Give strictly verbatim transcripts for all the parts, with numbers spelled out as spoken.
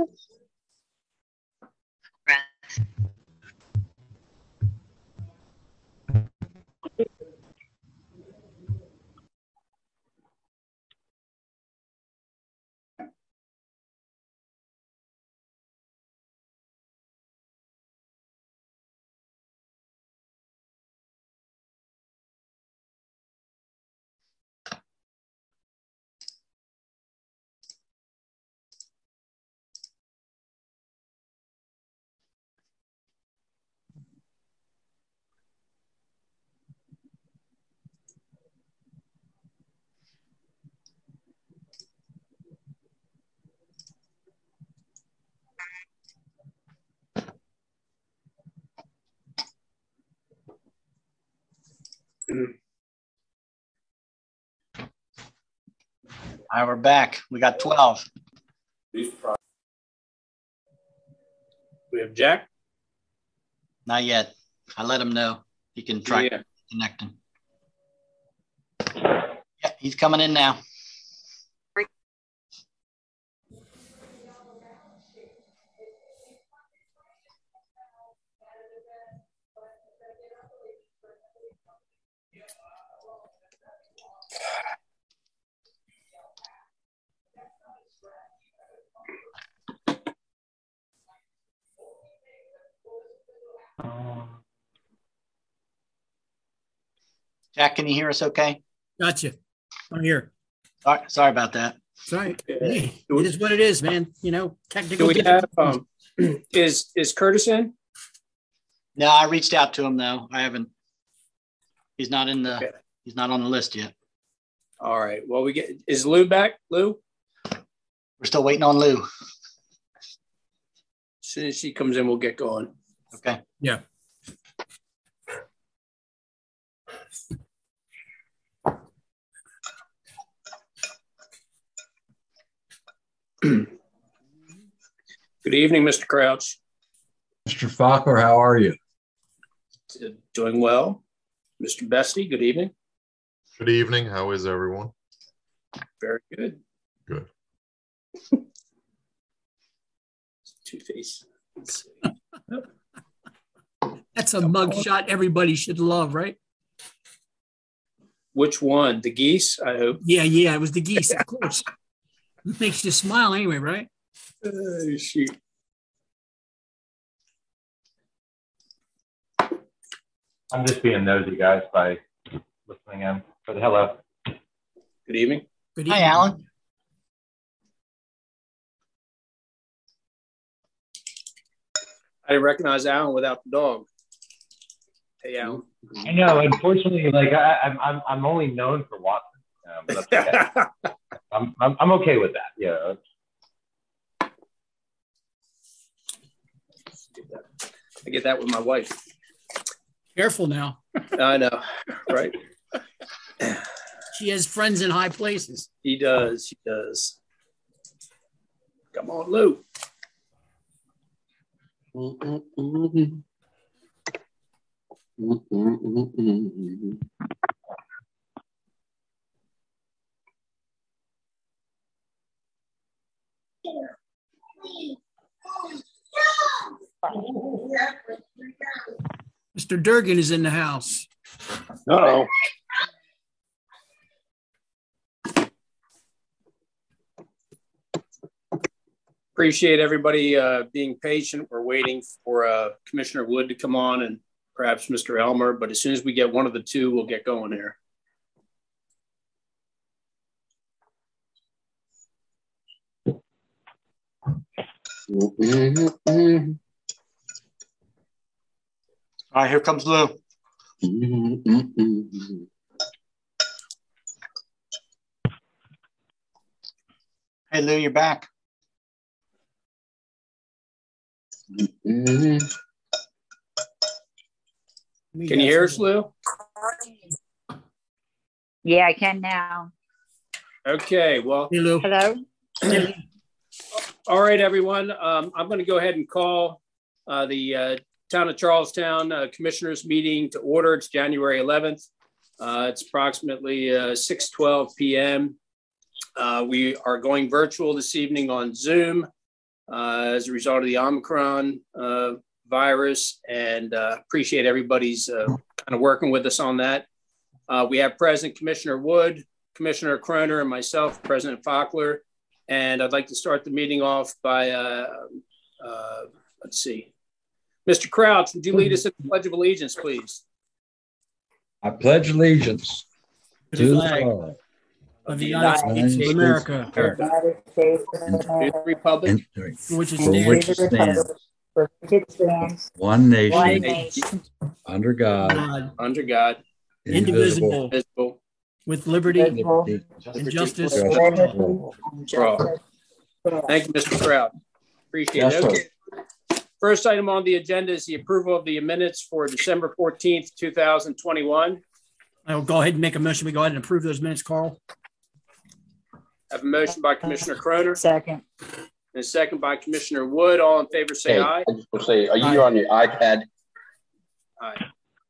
All right, we're back. We got twelve. We have Jack? Not yet. I let him know. He can try Yeah. connecting. Yeah, he's coming in now. Jack, can you hear us okay? Gotcha. I'm here. Sorry, sorry about that. Sorry. Hey, it is what it is, man. You know, technical. Do we have, um, is, is Curtis in? No, I reached out to him though. I haven't, he's not in the, Okay. he's not on the list yet. All right. Well, we get, is Lou back? Lou? We're still waiting on Lou. As soon as she comes in, we'll get going. Okay. Yeah. Good evening, Mister Crouch. Mister Fokker, how are you? Doing well. Mister Bestie, good evening. Good evening. How is everyone? Very good. Good. Two-Face. Let's see. That's a mug shot everybody should love, right? Which one? The geese, I hope. Yeah, yeah, it was the geese, of course. It makes you smile anyway, right? Oh, shoot. I'm just being nosy, guys, by listening in. But hello. Good evening. Good Hi, evening. Alan. I didn't recognize Alan without the dog. Hey, Alan. I know. Unfortunately, like I, I'm, I'm, I'm only known for Watson. Um, but that's okay. I'm, I'm, I'm okay with that. Yeah. I get that with my wife. Careful now. I know, right? She has friends in high places. He does. He does. Come on, Lou. Mister Durgan is in the house. Uh-oh. Appreciate everybody uh, being patient. We're waiting for uh, Commissioner Wood to come on and perhaps Mister Elmer, but as soon as we get one of the two, we'll get going here. All right, here comes Lou. Hey, Lou, you're back. Can you hear us, Lou? Yeah, I can now. Okay, well. Hey, Lou. Hello? All right, everyone. Um, I'm going to go ahead and call uh, the uh, Town of Charlestown uh, Commissioners meeting to order. It's January eleventh. Uh, it's approximately uh, six twelve p m Uh, we are going virtual this evening on Zoom. uh, as a result of the Omicron uh, virus, and uh, appreciate everybody's uh, kind of working with us on that. Uh, we have President Commissioner Wood, Commissioner Croner, and myself, President Fockler. And I'd like to start the meeting off by, uh, uh, let's see. Mister Crouch, would you lead us in the Pledge of Allegiance, please? I pledge allegiance To the to the flag flag of the United States of America, United States of and- To the America, Republic, and for which it for which stands, it stands, for which it stands, one one nation, nation, under God, God, under God, indivisible, visible. with liberty indivisible, liberty, and justice. with liberty and justice for all. Thank you, Mister Crouch. Appreciate Yes, it. sir. Okay. First item on the agenda is the approval of the minutes for December fourteenth, two thousand twenty-one. I'll go ahead and make a motion. We go ahead and approve those minutes, Carl. I have a motion by Commissioner Croner Second, and a second by Commissioner Wood. All in favor, say Hey, aye. I just want to say, are you Aye. on your iPad? Aye.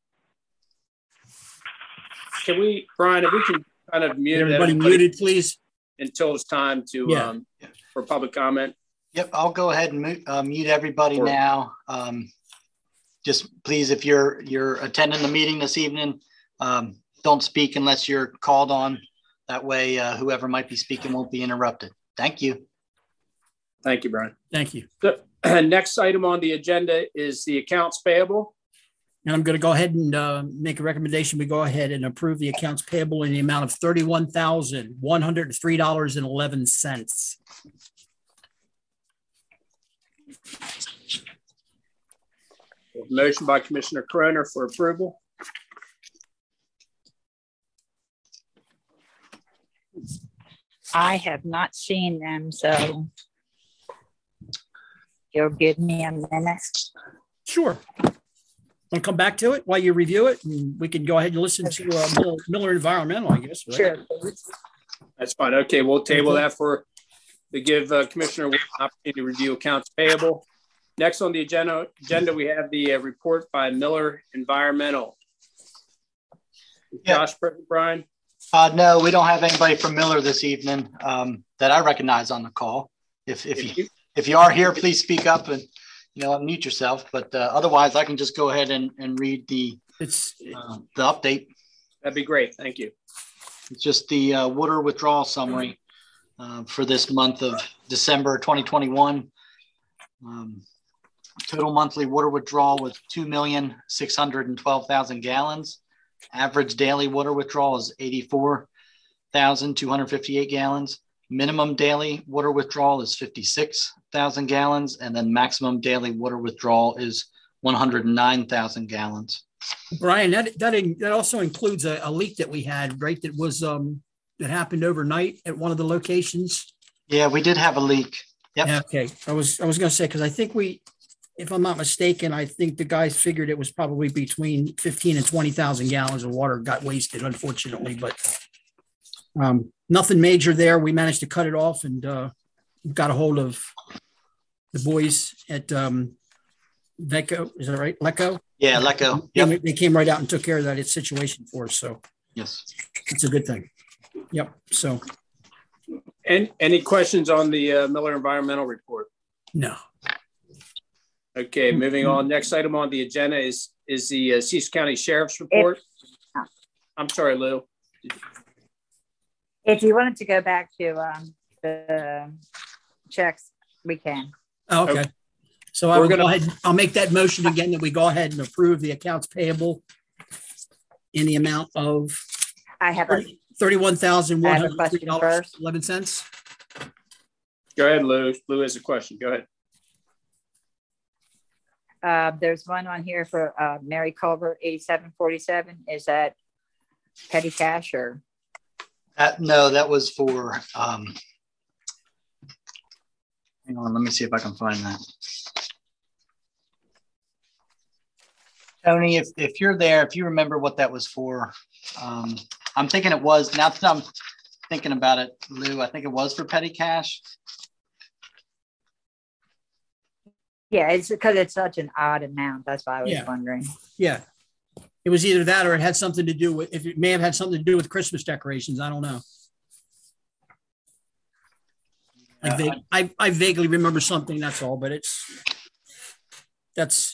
Can we, Brian, if we can kind of mute Everybody everybody muted, please. until it's time to, Yeah. um, for public comment? Yep, I'll go ahead and mute, uh, mute everybody Sure. now. Um, just please, if you're you're attending the meeting this evening, um, don't speak unless you're called on. That way, uh, whoever might be speaking won't be interrupted. Thank you. Thank you, Brian. Thank you. The next item on the agenda is the accounts payable. And I'm going to go ahead and uh, make a recommendation. We go ahead and approve the accounts payable in the amount of thirty-one thousand, one hundred three dollars and eleven cents. Motion by Commissioner Croner for approval. I have not seen them, so you'll give me a minute. Sure. Want to come back to it while you review it? And we can go ahead and listen to uh, Miller, Miller Environmental, I guess. Right? Sure, please. That's fine. Okay, we'll table that for, to give uh, Commissioner Wood an opportunity to review accounts payable. Next on the agenda, agenda we have the uh, report by Miller Environmental. Yeah. Josh, Brian? Uh, no, we don't have anybody from Miller this evening um, that I recognize on the call. If if you if you are here, please speak up and you know unmute yourself. But uh, otherwise, I can just go ahead and, and read the It's uh, the update. That'd be great. Thank you. It's just the uh, water withdrawal summary uh, for this month of December twenty twenty-one. Um, total monthly water withdrawal was two million six hundred twelve thousand gallons. Average daily water withdrawal is eighty-four thousand two hundred fifty-eight gallons. Minimum daily water withdrawal is fifty-six thousand gallons. And then maximum daily water withdrawal is one hundred nine thousand gallons. Brian, that that in- that also includes a, a leak that we had, right? That was um that happened overnight at one of the locations. Yeah, we did have a leak. Yep. Yeah, okay. I was I was going to say because I think we, if I'm not mistaken, I think the guys figured it was probably between fifteen and twenty thousand gallons of water got wasted, unfortunately, but um, nothing major there. We managed to cut it off and uh, got a hold of the boys at um, Veco. Is that right? Leco? Yeah, let go. They- Yep. They came right out and took care of that situation for us. So Yes. it's a good thing. Yep. So And any questions on the uh, Miller Environmental Report? no. Okay, moving on. Next item on the agenda is is the uh, Cecil County Sheriff's Report. I'm sorry, Lou. If you wanted to go back to um, the checks, we can. Oh, okay. Okay. So I We're will go gonna- ahead. I'll make that motion again that we go ahead and approve the accounts payable in the amount of I have a, thirty-one thousand one I have a hundred three question dollars first. eleven cents. Go ahead, Lou. Lou has a question. Go ahead. uh, there's one on here for uh, Mary Culver, eighty-seven forty-seven. Is that petty cash or? Uh, no, that was for, um, hang on, let me see if I can find that. Tony, if, if you're there, if you remember what that was for, um, I'm thinking it was, now that I'm thinking about it, Lou, I think it was for petty cash. Yeah, it's because it's such an odd amount. That's why I was Yeah. wondering. Yeah. It was either that or it had something to do with, if it may have had something to do with Christmas decorations. I don't know. I, vague, I, I vaguely remember something, that's all, but it's, that's,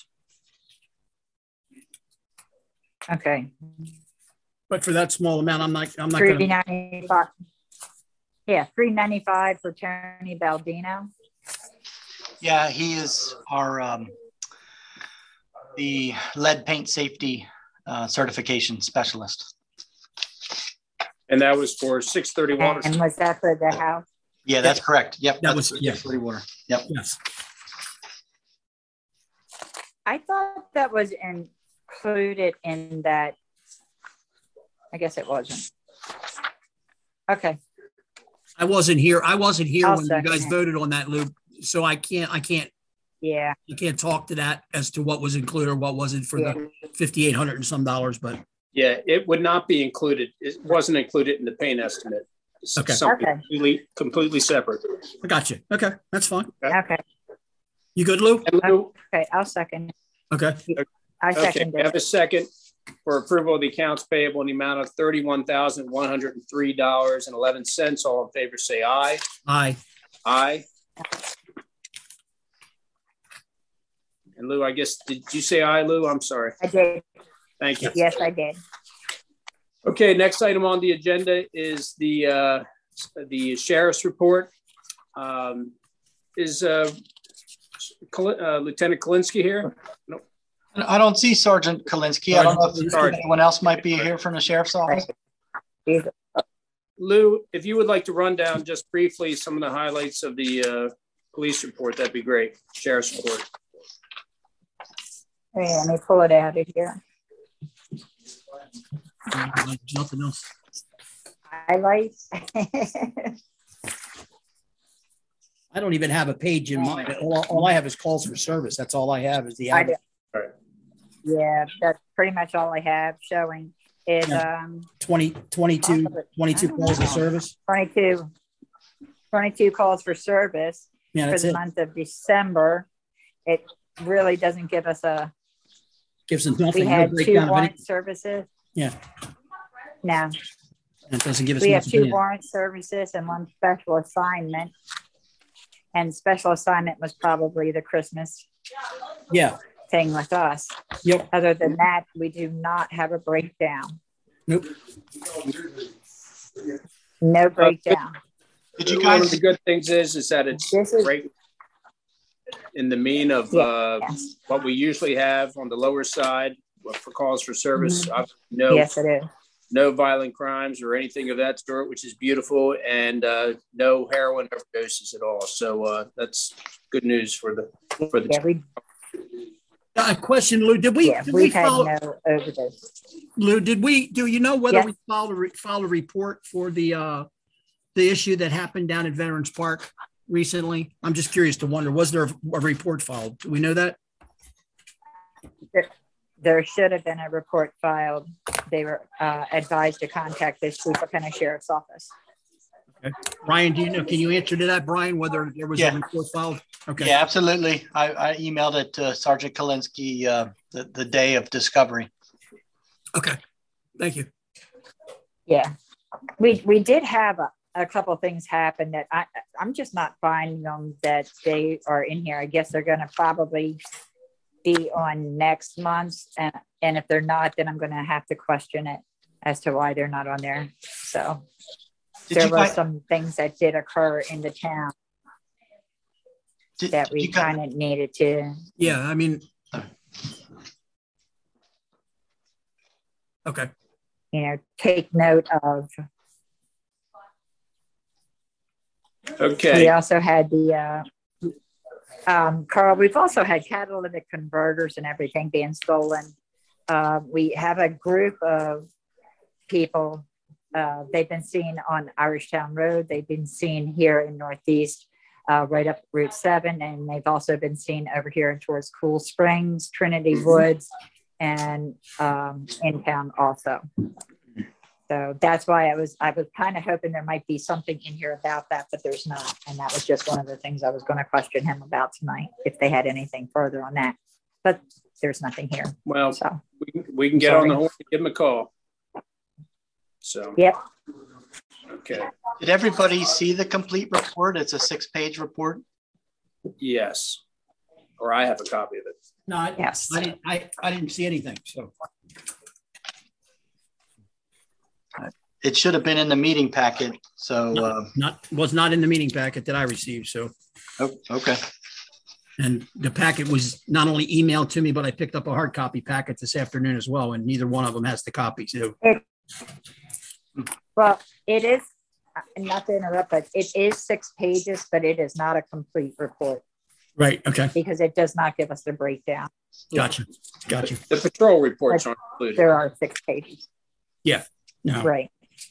Okay, but for that small amount, I'm not, I'm not three gonna, ninety-five. Yeah, three ninety-five for Tony Baldino. Yeah, he is our um, the lead paint safety uh, certification specialist. And that was for six thirty water. And was that for the house? Yeah, that's correct. Yep, That that's was- for yeah. six forty water. Yep. yes. I thought that was included in that. I guess it wasn't. Okay, I wasn't here. I wasn't here I'll when you second guys it. voted on that, Lou. So I can't, I can't, yeah, I can't talk to that as to what was included or what wasn't for the fifty-eight hundred and some dollars, but Yeah, it would not be included. It wasn't included in the paint estimate. It's Okay. something Okay. completely, completely separate. I got you. Okay, that's fine. okay, You good, Lou? And Lou, okay, I'll second. Okay. I okay, second we have it. a second for approval of the accounts payable in the amount of thirty-one thousand one hundred and three dollars and eleven cents. All in favor, say aye. Aye. Aye. And Lou, I guess, did you say aye, Lou? I'm sorry. I did. Thank you. Yes, I did. Okay, next item on the agenda is the uh, the sheriff's report. Um, is uh, Kal- uh, Lieutenant Kalinsky here? No. I don't see Sergeant Kalinsky. I don't know if Sorry. anyone else might be here from the sheriff's office. Lou, if you would like to run down just briefly some of the highlights of the uh, police report, that'd be great. Sheriff's report. Hey, let me pull it out of here. There's nothing else. Highlights. I don't even have a page in mind. All, all I have is calls for service. That's all I have is the I average. All right. Yeah, that's pretty much all I have showing is um twenty, twenty-two, twenty-two I don't calls for know. service. twenty-two, twenty-two calls for service Yeah, for that's the it. month of December. It really doesn't give us a, Gives us we nothing. No had two breakdown of warrant any. services. Yeah, No, it doesn't give us. we have nothing. two warrant services and one special assignment. And special assignment was probably the Christmas Yeah, thing with us. yep, Other than that, we do not have a breakdown. nope. No breakdown. Did you One of guys? the good things is, is that it's This is- right in the mean of uh, Yes, what we usually have on the lower side for calls for service. Uh, No, yes, it is. no violent crimes or anything of that sort, which is beautiful, and uh, no heroin overdoses at all. So uh, that's good news for the for the. Yeah, we, Uh, question, Lou, did we, yeah, did we we've had follow, no overdose. Lou, did we, do you know whether Yes. we filed a, re- filed a report for the, uh, the issue that happened down at Veterans Park recently? I'm just curious to wonder, was there a, a report filed? Do we know that? There should have been a report filed. They were uh, advised to contact the Susquehanna Sheriff's Office. Brian, do you know, can you answer to that, Brian, whether there was a Yeah. report filed? Okay. Yeah, absolutely. I, I emailed it to Sergeant Kalinsky uh, the, the day of discovery. Okay. Thank you. Yeah, we we did have a, a couple of things happen that I I'm just not finding them that they are in here. I guess they're going to probably be on next month's, and and if they're not, then I'm going to have to question it as to why they're not on there. So Did there you were guys, some things that did occur in the town did, that did we you guys, kind of needed to. Yeah, I mean. Okay. You know, take note of. We Okay. also had the, uh, um, Carl, we've also had catalytic converters and everything being stolen. Uh, we have a group of people, uh, they've been seen on Irishtown Road. They've been seen here in Northeast, uh, right up Route seven. And they've also been seen over here towards Cool Springs, Trinity Woods, and um, in town also. So that's why I was, I was kind of hoping there might be something in here about that, but there's not. And that was just one of the things I was going to question him about tonight, if they had anything further on that. But there's nothing here. Well, So, we can, we can get on the horn and give them a call. So, yep. Okay. Did everybody see the complete report? It's a six-page report. Yes. Or I have a copy of it. No, I, Yes. I didn't, I, I didn't see anything, so. It should have been in the meeting packet. So, uh, Not, was not in the meeting packet that I received, so. oh, okay. And the packet was not only emailed to me, but I picked up a hard copy packet this afternoon as well, and neither one of them has the copy, so. Well, it is, not to interrupt, but it is six pages, but it is not a complete report Right, okay, because it does not give us the breakdown. gotcha, gotcha. The patrol reports aren't included. There are six pages. No, Right.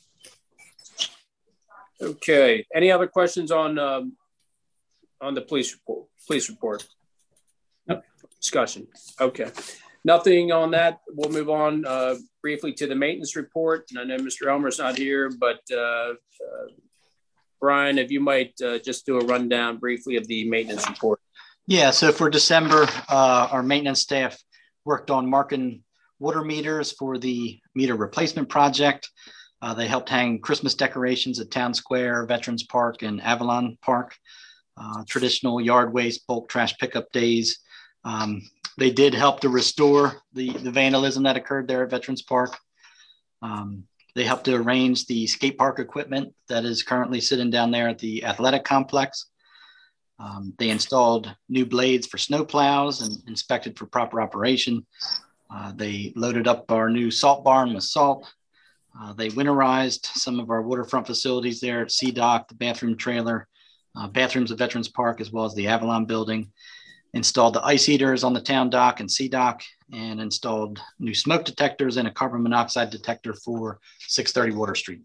Okay. Any other questions on um, on the police report? Police report. Nope. Discussion. Okay. Nothing on that. We'll move on uh, briefly to the maintenance report. And I know Mister Elmer's not here, but uh, uh, Brian, if you might uh, just do a rundown briefly of the maintenance report. Yeah, so for December, uh, our maintenance staff worked on marking water meters for the meter replacement project. Uh, they helped hang Christmas decorations at Town Square, Veterans Park, and Avalon Park. Uh, traditional yard waste, bulk trash pickup days. Um, they did help to restore the, the vandalism that occurred there at Veterans Park. Um, they helped to arrange the skate park equipment that is currently sitting down there at the athletic complex. Um, they installed new blades for snow plows and inspected for proper operation. Uh, they loaded up our new salt barn with salt. Uh, they winterized some of our waterfront facilities there at C Dock, the bathroom trailer, uh, bathrooms at Veterans Park, as well as the Avalon building. Installed the ice heaters on the town dock and C Dock, and installed new smoke detectors and a carbon monoxide detector for six thirty Water Street.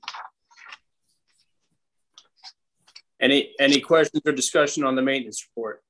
Any any questions or discussion on the maintenance report?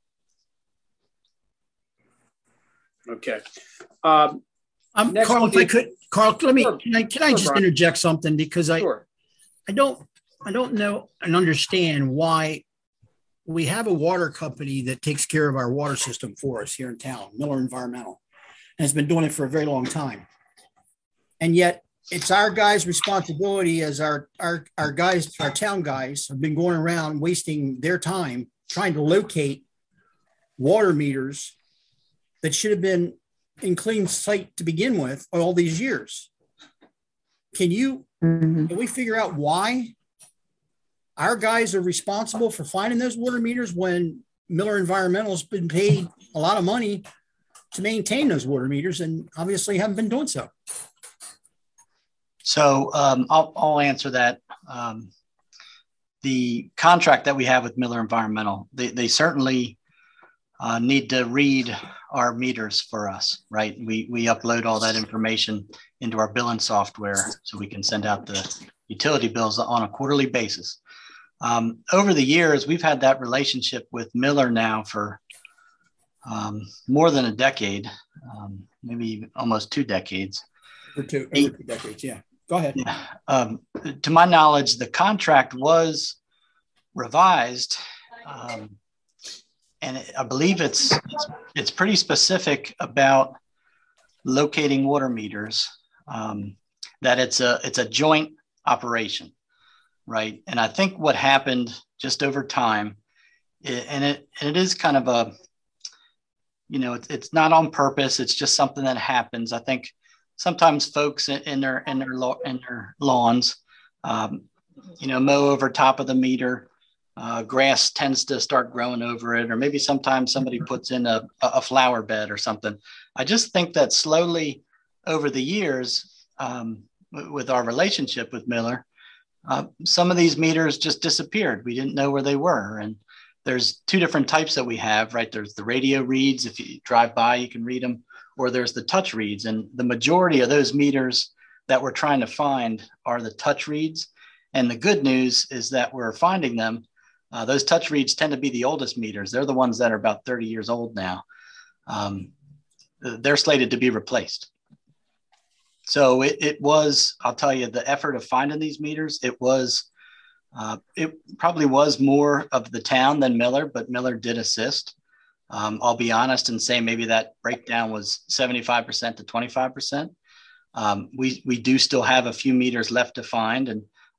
Okay. Um, um, Next Carl, will if I be- could, Carl, let me, Sure. can I, can I Sure, just Brian. interject something because I, sure. I don't, I don't know and understand why we have a water company that takes care of our water system for us here in town, Miller Environmental, and has been doing it for a very long time. And yet it's our guys' responsibility as our, our, our guys, our town guys have been going around wasting their time trying to locate water meters that should have been in clean sight to begin with all these years. Can you, Mhm. can we figure out why our guys are responsible for finding those water meters when Miller Environmental has been paid a lot of money to maintain those water meters and obviously haven't been doing so? So um, I'll, I'll answer that. Um, the contract that we have with Miller Environmental, they, they certainly uh, need to read our meters for us, right? We, we upload all that information into our billing software so we can send out the utility bills on a quarterly basis. Um, over the years, we've had that relationship with Miller now for um, more than a decade, um, maybe almost two decades. For two, over two decades, yeah. Go ahead. Yeah. Um, to my knowledge, the contract was revised, um, and it, I believe it's, it's it's pretty specific about locating water meters. Um, that it's a it's a joint operation, right? And I think what happened just over time, it, and it and it is kind of a, you know, it's it's not on purpose. It's just something that happens. I think sometimes folks in, in their in their in their lawns, um, you know, mow over top of the meter. Uh, grass tends to start growing over it, or maybe sometimes somebody puts in a, a flower bed or something. I just think that slowly over the years, um, with our relationship with Miller, uh, some of these meters just disappeared. We didn't know where they were. And there's two different types that we have, right? There's the radio reads. If you drive by, you can read them, or there's the touch reads. And the majority of those meters that we're trying to find are the touch reads. And the good news is that we're finding them. Uh, those touch reads tend to be the oldest meters. They're the ones that are about thirty years old now. Um, they're slated to be replaced. So it, it was, I'll tell you, the effort of finding these meters, it was, uh, it probably was more of the town than Miller, but Miller did assist. Um, I'll be honest and say maybe that breakdown was seventy-five percent to twenty-five percent. Um, we, we do still have a few meters left to find, and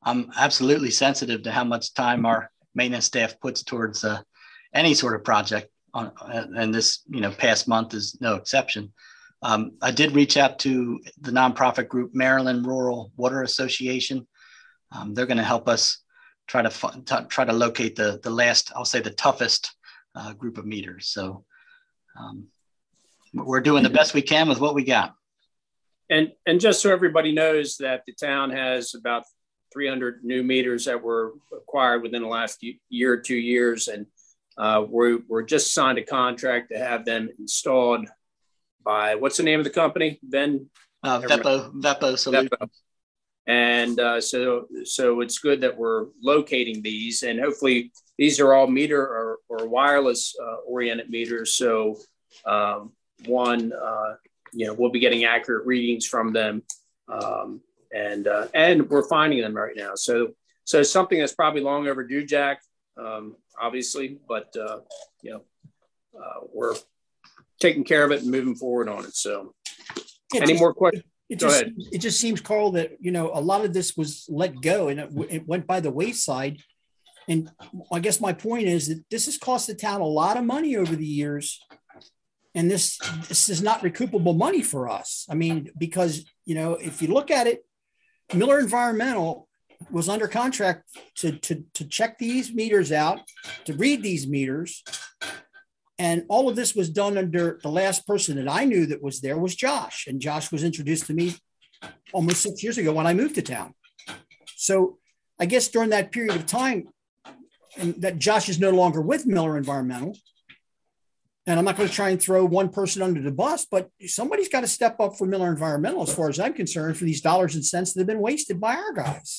I'm absolutely sensitive to how much time our maintenance staff puts towards uh, any sort of project on, and this, you know, past month is no exception. Um, I did reach out to the nonprofit group Maryland Rural Water Association. Um, they're going to help us try to fund, t- try to locate the the last, I'll say, the toughest uh, group of meters. So um, we're doing the best we can with what we got. And and just so everybody knows that the town has about three hundred new meters that were acquired within the last year or two years, and uh, we're we're just signed a contract to have them installed by, what's the name of the company? Ben uh, Vepo Vepo Solutions. Vepo. And uh, so so it's good that we're locating these, and hopefully these are all meter or, or wireless uh, oriented meters. So um, one, uh, you know, we'll be getting accurate readings from them, um, and uh, and we're finding them right now. So so it's something that's probably long overdue, Jack, um, obviously, but uh, you know, uh, we're taking care of it and moving forward on it. So, It any just, more questions? It Go just, ahead. It just seems, Carl, that, you know, a lot of this was let go and it, it went by the wayside. And I guess my point is that this has cost the town a lot of money over the years. And this, this is not recoupable money for us. I mean, because, you know, if you look at it, Miller Environmental was under contract to, to, to check these meters out, to read these meters. And all of this was done under the last person that I knew that was there was Josh. And Josh was introduced to me almost six years ago when I moved to town. So I guess during that period of time, and that Josh is no longer with Miller Environmental. And I'm not going to try and throw one person under the bus, but somebody's got to step up for Miller Environmental, as far as I'm concerned, for these dollars and cents that have been wasted by our guys.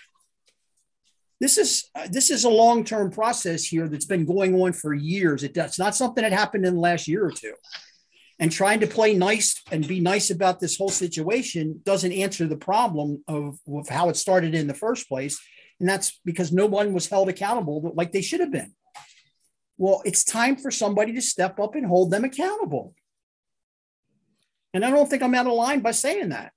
This is uh, this is a long-term process here that's been going on for years. It, it's not something that happened in the last year or two. And trying to play nice and be nice about this whole situation doesn't answer the problem of, of how it started in the first place. And that's because no one was held accountable like they should have been. Well, it's time for somebody to step up and hold them accountable. And I don't think I'm out of line by saying that.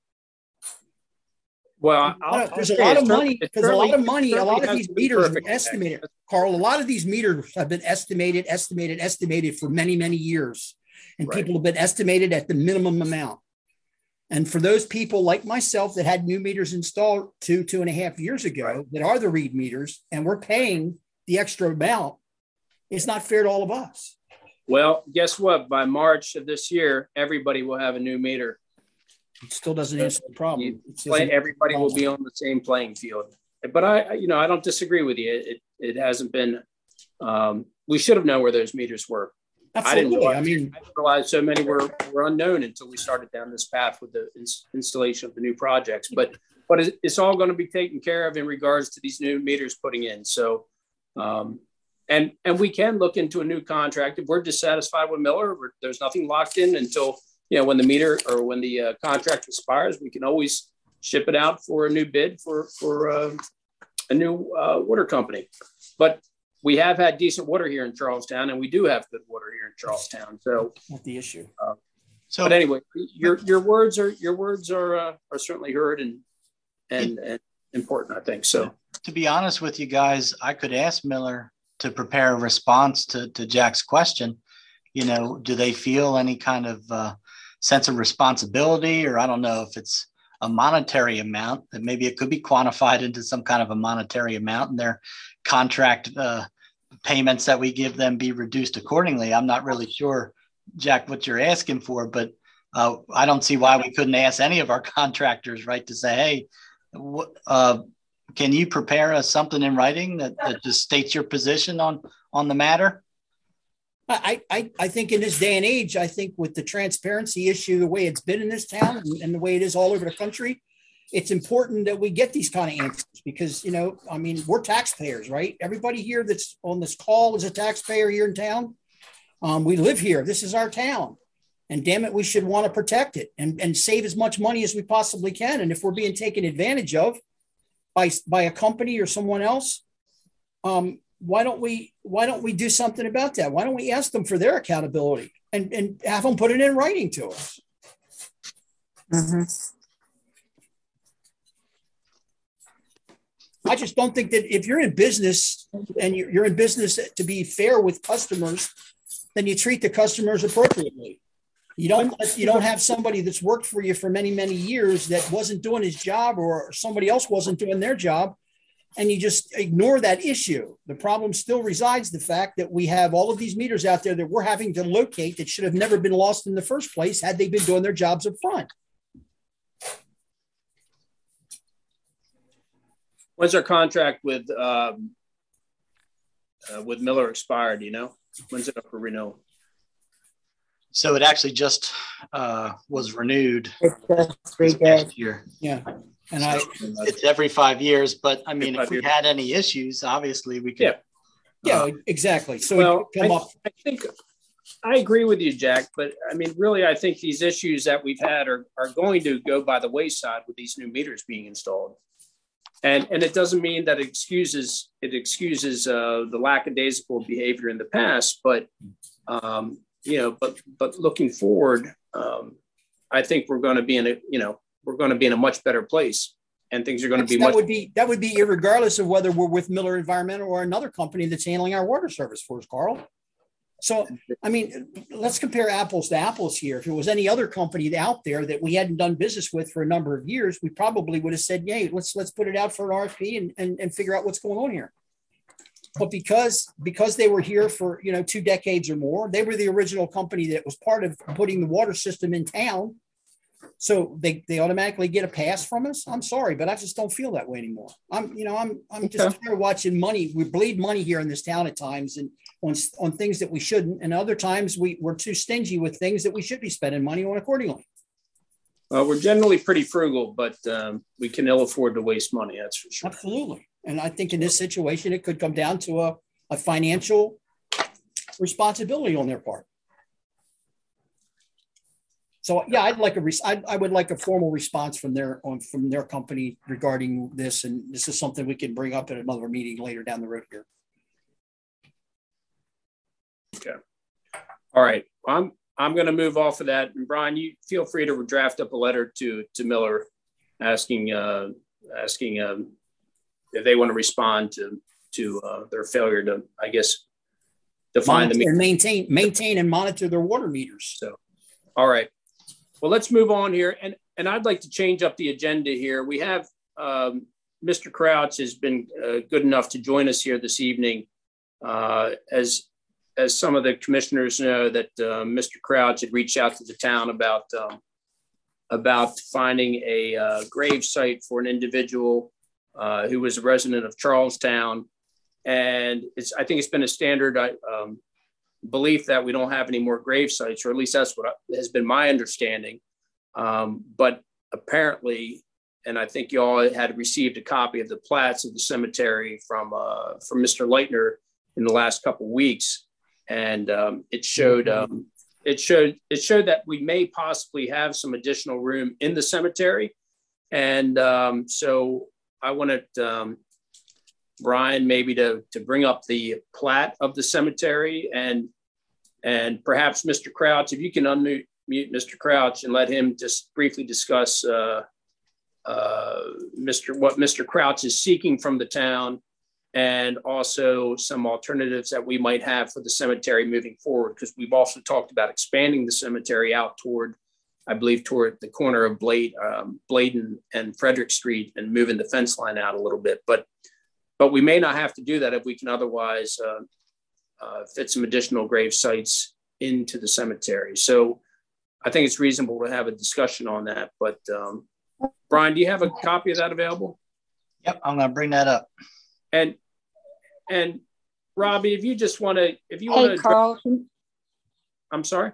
Well, I'll, there's I'll a lot of certainly- money it because a lot certainly- of money, it a lot of certainly these has to be meters are perfect. estimated. Carl, a lot of these meters have been estimated, estimated, estimated for many, many years. And Right. people have been estimated at the minimum amount. And for those people like myself that had new meters installed two, two and a half years ago, Right. that are the read meters, and we're paying the extra amount, it's not fair to all of us. Well, guess what? By March of this year, everybody will have a new meter. It still doesn't answer the problem. You It play, doesn't- everybody will be on the same playing field. But I, I- you know, I don't disagree with you. It, it hasn't been, um, we should have known where those meters were. I didn't Absolutely. realize, I mean, I didn't realize so many were, were unknown until we started down this path with the ins- installation of the new projects. But but it's, it's all going to be taken care of in regards to these new meters putting in. So, um, and and we can look into a new contract if we're dissatisfied with Miller. We're, there's nothing locked in until, you know, when the meter or when the uh, contract expires. We can always ship it out for a new bid for for uh, a new uh, water company. But we have had decent water here in Charlestown, and we do have good water here in Charlestown. So, not the issue. uh, So but anyway, your your words are your words are uh, are certainly heard and and, and important, I think. So, to be honest with you guys, I could ask Miller to prepare a response to, to Jack's question. You know, do they feel any kind of uh, sense of responsibility, or I don't know if it's a monetary amount, that maybe it could be quantified into some kind of a monetary amount, and their contract uh, payments that we give them be reduced accordingly. I'm not really sure, Jack, what you're asking for, but uh, I don't see why we couldn't ask any of our contractors, right, to say, hey, what, uh, can you prepare us something in writing that, that just states your position on, on the matter? I, I, I think in this day and age, I think with the transparency issue, the way it's been in this town and, and the way it is all over the country, it's important that we get these kind of answers because, you know, I mean, we're taxpayers, right? Everybody here that's on this call is a taxpayer here in town. Um, we live here. This is our town. And damn it, we should want to protect it and, and save as much money as we possibly can. And if we're being taken advantage of by, by a company or someone else, um, why don't we why don't we do something about that? Why don't we ask them for their accountability and, and have them put it in writing to us? Mm-hmm. I just don't think that if you're in business and you're, you're in business to be fair with customers, then you treat the customers appropriately. You don't you don't have somebody that's worked for you for many, many years that wasn't doing his job, or somebody else wasn't doing their job, and you just ignore that issue. The problem still resides the fact that we have all of these meters out there that we're having to locate that should have never been lost in the first place had they been doing their jobs up front. When's our contract with um, uh, with Miller expired? Do you know? When's it up for renewal? So it actually just uh, was renewed It's just this redid. past year. Yeah. And I, It's every five years, but I mean, if Five we years. had any issues, obviously we could. Yeah. yeah, exactly. So Well, it could come I, up. I think I agree with you, Jack. But I mean, really, I think these issues that we've had are are going to go by the wayside with these new meters being installed. And, and it doesn't mean that it excuses it excuses uh, the lackadaisical behavior in the past, but um, you know, but but looking forward, um, I think we're going to be in a you know we're going to be in a much better place, and things are going to be that much. would be that would be irregardless of whether we're with Miller Environmental or another company that's handling our water service for us, Carl. So, I mean, let's compare apples to apples here. If it was any other company out there that we hadn't done business with for a number of years, we probably would have said, "Yay, let's let's put it out for an R F P and, and, and figure out what's going on here." But because because they were here for you know two decades or more, they were the original company that was part of putting the water system in town. So they, they automatically get a pass from us. I'm sorry, but I just don't feel that way anymore. I'm, you know, I'm, I'm just Okay. tired of watching money. We bleed money here in this town at times and on, on things that we shouldn't. And other times we, we're too stingy with things that we should be spending money on accordingly. Well, we're generally pretty frugal, but um, we can ill afford to waste money. That's for sure. Absolutely. And I think in this situation, it could come down to a, a financial responsibility on their part. So yeah, I'd like a, res- I, I would like a formal response from their, on, from their company regarding this. And this is something we can bring up at another meeting later down the road here. Okay. All right. I'm I'm going to move off of that. And Brian, you feel free to draft up a letter to to Miller, asking uh, asking um, if they want to respond to to uh, their failure to, I guess, define the. And maintain, maintain and monitor their water meters. So, all right. Well, let's move on here. And, and I'd like to change up the agenda here. We have um, Mister Crouch has been uh, good enough to join us here this evening. Uh, as, as some of the commissioners know, that uh, Mister Crouch had reached out to the town about, um, about finding a uh, grave site for an individual uh, who was a resident of Charlestown. And it's, I think it's been a standard um, belief that we don't have any more grave sites, or at least that's what has been my understanding. Um, but apparently, and I think you all had received a copy of the plats of the cemetery from uh, from Mister Leitner in the last couple of weeks, and um, it showed um, it showed it showed that we may possibly have some additional room in the cemetery, and um, so I wanted um, Brian maybe to to bring up the plat of the cemetery, and and perhaps Mister Crouch, if you can unmute mute Mister Crouch and let him just briefly discuss uh, uh, Mister what Mister Crouch is seeking from the town, and also some alternatives that we might have for the cemetery moving forward, because we've also talked about expanding the cemetery out toward, I believe, toward the corner of Blade, um, Bladen and Frederick Street, and moving the fence line out a little bit. But but we may not have to do that if we can otherwise uh, uh, fit some additional grave sites into the cemetery. So I think it's reasonable to have a discussion on that. But um, Brian, do you have a copy of that available? Yep, I'm going to bring that up. And and Robbie, if you just want to, if you Hey, want to, Carl, can, I'm sorry,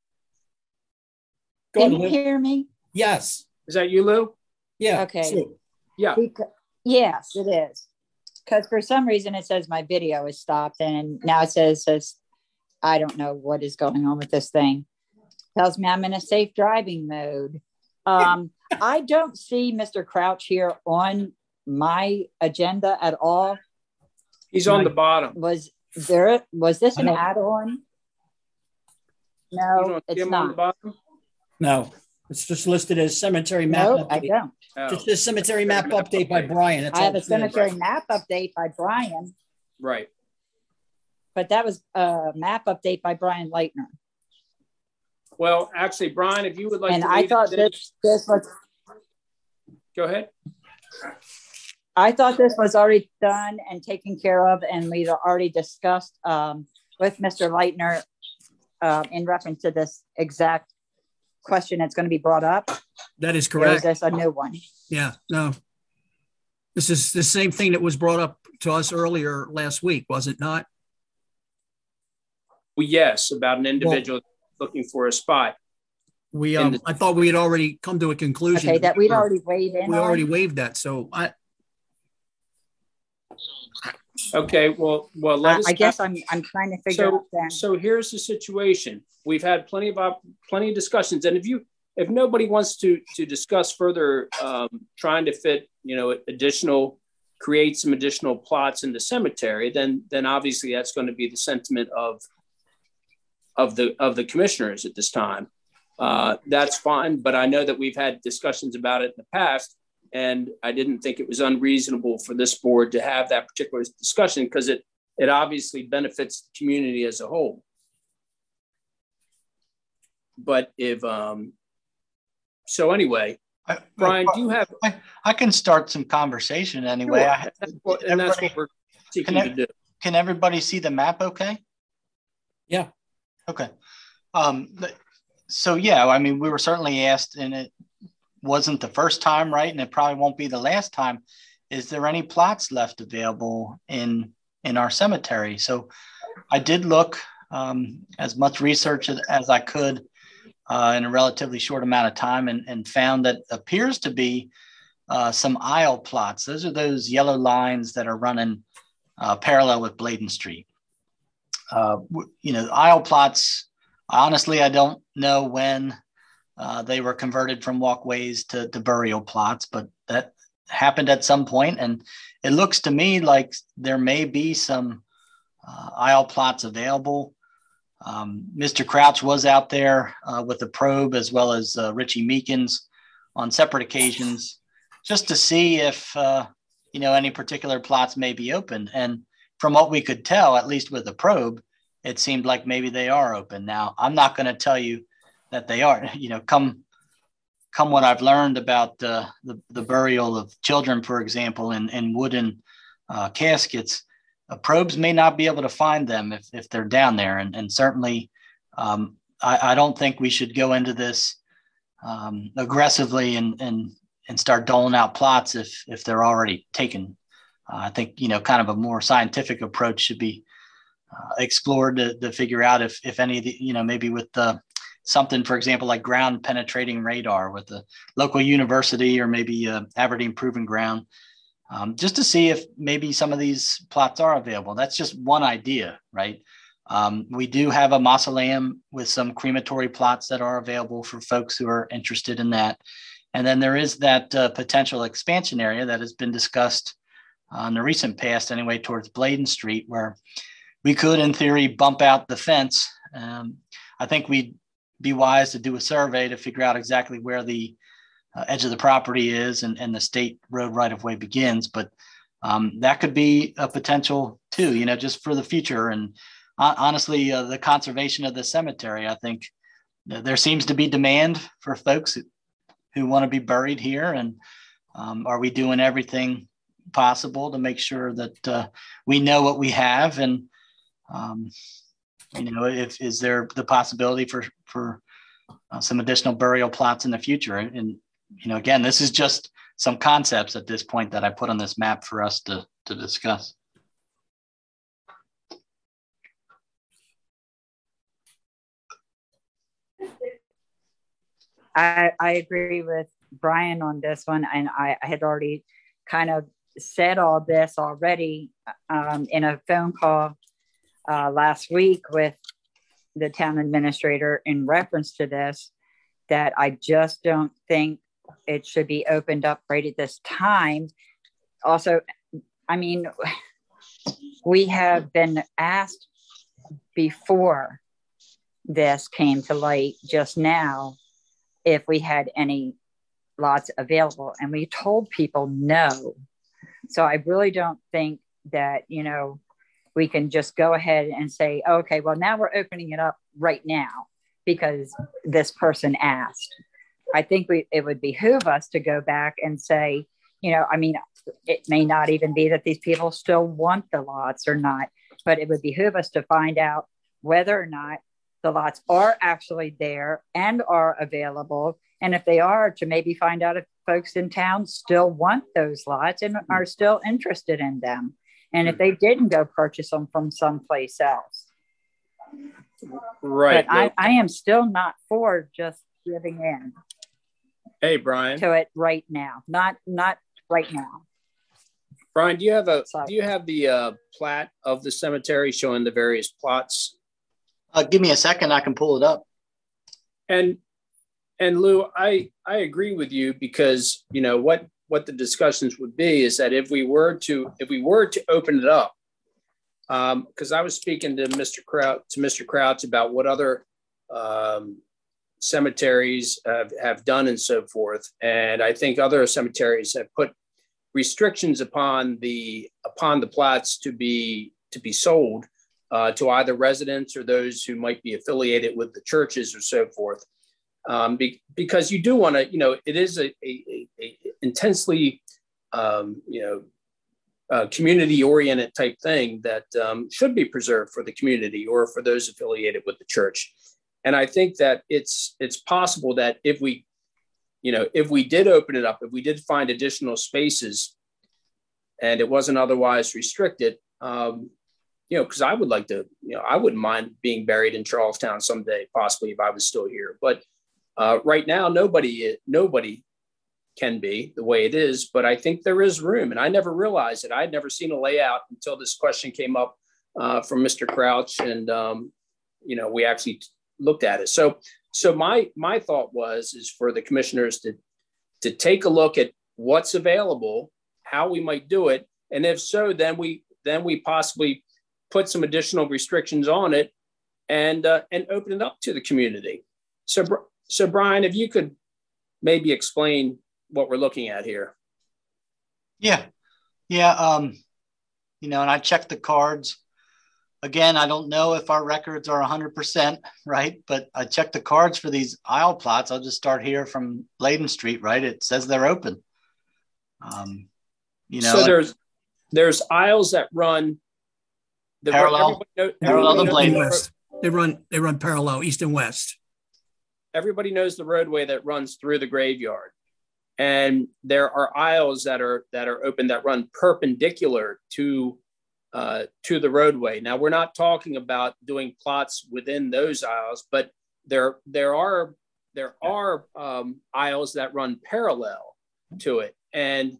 Go can ahead, you Lou. hear me? Yes. is that you, Lou? Yeah. Okay. So, Yeah. Beca- yes, it is. Because for some reason it says my video is stopped, and now it says, says I don't know what is going on with this thing. Tells me I'm in a safe driving mode. Um, I don't see Mister Crouch here on my agenda at all. He's on the bottom. Was there, was this I an don't- add-on? You No, don't see it's him on the not. bottom? no. It's just listed as cemetery map. No, I update. don't. Oh, Just this cemetery map update by Brian. That's I have all a it says. cemetery map update by Brian, right. but that was a map update by Brian Leitner. Well, actually, Brian, if you would like And to I lead thought it, then- this, this was, go ahead. I thought this was already done and taken care of, and we'd already discussed um, with Mister Leitner uh, in reference to this exact question that's going to be brought up. That is Or is correct. this a new one? Yeah, no. This is the same thing that was brought up to us earlier last week, was it not? Well, yes, about an individual looking for a spot. We, In um, the- I thought we had already come to a conclusion. Okay, that we'd already weighed in We on. already waived that. So I, Okay, well, well, let I, us. I guess I'm, I'm trying to figure So, out then. so here's the situation. We've had plenty of op- plenty of discussions, and if you if nobody wants to to discuss further, um, trying to fit, you know, additional create some additional plots in the cemetery, then then obviously that's going to be the sentiment of of the of the commissioners at this time. Uh, that's fine, but I know that we've had discussions about it in the past, and I didn't think it was unreasonable for this board to have that particular discussion because it it obviously benefits the community as a whole. But if um, so, anyway, I- Brian, do you have? I, I can start some conversation anyway. Sure. I, That's what- and that's what we're seeking Can I- to do. can everybody see the map okay? Yeah. Okay. Um, but- so yeah, I mean, we were certainly asked, and it wasn't the first time, right? And it probably won't be the last time. Is there any plots left available in in our cemetery? So I did look um, as much research as, as I could uh, in a relatively short amount of time, and, and found that appears to be uh, some aisle plots. Those are those yellow lines that are running uh, parallel with Bladen Street. Uh, w- you know, aisle plots, honestly, I don't know when uh, they were converted from walkways to, to burial plots, but that happened at some point. And it looks to me like there may be some uh, aisle plots available. Um, Mister Crouch was out there uh, with the probe, as well as uh, Richie Meekins on separate occasions, just to see if, uh, you know, any particular plots may be open. And from what we could tell, at least with the probe, it seemed like maybe they are open. Now, I'm not going to tell you that they are, you know, come, come what I've learned about uh, the, the burial of children, for example, in, in wooden uh, caskets, uh, probes may not be able to find them if, if they're down there. And, and certainly, um, I, I don't think we should go into this um, aggressively and, and, and start doling out plots if, if they're already taken. Uh, I think, you know, kind of a more scientific approach should be uh, explored to, to figure out if, if any of the, you know, maybe with the, something, for example, like ground penetrating radar with the local university or maybe uh, Aberdeen Proving Ground, um, just to see if maybe some of these plots are available. That's just one idea, right? Um, we do have a mausoleum with some crematory plots that are available for folks who are interested in that. And then there is that uh, potential expansion area that has been discussed uh, in the recent past anyway, towards Bladen Street, where we could, in theory, bump out the fence. Um, I think we'd be wise to do a survey to figure out exactly where the uh, edge of the property is and, and the state road right of way begins. But um, that could be a potential too, you know, just for the future. And uh, honestly, uh, the conservation of the cemetery, I think uh, there seems to be demand for folks who, who want to be buried here. And um, are we doing everything possible to make sure that uh, we know what we have? And um, you know, if is there the possibility for for uh, some additional burial plots in the future? And you know, again, this is just some concepts at this point that I put on this map for us to to discuss. I, I agree with Brian on this one, and I, I had already kind of said all this already um, in a phone call uh, last week with the town administrator in reference to this, that I just don't think it should be opened up right at this time. Also, I mean, we have been asked before this came to light just now if we had any lots available, and we told people no. So I really don't think that, you know, we can just go ahead and say, okay, well, now we're opening it up right now because this person asked. I think we, it would behoove us to go back and say, you know, I mean, it may not even be that these people still want the lots or not, but it would behoove us to find out whether or not the lots are actually there and are available. And if they are, to maybe find out if folks in town still want those lots and are still interested in them. And if they didn't go purchase them from someplace else. Right. But I, I am still not for just giving in Hey, Brian. to it right now. Not, not right now. Brian, do you have a Sorry. do you have the uh, plat of the cemetery showing the various plots? Uh, give me a second. I can pull it up. And and Lou, I I agree with you because you know what what the discussions would be is that if we were to if we were to open it up, because um, I was speaking to Mister Crouch to Mister Crouch about what other um, cemeteries have, have done and so forth, and I think other cemeteries have put restrictions upon the upon the plots to be to be sold uh, to either residents or those who might be affiliated with the churches or so forth. Um, be, because you do want to, you know, it is a, a, a intensely, um, you know, uh, community-oriented type thing that um, should be preserved for the community or for those affiliated with the church. And I think that it's it's possible that if we, you know, if we did open it up, if we did find additional spaces, and it wasn't otherwise restricted, um, you know, because I would like to, you know, I wouldn't mind being buried in Charlestown someday, possibly if I was still here, but. Uh, right now, nobody nobody can be the way it is, but I think there is room. And I never realized it. I'd never seen a layout until this question came up uh, from Mister Crouch. And, um, you know, we actually looked at it. So so my my thought was is for the commissioners to, to take a look at what's available, how we might do it. And if so, then we then we possibly put some additional restrictions on it and uh, and open it up to the community. So So, Brian, if you could maybe explain what we're looking at here. Yeah. Yeah. Um, you know, and I checked the cards. Again, I don't know if our records are one hundred percent, right? But I checked the cards for these aisle plots. I'll just start here from Layden Street, right? It says they're open. Um, you know, so there's there's aisles that run the parallel, know, parallel to Bladen Bladen. West. They run they run parallel east and west. Everybody knows the roadway that runs through the graveyard, and there are aisles that are that are open that run perpendicular to uh, to the roadway. Now, we're not talking about doing plots within those aisles, but there there are there are um, aisles that run parallel to it, and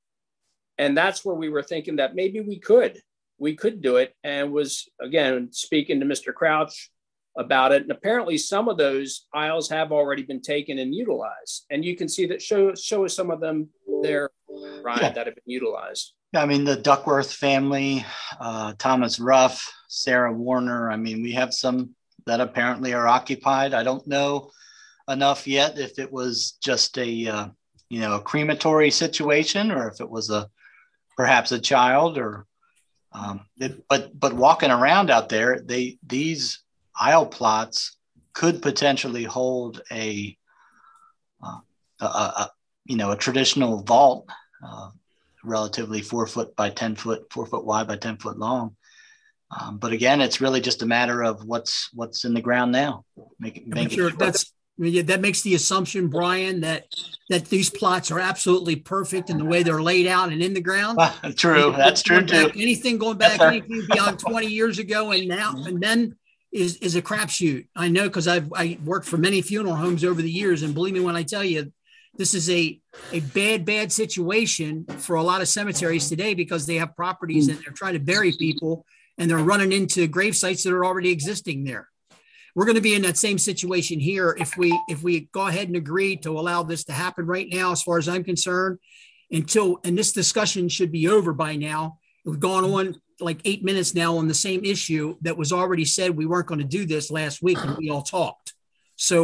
and that's where we were thinking that maybe we could we could do it, and was again speaking to Mister Crouch about it. And apparently some of those aisles have already been taken and utilized. And you can see that show, show us some of them there, Ryan, yeah. that have been utilized. Yeah, I mean, the Duckworth family, uh, Thomas Ruff, Sarah Warner. I mean, we have some that apparently are occupied. I don't know enough yet if it was just a, uh, you know, a crematory situation or if it was a, perhaps a child or, um, it, but, but walking around out there, they, these, aisle plots could potentially hold a, uh, a, a you know, a traditional vault, uh, relatively four foot by ten foot, four foot wide by ten foot long. Um, but again, it's really just a matter of what's what's in the ground now. Make, make sure that's yeah, that makes the assumption, Brian, that that these plots are absolutely perfect in the way they're laid out and in the ground. True, that's true too. Back, anything going back anything beyond twenty years ago and now and then. Is, is a crapshoot. I know because I've I worked for many funeral homes over the years, and believe me when I tell you, this is a a bad bad situation for a lot of cemeteries today because they have properties and they're trying to bury people, and they're running into grave sites that are already existing there. We're going to be in that same situation here if we if we go ahead and agree to allow this to happen right now. As far as I'm concerned, until and this discussion should be over by now. We've gone on like eight minutes now on the same issue that was already said we weren't going to do this last week and we all talked. So,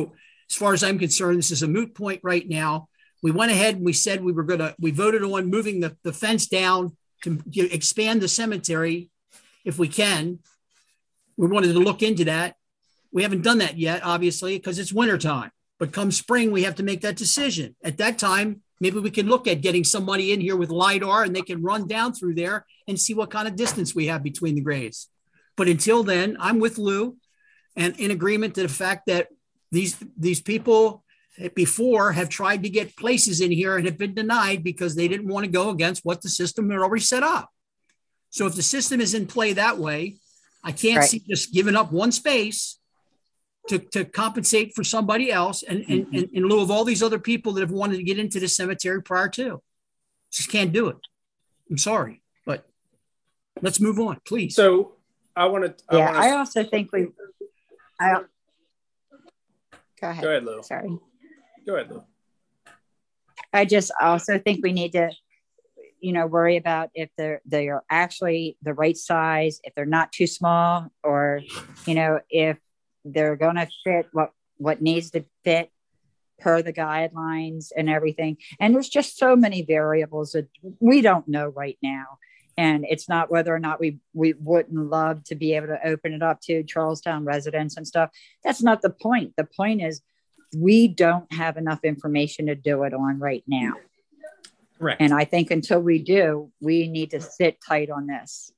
as far as I'm concerned, this is a moot point right now. We went ahead and we said we were going to, we voted on moving the, the fence down to expand the cemetery if we can. We wanted to look into that. We haven't done that yet, obviously, because it's wintertime. But come spring, we have to make that decision. At that time, maybe we can look at getting somebody in here with LiDAR and they can run down through there and see what kind of distance we have between the graves. But until then, I'm with Lou and in agreement to the fact that these, these people before have tried to get places in here and have been denied because they didn't want to go against what the system had already set up. So if the system is in play that way, I can't Right. see just giving up one space to, to compensate for somebody else and, and, and in lieu of all these other people that have wanted to get into the cemetery prior to. Just can't do it. I'm sorry, but let's move on, please. So I want to. Yeah, wanna, I also think we, I, go ahead. Go ahead, Lou. Sorry. Go ahead, Lou. I just also think we need to, you know, worry about if they're, they are actually the right size, if they're not too small, or, you know, if they're going to fit what, what needs to fit per the guidelines and everything. And there's just so many variables that we don't know right now. And it's not whether or not we, we wouldn't love to be able to open it up to Charlestown residents and stuff. That's not the point. The point is we don't have enough information to do it on right now. Correct. And I think until we do, we need to sit tight on this.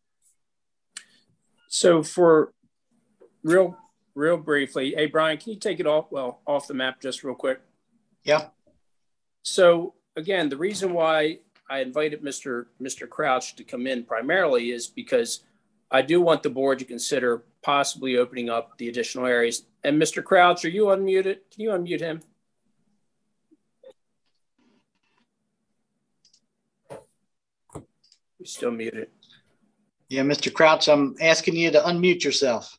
So for real, real briefly, hey, Brian, can you take it off, well, off the map just real quick? Yeah. So again, the reason why I invited Mister Mister Crouch to come in primarily is because I do want the board to consider possibly opening up the additional areas. And Mister Crouch, are you unmuted? Can you unmute him? You're still muted. Yeah, Mister Crouch, I'm asking you to unmute yourself.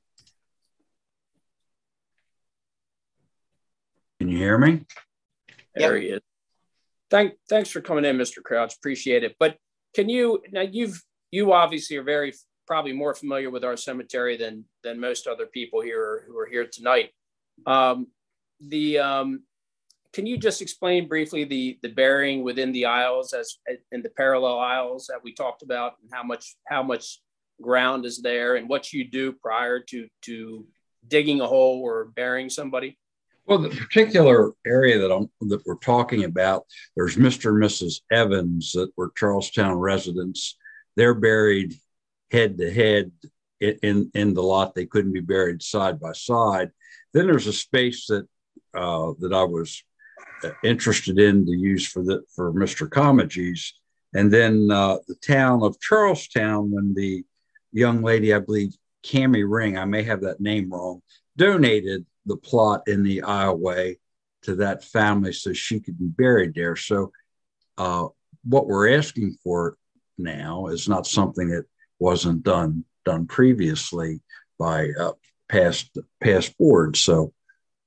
Can you hear me? There he is. Thank, thanks for coming in, Mister Crouch. Appreciate it. But can you, now you've, you obviously are very, probably more familiar with our cemetery than, than most other people here who are here tonight. Um, the, um, can you just explain briefly the, the burying within the aisles as in the parallel aisles that we talked about, and how much, how much ground is there and what you do prior to, to digging a hole or burying somebody? Well, the particular area that I'm that we're talking about, there's Mister and Missus Evans that were Charlestown residents. They're buried head to head in in the lot. They couldn't be buried side by side. Then there's a space that uh, that I was interested in to use for the for Mister Comegys, and then uh, the town of Charlestown, when the young lady, I believe Cammie Ring, I may have that name wrong, donated the plot in the aisleway to that family so she could be buried there. So uh, what we're asking for now is not something that wasn't done done previously by uh, past past boards. So,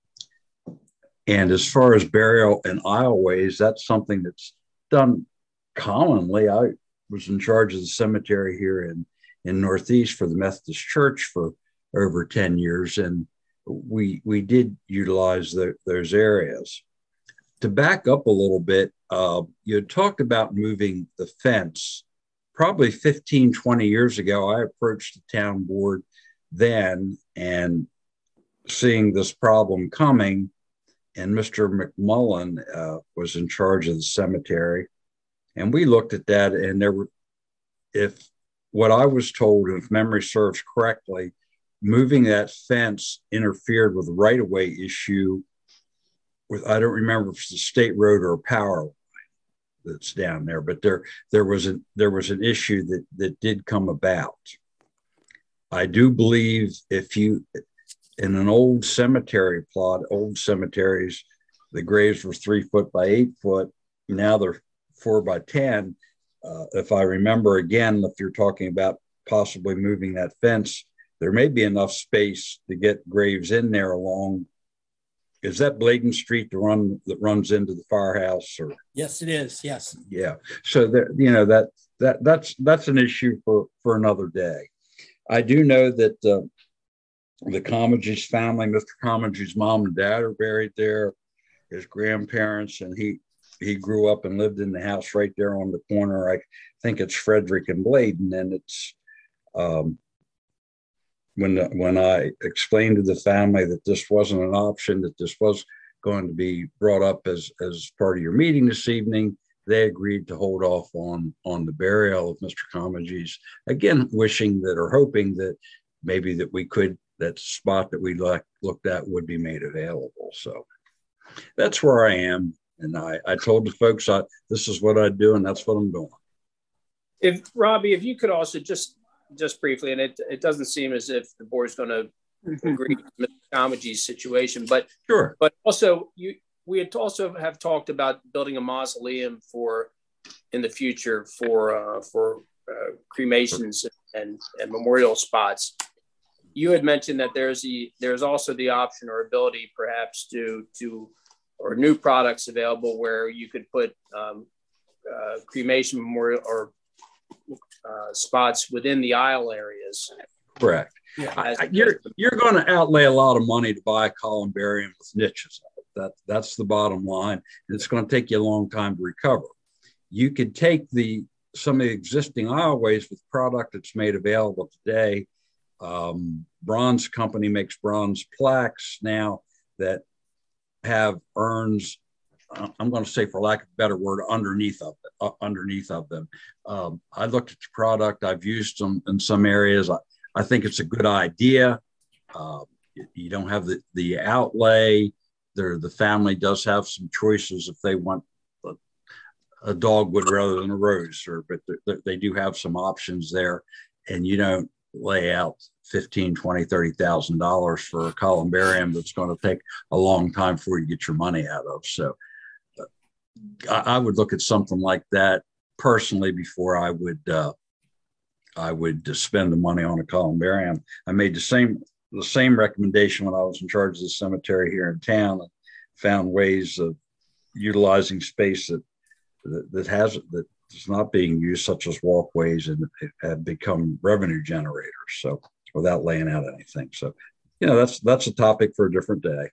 and as far as burial in aisleways, that's something that's done commonly. I was in charge of the cemetery here in in Northeast for the Methodist Church for over ten years, and we we did utilize the, those areas. To back up a little bit, uh, you had talked about moving the fence. Probably fifteen, twenty years ago, I approached the town board then, and seeing this problem coming, and Mister McMullen uh, was in charge of the cemetery, and we looked at that, and there were, if what I was told, if memory serves correctly, moving that fence interfered with the right-of-way issue with, I don't remember if it's a state road or a power line that's down there, but there there was a there was an issue that that did come about. I do believe if you, in an old cemetery plot, old cemeteries, the graves were three foot by eight foot. Now they're four by ten. Uh, if I remember again, if you're talking about possibly moving that fence, there may be enough space to get graves in there along. Is that Bladen Street, the run that runs into the firehouse? Or Yes, it is. Yes. yeah. So there, you know, that that that's that's an issue for for another day. I do know that uh, the Comegys family, Mister Comegy's mom and dad are buried there, his grandparents, and he he grew up and lived in the house right there on the corner. I think it's Frederick and Bladen, and it's um, when the, when I explained to the family that this wasn't an option, that this was going to be brought up as as part of your meeting this evening, they agreed to hold off on on the burial of Mister Comegy's. Again, wishing that or hoping that maybe that we could, that spot that we like, looked at would be made available. So that's where I am. And I, I told the folks, I, this is what I do, and that's what I'm doing. If Robbie, if you could also just, just briefly, and it, it doesn't seem as if the board's going to agree with Mister Comegy's situation, but sure. But also, you, we had also have talked about building a mausoleum for in the future for uh, for uh, cremations and, and memorial spots. You had mentioned that there's the there's also the option or ability perhaps to to or new products available where you could put um, uh, cremation memorial or uh, spots within the aisle areas. Correct. Yeah, I, I, you're you're going to outlay a lot of money to buy a columbarium with niches. That that's the bottom line, and it's going to take you a long time to recover. You could take the some of the existing aisleways with product that's made available today. Um, Bronze Company makes bronze plaques now that have urns. Uh, I'm going to say, for lack of a better word, underneath of it, uh, underneath of them. Um, I looked at the product. I've used them in some areas. I, I think it's a good idea. Uh, you, you don't have the, the outlay. There, the family does have some choices if they want a, a dogwood rather than a rose, or, but they do have some options there. And you don't lay out fifteen, twenty, thirty thousand dollars for a columbarium that's going to take a long time for you to get your money out of. So uh, I, I would look at something like that personally before I would uh, I would spend the money on a columbarium. I made the same the same recommendation when I was in charge of the cemetery here in town, and found ways of utilizing space that that, that has that is not being used, such as walkways, and have become revenue generators. So without laying out anything. So, you know, that's that's a topic for a different day.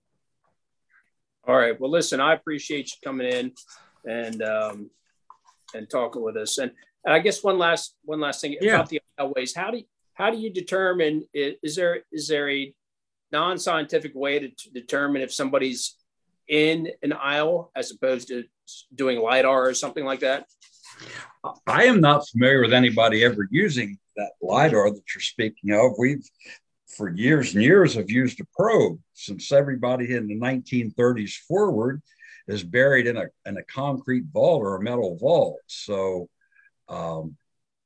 All right. Well, listen, I appreciate you coming in and um, and talking with us. And, and I guess one last one last thing yeah. about the aisleways. How do you, how do you determine? Is there is there a non-scientific way to, to determine if somebody's in an aisle as opposed to doing LiDAR or something like that? I am not familiar with anybody ever using that LiDAR that you're speaking of. We've, for years and years, have used a probe since everybody in the nineteen thirties forward is buried in a in a concrete vault or a metal vault. So um,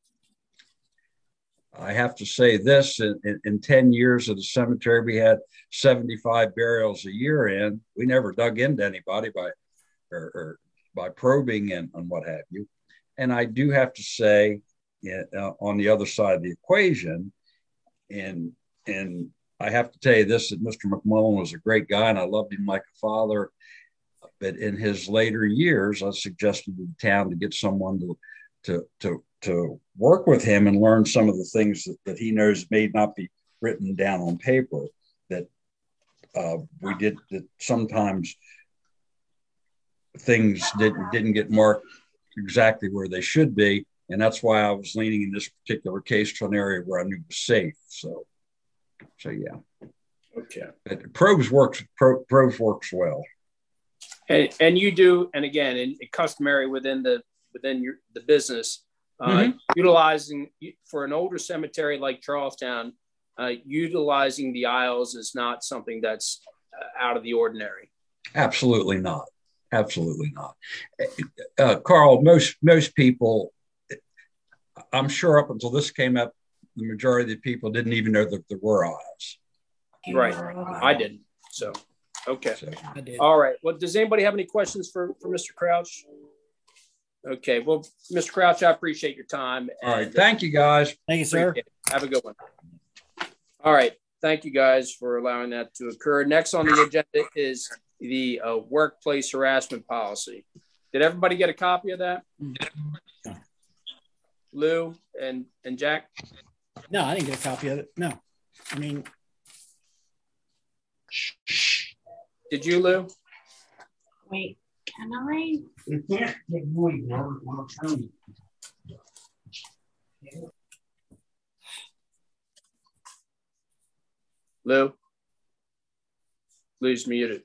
I have to say this, in, in, in ten years at the cemetery, we had seventy-five burials a year in. We never dug into anybody by or, or by probing and, and what have you. And I do have to say, uh, on the other side of the equation, and and I have to tell you this, that Mister McMullen was a great guy, and I loved him like a father. But in his later years, I suggested to the town to get someone to to to to work with him and learn some of the things that, that he knows may not be written down on paper. That uh, we did that sometimes things didn't didn't get marked exactly where they should be, and that's why I was leaning in this particular case to an area where I knew was safe. So, so yeah. Okay. But probes works. Pro, probes works well. And and you do, and again, in, in customary within the within your the business, uh, mm-hmm. utilizing for an older cemetery like Charlestown, uh, utilizing the aisles is not something that's uh, out of the ordinary. Absolutely not. Absolutely not. Uh, Carl, most most people, I'm sure up until this came up, the majority of the people didn't even know that there were aisles. Right. I didn't. So, okay. So, I did. All right. Well, does anybody have any questions for, for Mister Crouch? Okay. Well, Mister Crouch, I appreciate your time. All right. Thank you, guys. Thank you, sir. Have a good one. All right. Thank you, guys, for allowing that to occur. Next on the agenda is the uh, workplace harassment policy. Did everybody get a copy of that? Lou and, and Jack? No, I didn't get a copy of it. No. I mean, Did you, Lou? Wait, can I? You can't take noise, Robert, while telling you. Lou? Lou's muted.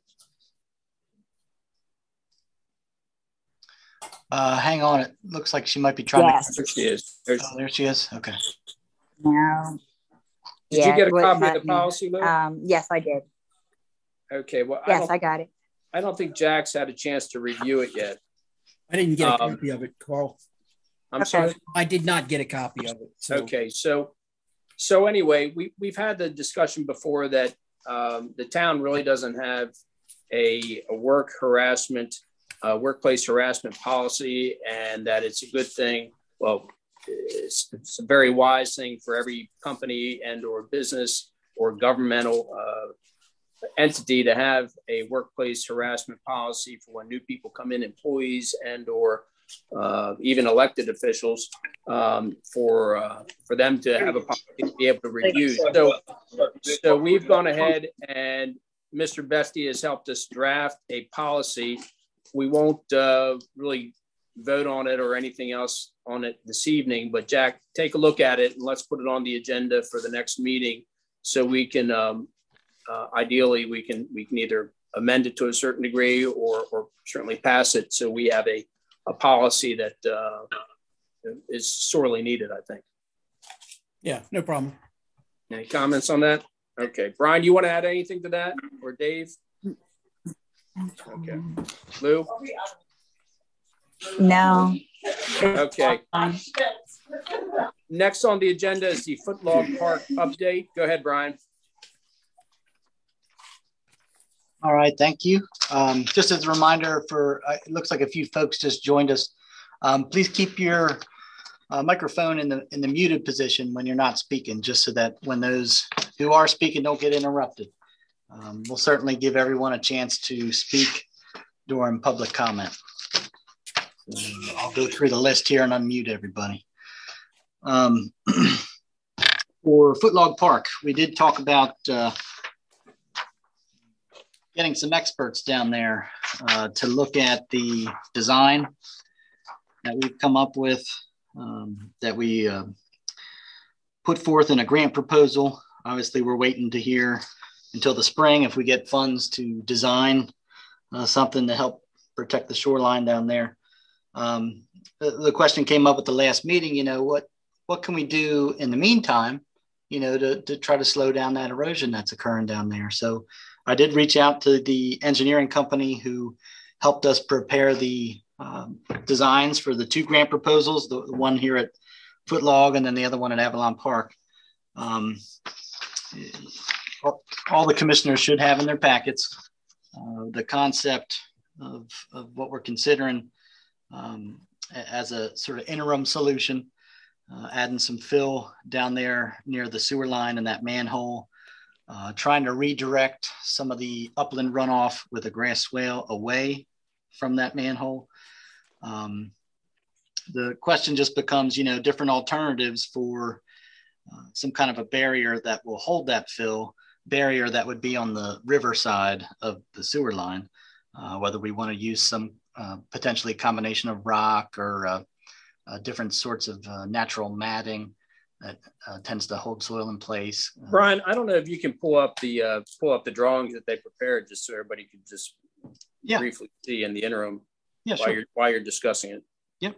Uh, hang on. It looks like she might be trying Yes. There she is. There's, to. Oh, there she is. Okay. No. did Yeah, you get a it wouldn't copy of let the me. policy, Lou? Um, yes, I did. Okay. Well, I Yes, don't, I got it. I don't think Jack's had a chance to review it yet. I didn't get a Um, copy of it, Carl. I'm Okay. sorry. I did not get a copy of it. So. Okay, so so anyway, we we've had the discussion before that um, the town really doesn't have a, a work harassment, uh, workplace harassment policy, and that it's a good thing. Well, it's, it's a very wise thing for every company and or business or governmental uh, entity to have a workplace harassment policy for when new people come in, employees and or uh, even elected officials, um, for uh, for them to have a policy to be able to review. So, so we've gone ahead and Mister Bestie has helped us draft a policy. We won't uh, really vote on it or anything else on it this evening, but Jack, take a look at it and let's put it on the agenda for the next meeting so we can, um, uh, ideally, we can we can either amend it to a certain degree or, or certainly pass it so we have a a policy that uh, is sorely needed, I think. Yeah, no problem. Any comments on that? Okay, Brian, you want to add anything to that, or Dave? Okay, Lou? No. Okay. Next on the agenda is the Footlog Park update. Go ahead, Brian. All right, thank you. Um, just as a reminder for, uh, it looks like a few folks just joined us. Um, please keep your uh, microphone in the in the muted position when you're not speaking, just so that when those who are speaking don't get interrupted. Um, we'll certainly give everyone a chance to speak during public comment. So I'll go through the list here and unmute everybody. Um, for Footlog Park, we did talk about uh, getting some experts down there uh, to look at the design that we've come up with, um, that we uh, put forth in a grant proposal. Obviously, we're waiting to hear until the spring if we get funds to design uh, something to help protect the shoreline down there. Um, the, the question came up at the last meeting, you know, what, what can we do in the meantime, you know, to, to try to slow down that erosion that's occurring down there. So I did reach out to the engineering company who helped us prepare the um, designs for the two grant proposals, the, the one here at Footlog and then the other one at Avalon Park. Um, all, all the commissioners should have in their packets uh, the concept of, of what we're considering um, as a sort of interim solution, uh, adding some fill down there near the sewer line and that manhole. Uh, trying to redirect some of the upland runoff with a grass swale away from that manhole. Um, the question just becomes, you know, different alternatives for uh, some kind of a barrier that will hold that fill, barrier that would be on the river side of the sewer line, uh, whether we want to use some uh, potentially combination of rock or uh, uh, different sorts of uh, natural matting that uh, tends to hold soil in place. Uh, Brian, I don't know if you can pull up the uh, pull up the drawings that they prepared, just so everybody could just yeah. briefly see in the interim yeah, while sure. you're while you're discussing it. Yep.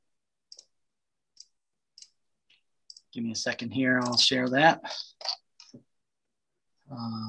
Give me a second here. I'll share that. Uh,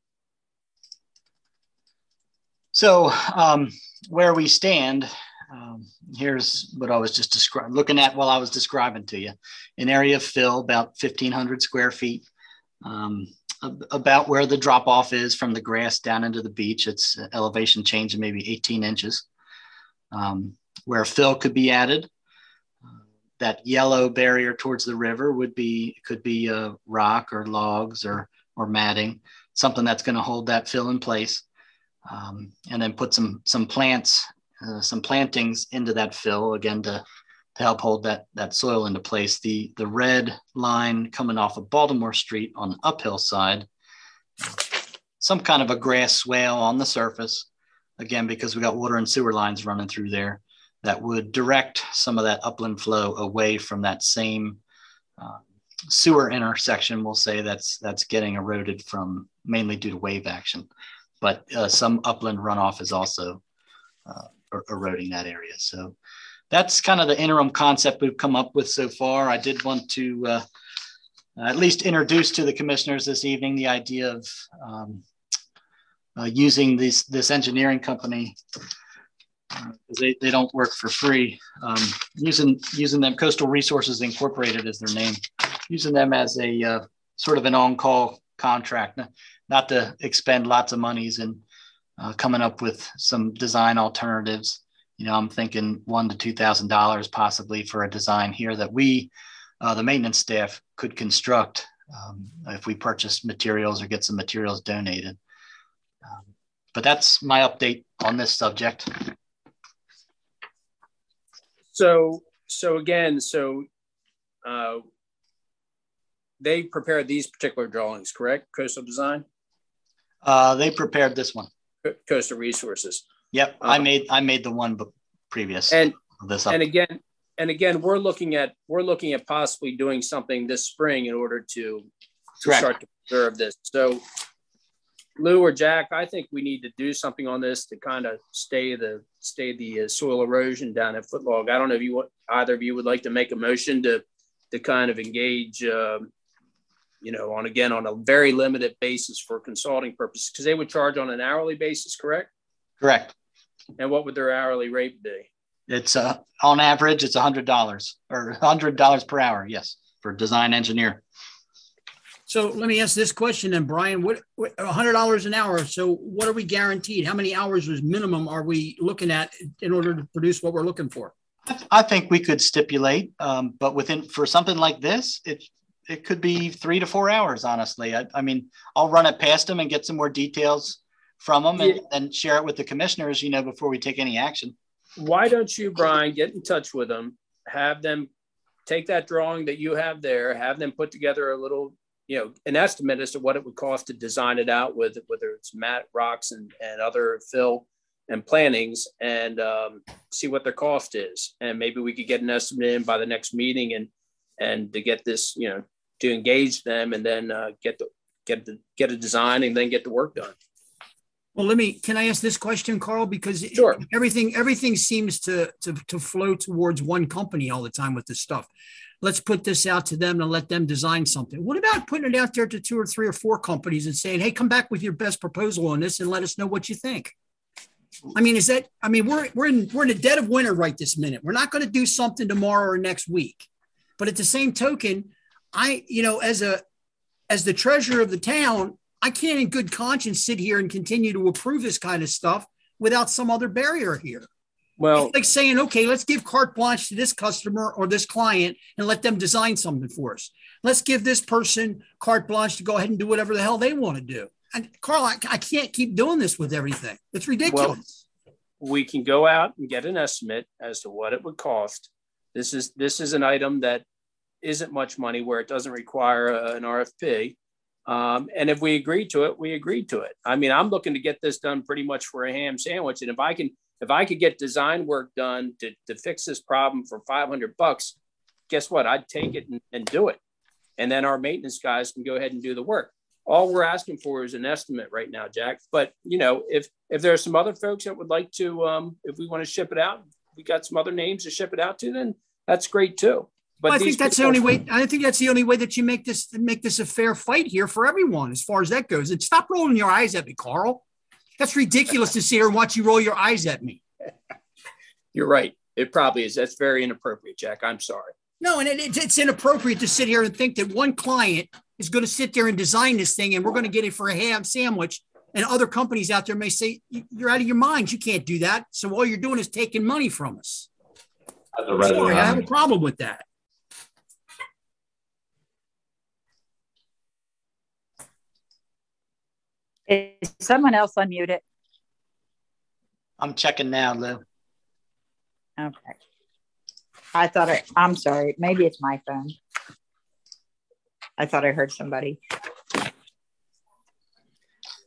so um, where we stand. Um, here's what I was just describing, looking at while I was describing to you. An area of fill, about fifteen hundred square feet, um, ab about where the drop off is from the grass down into the beach. It's elevation change of maybe eighteen inches. Um, where fill could be added. Uh, that yellow barrier towards the river would be, could be a rock or logs or, or matting, something that's going to hold that fill in place. Um, and then put some, some plants Uh, some plantings into that fill again to, to help hold that, that soil into place. The, the red line coming off of Baltimore Street on the uphill side some kind of a grass swale on the surface, again, because we got water and sewer lines running through there that would direct some of that upland flow away from that same uh, sewer intersection, we'll say, that's that's getting eroded from mainly due to wave action. But uh, some upland runoff is also uh, er eroding that area. So that's kind of the interim concept we've come up with so far. I did want to uh, at least introduce to the commissioners this evening the idea of um, uh, using this, this engineering company, uh, they, they don't work for free, um, using, using them, Coastal Resources Incorporated is their name, using them as a uh, sort of an on-call contract, not to expend lots of monies and uh, coming up with some design alternatives. You know, I'm thinking one to two thousand dollars possibly for a design here that we, uh, the maintenance staff, could construct um, if we purchase materials or get some materials donated. Um, but that's my update on this subject. So, so again, so uh, they prepared these particular drawings, correct? Coastal Design? Uh, they prepared this one. Coastal Resources. Yep, um, I made I made the one previous. And this and again, and again, we're looking at we're looking at possibly doing something this spring in order to, to start to preserve this. So, Lou or Jack, I think we need to do something on this to kind of stay the stay the uh, soil erosion down at Footlog. I don't know if you either of you would like to make a motion to to kind of engage. Um, you know, on again, on a very limited basis for consulting purposes, because they would charge on an hourly basis, correct? Correct. And what would their hourly rate be? It's uh, on average, it's a hundred dollars or a hundred dollars per hour. Yes. For design engineer. So let me ask this question then, Brian, what, what a hundred dollars an hour. So what are we guaranteed? How many hours is minimum are we looking at in order to produce what we're looking for? I think we could stipulate, um, but within, for something like this, it, it could be three to four hours, honestly. I, I mean, I'll run it past them and get some more details from them and, yeah. and share it with the commissioners, you know, before we take any action. Why don't you, Brian, get in touch with them, have them take that drawing that you have there, have them put together a little, you know, an estimate as to what it would cost to design it out with, whether it's mat, rocks, and, and other fill and plantings, and um, see what their cost is. And maybe we could get an estimate in by the next meeting and, and to get this, you know, to engage them and then uh, get the get the get a design and then get the work done. Well, let me. Can I ask this question, Carl? Because sure. everything everything seems to to to flow towards one company all the time with this stuff. Let's put this out to them and let them design something. What about putting it out there to two or three or four companies and saying, "Hey, come back with your best proposal on this and let us know what you think." I mean, is that? I mean, we're we're in we're in the dead of winter right this minute. We're not going to do something tomorrow or next week, but at the same token, I, you know, as a, as the treasurer of the town, I can't in good conscience sit here and continue to approve this kind of stuff without some other barrier here. Well, it's like saying, okay, let's give carte blanche to this customer or this client and let them design something for us. Let's give this person carte blanche to go ahead and do whatever the hell they want to do. And Carl, I, I can't keep doing this with everything. It's ridiculous. Well, we can go out and get an estimate as to what it would cost. This is, this is an item that isn't much money where it doesn't require a, an R F P. Um, and if we agree to it, we agree to it. I mean, I'm looking to get this done pretty much for a ham sandwich. And if I can, if I could get design work done to, to fix this problem for five hundred bucks, guess what? I'd take it and, and do it. And then our maintenance guys can go ahead and do the work. All we're asking for is an estimate right now, Jack. But, you know, if, if there are some other folks that would like to, um, if we want to ship it out, we got some other names to ship it out to, then that's great too. But well, I think that's people, the only way. I think that's the only way that you make this make this a fair fight here for everyone, as far as that goes. And stop rolling your eyes at me, Carl. That's ridiculous to sit here and watch you roll your eyes at me. You're right. It probably is. That's very inappropriate, Jack. I'm sorry. No, and it, it's inappropriate to sit here and think that one client is going to sit there and design this thing, and we're going to get it for a ham sandwich. And other companies out there may say, "You're out of your mind. You can't do that." So all you're doing is taking money from us. Sorry, I have a problem with that. Is someone else unmuted? I'm checking now, Lou. Okay. I thought I, I'm sorry. Maybe it's my phone. I thought I heard somebody.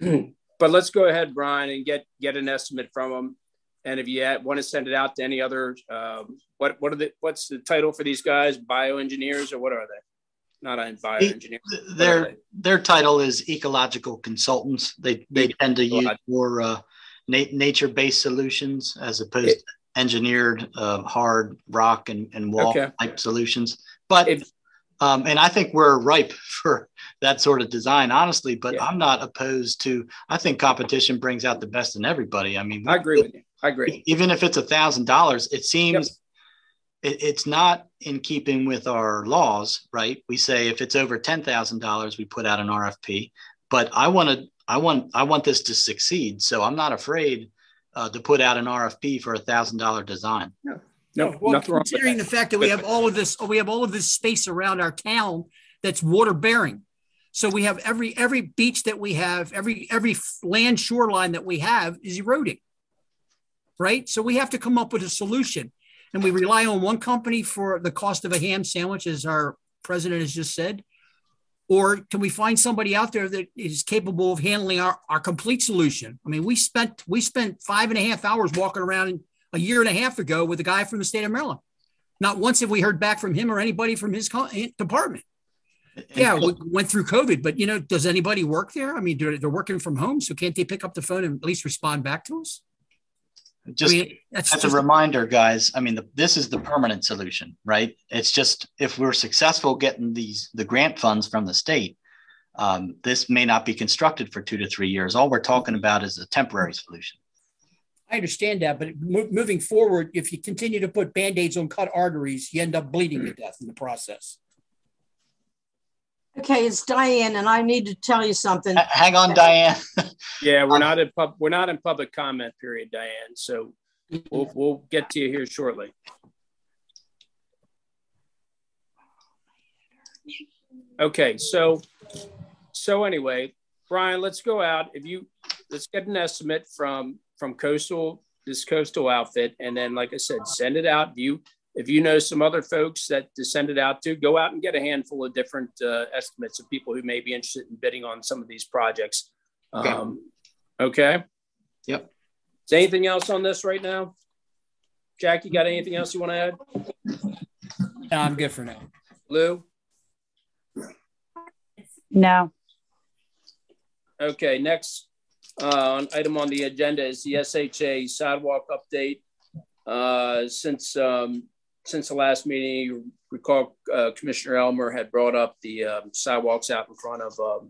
but let's go ahead, Brian, and get get an estimate from them. And if you want to send it out to any other, um, what what are the what's the title for these guys? Bioengineers, or what are they? Not on bioengineers. Their their title is ecological consultants. They they tend to use more uh, na- nature based solutions as opposed it, to engineered uh, hard rock and, and wall okay. type solutions. But if, um, and I think we're ripe for that sort of design, honestly. But yeah. I'm not opposed to. I think competition brings out the best in everybody. I mean, I agree with you. I agree. Even if it's a thousand dollars, it seems yep. it, it's not in keeping with our laws, right? We say if it's over ten thousand dollars, we put out an R F P. But I want to, I want, I want this to succeed, so I'm not afraid uh, to put out an R F P for a thousand dollar design. No, no, well, considering the fact that we have all of this, we have all of this space around our town that's water bearing. So we have every every beach that we have, every every land shoreline that we have is eroding. Right. So we have to come up with a solution, and we rely on one company for the cost of a ham sandwich, as our president has just said. Or can we find somebody out there that is capable of handling our, our complete solution? I mean, we spent we spent five and a half hours walking around a year and a half ago with a guy from the state of Maryland. Not once have we heard back from him or anybody from his department. Yeah, we went through COVID, but, you know, does anybody work there? I mean, they're, they're working from home, so can't they pick up the phone and at least respond back to us? Just I mean, that's as just a reminder, guys, I mean, the, this is the permanent solution, right? It's just if we're successful getting these the grant funds from the state, um, this may not be constructed for two to three years. All we're talking about is a temporary solution. I understand that, but mo- moving forward, if you continue to put Band-Aids on cut arteries, you end up bleeding to death in the process. Okay, it's Diane, and I need to tell you something. H- hang on, Diane. Yeah, we're not in pub. We're not in public comment period, Diane. So we'll we'll get to you here shortly. Okay, so so anyway, Brian, let's go out. If you let's get an estimate from from coastal this coastal outfit, and then, like I said, send it out. If you if you know some other folks that to send it out to, go out and get a handful of different uh, estimates of people who may be interested in bidding on some of these projects. Okay. Um, okay. Yep. Is there anything else on this right now? Jack, you got anything else you want to add? No, I'm good for now. Lou? No. Okay, next uh, item on the agenda is the S H A sidewalk update. Uh, since um, since the last meeting, you recall uh, Commissioner Elmer had brought up the um, sidewalks out in front of um,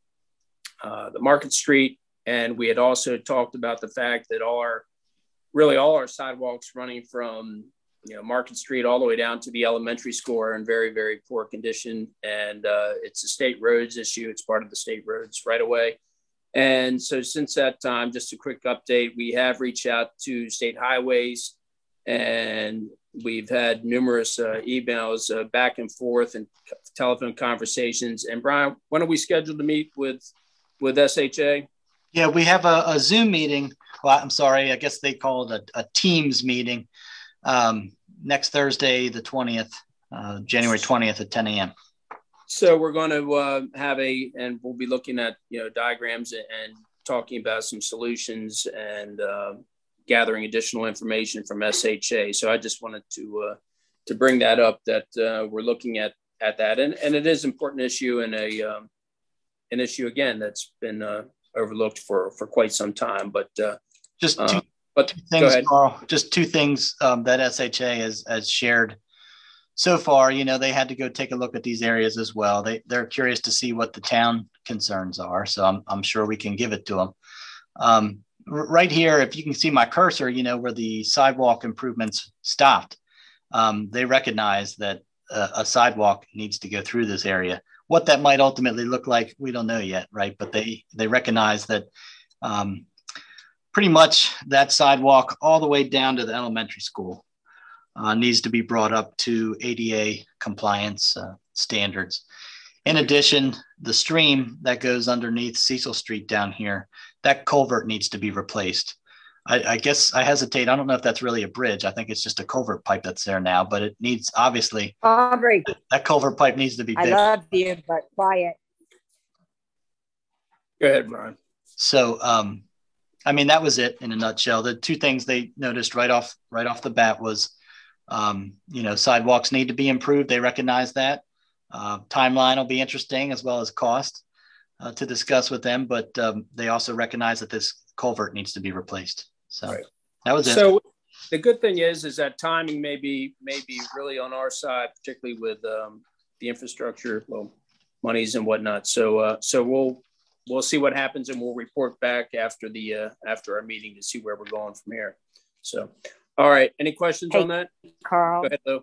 uh, the Market Street. And we had also talked about the fact that all our, really all our sidewalks running from, you know, Market Street all the way down to the elementary school are in very, very poor condition. And uh, it's a state roads issue. It's part of the state roads right away. And so since that time, just a quick update, we have reached out to state highways, and we've had numerous uh, emails uh, back and forth and telephone conversations. And Brian, when are we scheduled to meet with, with S H A? Yeah, we have a, a Zoom meeting. Well, I'm sorry, I guess they call it a, a Teams meeting um, next Thursday, the twentieth, uh, January twentieth at ten a.m. So we're going to uh, have a, and we'll be looking at, you know, diagrams and talking about some solutions and uh, gathering additional information from S H A. So I just wanted to uh, to bring that up, that uh, we're looking at at that, and and it is an important issue and a um, an issue again that's been uh, overlooked for for quite some time. But uh, just two, uh, but two things, Carl. Just two things um, that S H A has has shared so far. You know, they had to go take a look at these areas as well. They they're curious to see what the town concerns are. So I'm I'm sure we can give it to them. Um, right here, if you can see my cursor, you know, where the sidewalk improvements stopped. Um, they recognize that uh, a sidewalk needs to go through this area. What that might ultimately look like, we don't know yet, right? But they they recognize that um, pretty much that sidewalk all the way down to the elementary school uh, needs to be brought up to A D A compliance uh, standards. In addition, the stream that goes underneath Cecil Street down here, that culvert needs to be replaced. I, I guess I hesitate. I don't know if that's really a bridge. I think it's just a culvert pipe that's there now, but it needs, obviously, Aubrey, that culvert pipe needs to be I big. love you, but quiet. Go ahead, Brian. so, um, I mean, that was it in a nutshell. The two things they noticed right off, right off the bat was, um, you know, sidewalks need to be improved. They recognize that. Uh, timeline will be interesting, as well as cost uh, to discuss with them. But um, they also recognize that this culvert needs to be replaced. So right. that was it. So the good thing is, is that timing may be, may be really on our side, particularly with um, the infrastructure, well, monies and whatnot. So, uh, so we'll, we'll see what happens, and we'll report back after the, uh, after our meeting to see where we're going from here. So, all right. Any questions Hey, on that? Carl. Go ahead, Lou.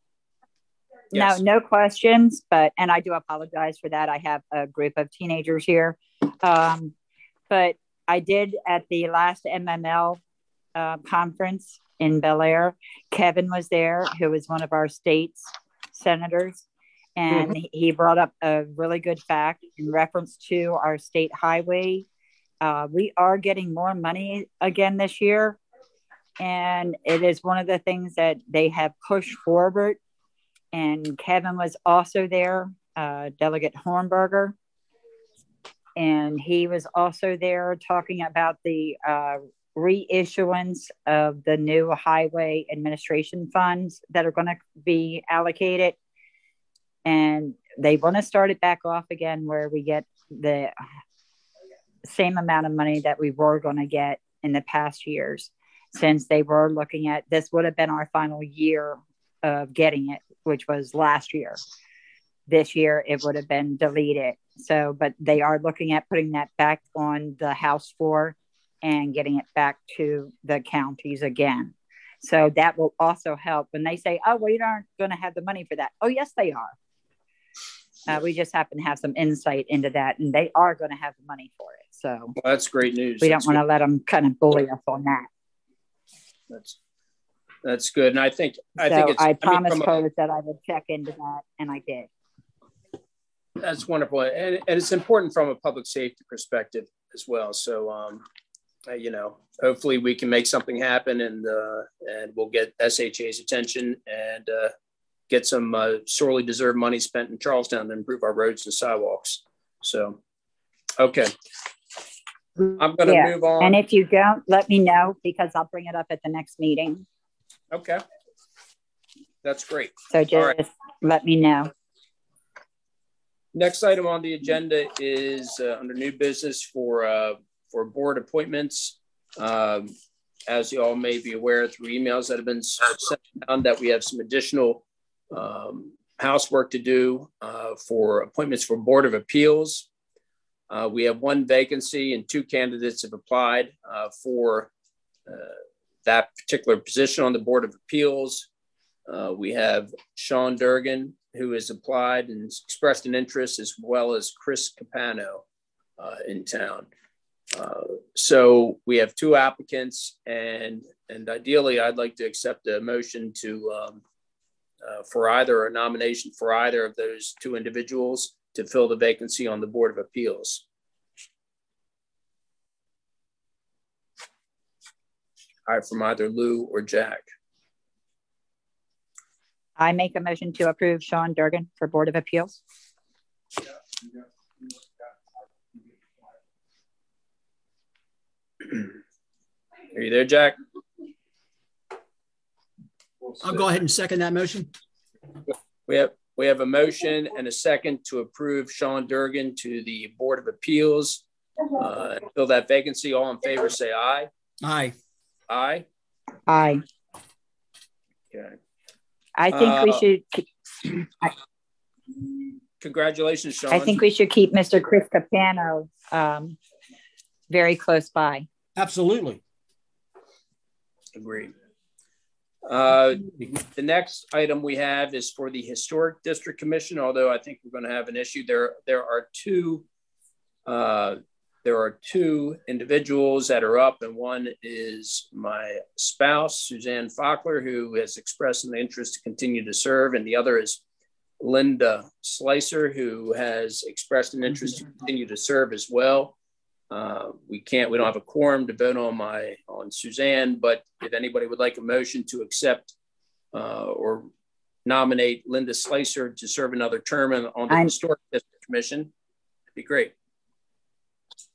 No, Yes. no questions, but, and I do apologize for that. I have a group of teenagers here. Um, but I did at the last M M L uh, conference in Bel Air, Kevin was there, who was one of our state's senators. And Mm-hmm. he brought up a really good fact in reference to our state highway. Uh, we are getting more money again this year. And it is one of the things that they have pushed forward. And Kevin was also there, uh, Delegate Hornberger. And he was also there talking about the uh, reissuance of the new highway administration funds that are going to be allocated. And they want to start it back off again, where we get the same amount of money that we were going to get in the past years, since they were looking at, this would have been our final year of getting it, which was last year. This year, it would have been deleted. So, but they are looking at putting that back on the House floor and getting it back to the counties again. So that will also help when they say, oh, we aren't going to have the money for that. Oh, yes, they are. Uh, we just happen to have some insight into that, and they are going to have the money for it. So Well, that's great news. we That's don't want to good. let them kind of bully us on that. That's, that's good. And I think, I so think it's, I mean, promised from a- Curtis that I would check into that, and I did. That's wonderful. And, and it's important from a public safety perspective as well. So, um, uh, you know, hopefully we can make something happen, and, uh, and we'll get S H A's attention and uh, get some uh, sorely deserved money spent in Charlestown to improve our roads and sidewalks. So, okay. I'm going to Yeah. move on. And if you don't, let me know, because I'll bring it up at the next meeting. Okay. That's great. So just All right. let me know. Next item on the agenda is uh, under new business for uh, for board appointments. Um, as you all may be aware through emails that have been sent down, that we have some additional um, housework to do uh, for appointments for Board of Appeals. Uh, we have one vacancy and two candidates have applied uh, for uh, that particular position on the Board of Appeals. Uh, we have Sean Durgan, who has applied and expressed an interest, as well as Chris Capano uh, in town. Uh, so we have two applicants, and and ideally I'd like to accept a motion to um, uh, for either a nomination for either of those two individuals to fill the vacancy on the Board of Appeals. All right, from either Lou or Jack. I make a motion to approve Sean Durgan for Board of Appeals. Are you there, Jack? I'll go ahead and second that motion. We have we have a motion and a second to approve Sean Durgan to the Board of Appeals. Uh, fill that vacancy. All in favor, say aye. Aye. Aye. Aye. Okay. I think we Uh, should. I, Congratulations, Sean. I think we should keep Mister Chris Capano um, very close by. Absolutely. Agreed. Uh, the next item we have is for the Historic District Commission, although I think we're going to have an issue. There, there are two uh, there are two individuals that are up, and one is my spouse, Suzanne Fockler, who has expressed an interest to continue to serve, and the other is Linda Slicer, who has expressed an interest to continue to serve as well. Uh, we can't, we don't have a quorum to vote on my, on Suzanne, but if anybody would like a motion to accept uh, or nominate Linda Slicer to serve another term on the I'm, Historic District Commission, that'd be great.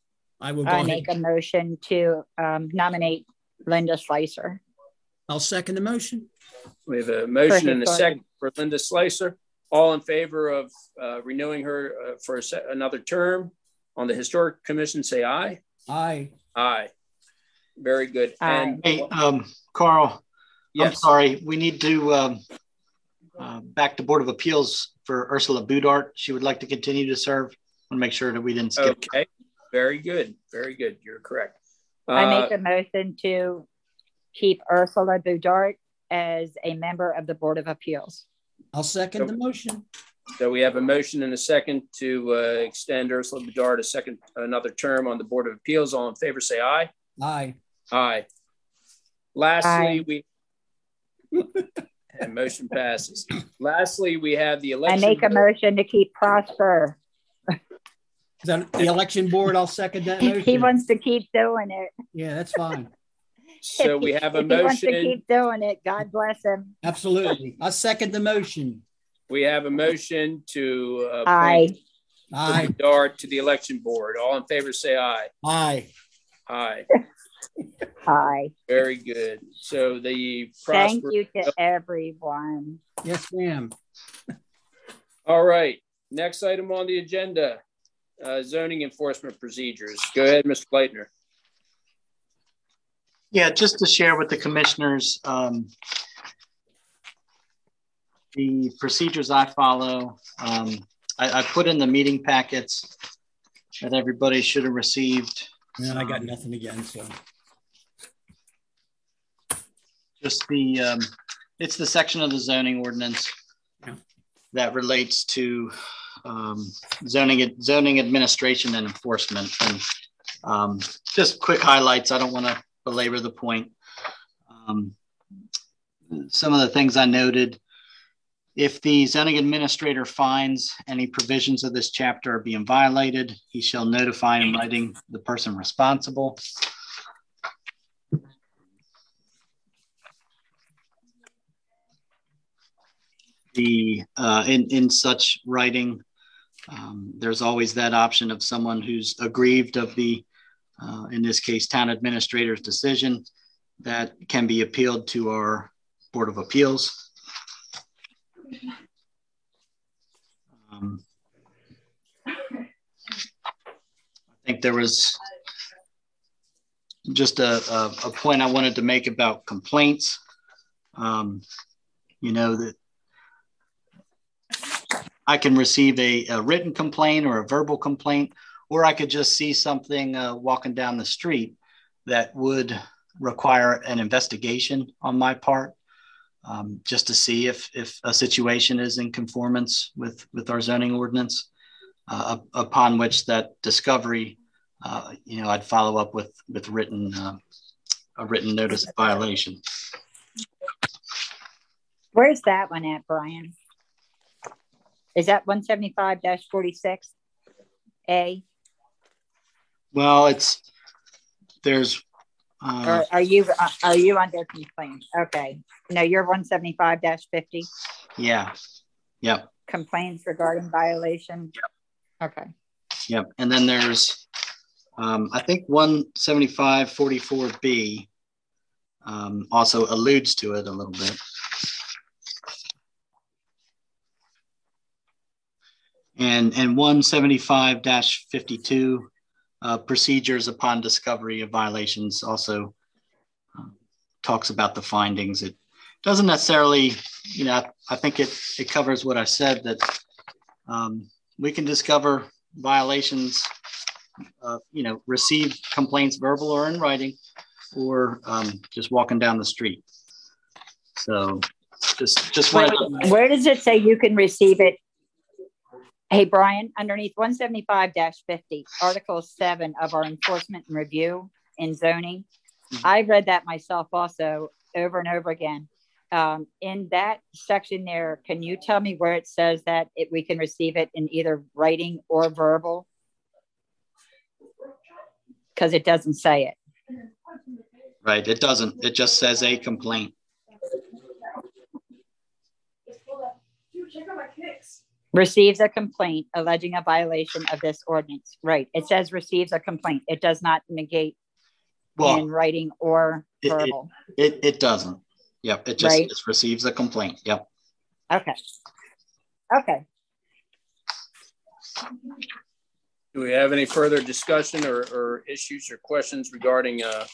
I will go I ahead. make a motion to um, nominate Linda Slicer. I'll second the motion. We have a motion and a historic. second for Linda Slicer. All in favor of uh, renewing her uh, for a se- another term on the Historic Commission, say aye. Aye. Aye. Very good. Aye. And Hey, um, Carl, I'm yes, sorry. We need to, um, uh, back to Board of Appeals for Ursula Budart. She would like to continue to serve. I want to make sure that we didn't skip. okay. Very good. Very good. You're correct. Uh, I make a motion to keep Ursula Budart as a member of the Board of Appeals. I'll second the motion. So we have a motion and a second to uh, extend Ursula Bedard a second, another term on the Board of Appeals. All in favor, say aye. Aye. Aye. Lastly, Aye. we and motion passes. Lastly, we have the I election. make a board. motion to keep Prosper. The, the election board, I'll second that He, motion. he wants to keep doing it. Yeah, that's fine. So we have a If he wants to motion. keep doing it. God bless him. Absolutely. I'll second the motion. We have a motion to uh, Aye. appoint Aye. Bedard to the election board. All in favor, say aye. Aye. Aye. Aye. Very good. So the Thank prosper. you to everyone. Yes, ma'am. All right. Next item on the agenda, uh, zoning enforcement procedures. Go ahead, Mister Leitner. Yeah, just to share with the commissioners, um, the procedures I follow. Um, I, I put in the meeting packets that everybody should have received. And I got nothing again, so. Just the, um, it's the section of the zoning ordinance Yeah. that relates to um, zoning, zoning administration and enforcement. And um, just quick highlights. I don't want to belabor the point. Um, some of the things I noted: if the zoning administrator finds any provisions of this chapter are being violated, he shall notify in writing the person responsible. The uh, in in such writing, um, there's always that option of someone who's aggrieved of the, uh, in this case, town administrator's decision that can be appealed to our Board of Appeals. Um, I think there was just a, a, a point I wanted to make about complaints. Um, you know, that I can receive a, a written complaint or a verbal complaint, or I could just see something uh, walking down the street that would require an investigation on my part, um, just to see if, if a situation is in conformance with, with our zoning ordinance, uh, upon which that discovery, uh, you know, I'd follow up with, with written, uh, a written notice of violation. Where's that one at, Brian? Is that one seventy-five forty-six A? Well, it's, there's, uh, Or are you uh, are you under complaint? Okay. No, you're one seventy-five fifty. yeah, yep. Complaints regarding violation. Yep. Okay. Yep. And then there's, um, I think one seventy-five forty-four B um, also alludes to it a little bit. And, and one seventy-five fifty-two uh, procedures upon discovery of violations also uh, talks about the findings. It doesn't necessarily, you know, I think it, it covers what I said, that um, we can discover violations, uh, you know, receive complaints verbal or in writing, or um, just walking down the street. So just, just Wait, wanted where does it say you can receive it? Hey, Brian, underneath one seventy-five fifty, Article seven of our enforcement and review in zoning. Mm-hmm. I read that myself also over and over again. Um, in that section there, can you tell me where it says that it, we can receive it in either writing or verbal? Because it doesn't say it. Right, it doesn't. It just says a complaint. receives a complaint alleging a violation of this ordinance. Right. It says receives a complaint. It does not negate Well, in writing or it, it, verbal. it, it doesn't. Yep. It just, Right. just receives a complaint. Yep. Okay. Okay. Do we have any further discussion or, or issues or questions regarding uh,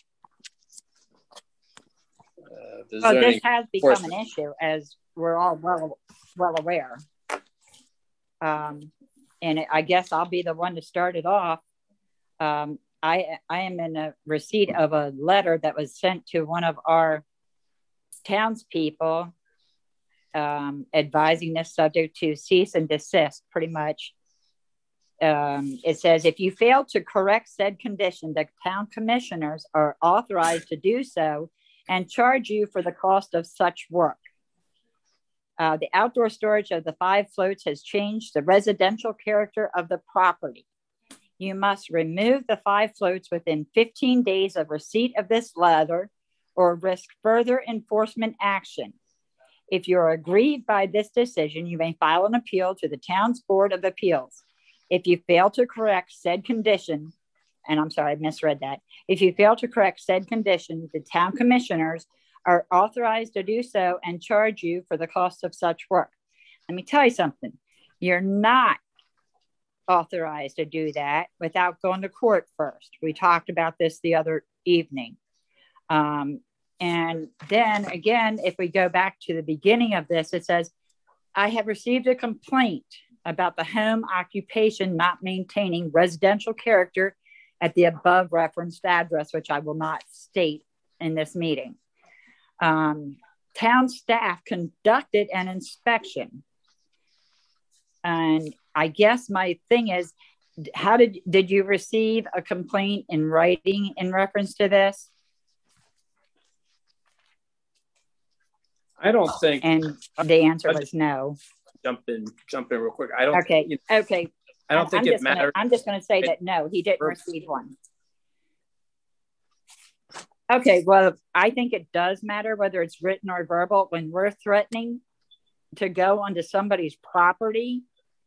uh, the Well, zoning? this has become an issue, as we're all well well aware. Um, and I guess I'll be the one to start it off. Um, I I am in a receipt of a letter that was sent to one of our townspeople, um, advising this subject to cease and desist, pretty much. Um, it says, if you fail to correct said condition, the town commissioners are authorized to do so and charge you for the cost of such work. Uh, the outdoor storage of the five floats has changed the residential character of the property. You must remove the five floats within fifteen days of receipt of this letter or risk further enforcement action. If you're aggrieved by this decision, you may file an appeal to the town's Board of Appeals. If you fail to correct said condition, and I'm sorry, I misread that. If you fail to correct said condition, the town commissioners are authorized to do so and charge you for the cost of such work. Let me tell you something. You're not authorized to do that without going to court first. We talked about this the other evening. Um, and then again, if we go back to the beginning of this, it says, I have received a complaint about the home occupation not maintaining residential character at the above referenced address, which I will not state in this meeting. Um, town staff conducted an inspection. And I guess my thing is, how did, did you receive a complaint in writing in reference to this? I don't think. And the answer was no. Jump in, jump in real quick. I don't. Okay. You know, Okay. I don't think I'm it just gonna, matters. I'm just going to say that no, he didn't receive one. Okay. Well, I think it does matter whether it's written or verbal. When we're threatening to go onto somebody's property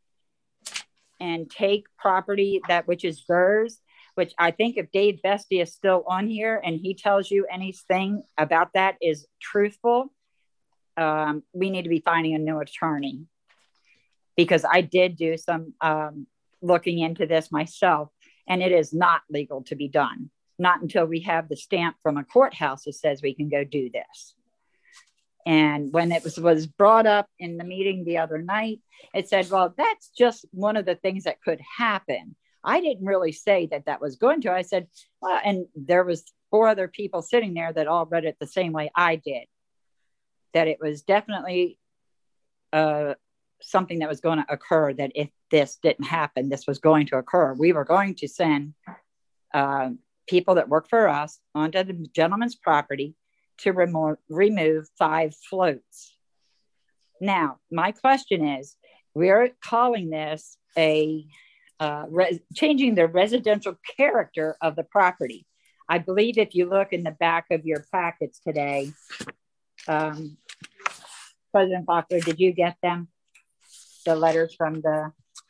and take property that which is theirs, which I think if Dave Bestie is still on here and he tells you anything about that is truthful, um, we need to be finding a new attorney. Because I did do some um, looking into this myself, and it is not legal to be done. Not until we have the stamp from a courthouse that says we can go do this. And when it was, was brought up in the meeting the other night, it said, well, that's just one of the things that could happen. I didn't really say that that was going to. I said, well, and there was four other people sitting there that all read it the same way I did. That it was definitely uh, something that was going to occur, that if this didn't happen, this was going to occur. We were going to send uh, people that work for us onto the gentleman's property to remo- remove five floats. Now, my question is, we're calling this a uh, res- changing the residential character of the property. I believe if you look in the back of your packets today, um, President Fokker, did you get them? The letters from the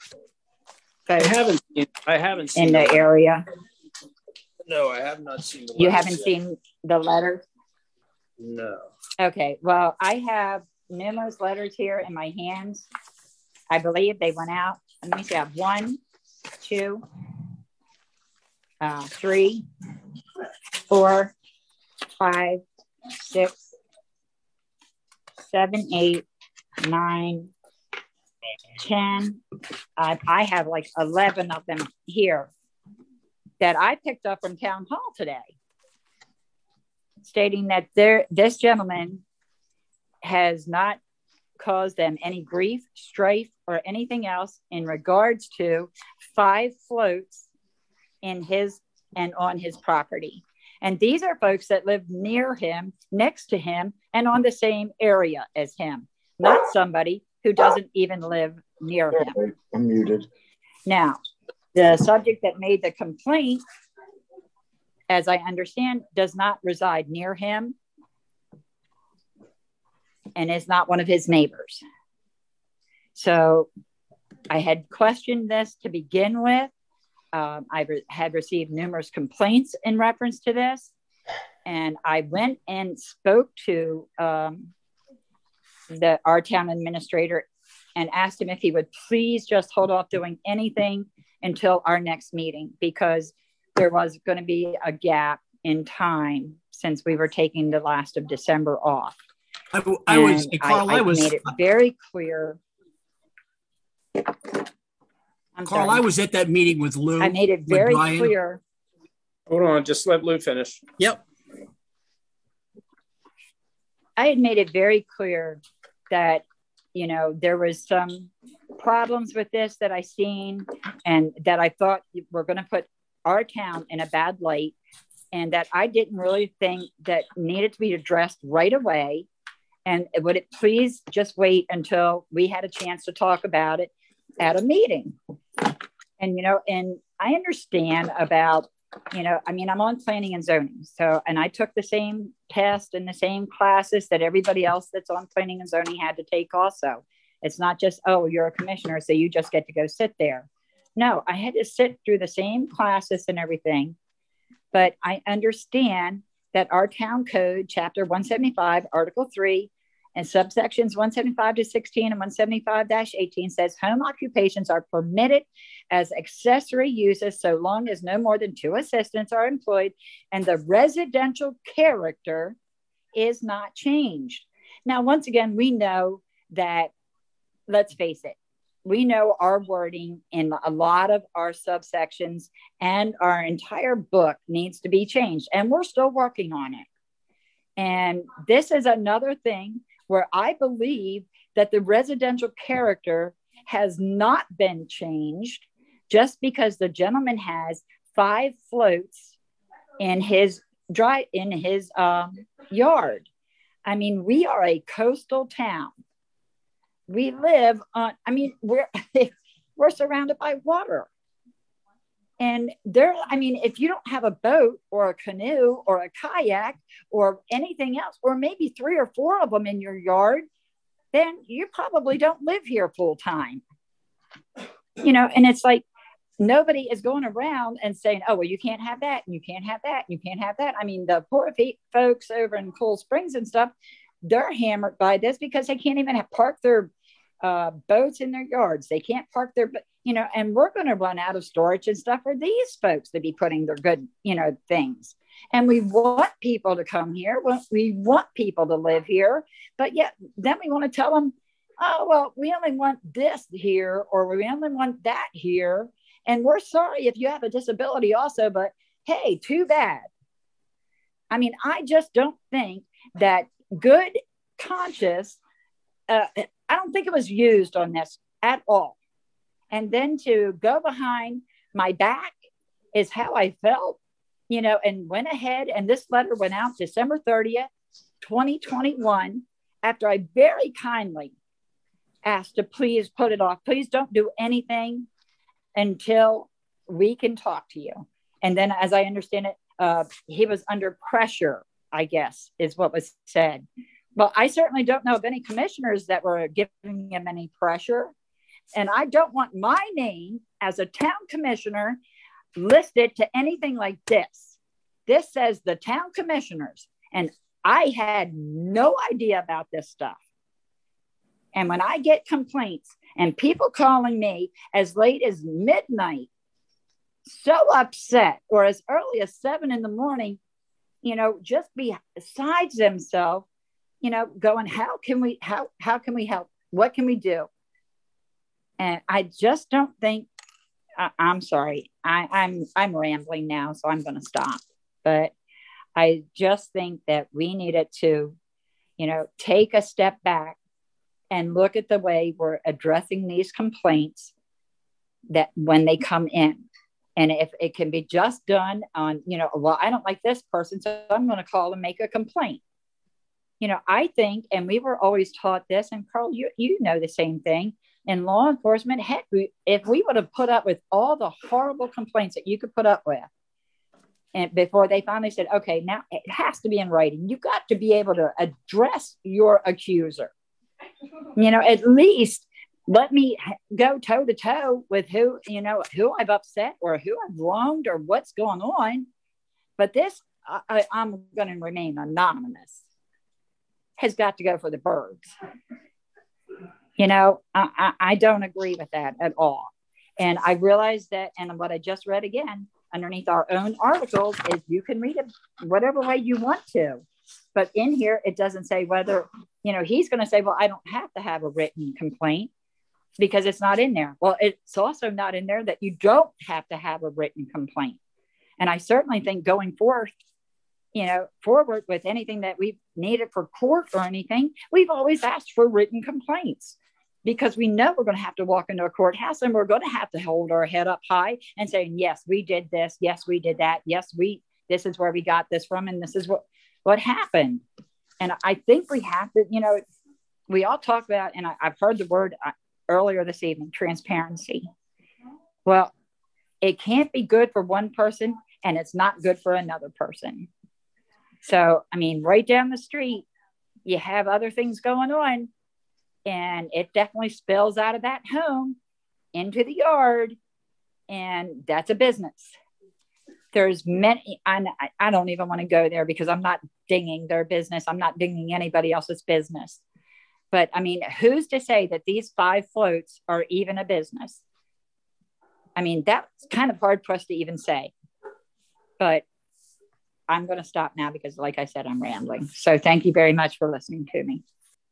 I haven't seen, I haven't seen in the them. area. No, I have not seen the You letters haven't yet. seen the letters? No. Okay, well, I have numerous letters here in my hands. I believe they went out. Let me see, I have one, two, uh, three, four, five, six, seven, eight, nine, ten. I, I have like eleven of them here that I picked up from town hall today, stating that there, this gentleman has not caused them any grief, strife, or anything else in regards to five floats in his and on his property. And these are folks that live near him, next to him, and on the same area as him, not somebody who doesn't even live near him. I'm muted. Now, the subject that made the complaint, as I understand, does not reside near him and is not one of his neighbors. So I had questioned this to begin with. Um, I re- had received numerous complaints in reference to this. And I went and spoke to um, the our town administrator and asked him if he would please just hold off doing anything until our next meeting, because there was going to be a gap in time since we were taking the last of December off. I, I was, And Carl, I, I I was, made it very clear. I'm Carl, sorry. I was at that meeting with Lou. I made it with very Brian. clear. Hold on, just let Lou finish. Yep. I had made it very clear that, you know, there was some problems with this that I seen and that I thought were going to put our town in a bad light, and that I didn't really think that needed to be addressed right away. And would it please just wait until we had a chance to talk about it at a meeting? And, you know, and I understand about, you know, I mean, I'm on planning and zoning. So, and I took the same test and the same classes that everybody else that's on planning and zoning had to take also. It's not just, oh, you're a commissioner, so you just get to go sit there. No, I had to sit through the same classes and everything. But I understand that our town code, chapter one seventy-five, article three, and subsections one seventy-five to sixteen and one seventy-five dash eighteen says home occupations are permitted as accessory uses so long as no more than two assistants are employed and the residential character is not changed. Now, once again, we know that, let's face it, we know our wording in a lot of our subsections and our entire book needs to be changed, and we're still working on it. And this is another thing where I believe that the residential character has not been changed just because the gentleman has five floats in his dry in his um, yard. I mean, we are a coastal town. We live on, I mean, we're we're surrounded by water. And there, I mean, if you don't have a boat or a canoe or a kayak or anything else, or maybe three or four of them in your yard, then you probably don't live here full time. You know, and it's like nobody is going around and saying, oh, well, you can't have that, and you can't have that, and you can't have that. I mean, the poor folks over in Cool Springs and stuff, they're hammered by this because they can't even have park their uh, boats in their yards. They can't park their, you know, and we're going to run out of storage and stuff for these folks to be putting their good, you know, things. And we want people to come here. We want people to live here, but yet then we want to tell them, oh, well, we only want this here, or we only want that here. And we're sorry if you have a disability also, but hey, too bad. I mean, I just don't think that good conscience, uh, I don't think it was used on this at all. And then to go behind my back is how I felt, you know, and went ahead. And this letter went out December thirtieth, twenty twenty-one, after I very kindly asked to please put it off. Please don't do anything until we can talk to you. And then, as I understand it, uh, he was under pressure, I guess, is what was said. But I certainly don't know of any commissioners that were giving him any pressure. And I don't want my name as a town commissioner listed to anything like this. This says the town commissioners. And I had no idea about this stuff. And when I get complaints and people calling me as late as midnight, so upset, or as early as seven in the morning, you know, just besides themselves, you know, going, how can we, how, how can we help? What can we do? And I just don't think, I, I'm sorry, I, I'm, I'm rambling now, so I'm going to stop. But I just think that we needed to, you know, take a step back and look at the way we're addressing these complaints that when they come in. And if it can be just done on, you know, well, I don't like this person, so I'm going to call and make a complaint. You know, I think, and we were always taught this, and Carl, you, you know the same thing, in law enforcement, heck, we, if we would have put up with all the horrible complaints that you could put up with, and before they finally said, okay, now it has to be in writing. You've got to be able to address your accuser. You know, at least let me go toe to toe with who, you know, who I've upset or who I've wronged or what's going on. But this, I, I'm going to remain anonymous, has got to go for the birds. You know, I, I, I don't agree with that at all. And I realize that, and what I just read again, underneath our own articles, is you can read it whatever way you want to. But in here, it doesn't say whether, you know, he's going to say, well, I don't have to have a written complaint because it's not in there. Well, it's also not in there that you don't have to have a written complaint. And I certainly think going forth, you know, forward with anything that we've needed for court or anything, we've always asked for written complaints because we know we're going to have to walk into a courthouse and we're going to have to hold our head up high and saying, yes, we did this. Yes, we did that. Yes, we, this is where we got this from. And this is what, what happened. And I think we have to, you know, we all talk about, and I, I've heard the word uh, earlier this evening, transparency. Well, it can't be good for one person and it's not good for another person. So, I mean, right down the street, you have other things going on and it definitely spills out of that home into the yard. And that's a business. There's many, I, I don't even want to go there because I'm not dinging their business. I'm not dinging anybody else's business. But I mean, who's to say that these five floats are even a business? I mean, that's kind of hard for us to even say. But I'm going to stop now because, like I said, I'm rambling. So thank you very much for listening to me.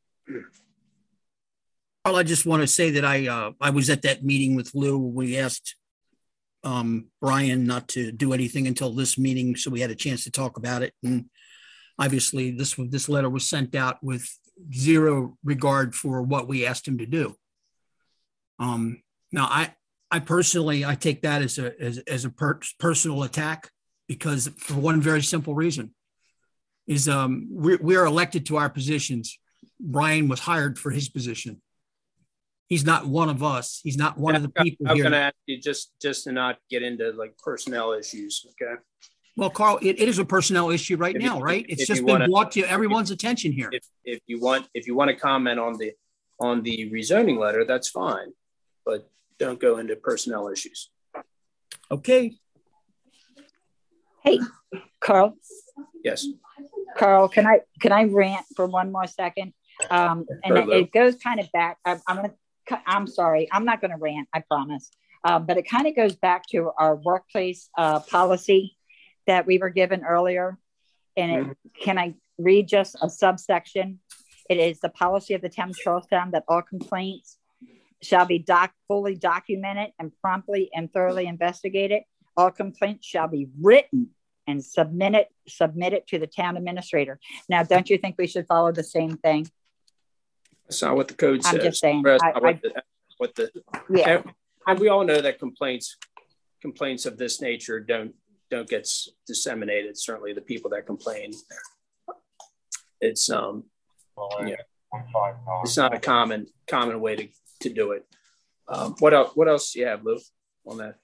Carl, I just want to say that I uh, I was at that meeting with Lou. We asked um, Brian not to do anything until this meeting, so we had a chance to talk about it. And obviously, this this letter was sent out with zero regard for what we asked him to do. Um, now, I I personally I take that as a as, as a per- personal attack. Because for one very simple reason is um, we're, we're elected to our positions. Brian was hired for his position. He's not one of us. He's not one yeah, of the people I'm here. I'm going to ask you just, just to not get into like personnel issues. Okay. Well, Carl, it, it is a personnel issue right if now, you, right? It's if just been wanna, brought to everyone's if, attention here. If, if you want, if you want to comment on the, on the rezoning letter, that's fine, but don't go into personnel issues. Okay. Hey, Carl. Yes. Carl, can I can I rant for one more second? Um, and it, it goes kind of back. I, I'm gonna. I'm sorry. I'm not going to rant. I promise. Um, but it kind of goes back to our workplace uh, policy that we were given earlier. And it, mm-hmm. Can I read just a subsection? It is the policy of the town of Charlestown that all complaints shall be doc fully documented and promptly and thoroughly investigated. All complaints shall be written and submitted submitted to the town administrator. Now, don't you think we should follow the same thing? That's not what the code says. I'm just saying. That's I, not what, I, the, what the yeah. And, and we all know that complaints complaints of this nature don't don't get disseminated. Certainly, the people that complain, it's um, yeah, it's not a common common way to to do it. Um, what else? What else do you have, Lou, on that?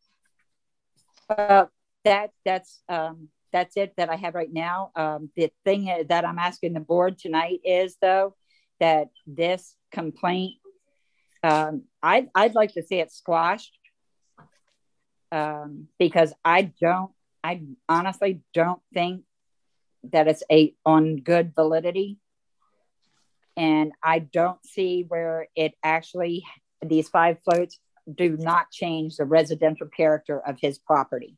Uh, that that's um, that's it that I have right now. Um, the thing that I'm asking the board tonight is, though, that this complaint, um, I'd, I'd like to see it squashed um, because I don't, I honestly don't think that it's a on good validity. And I don't see where it actually, these five floats do not change the residential character of his property.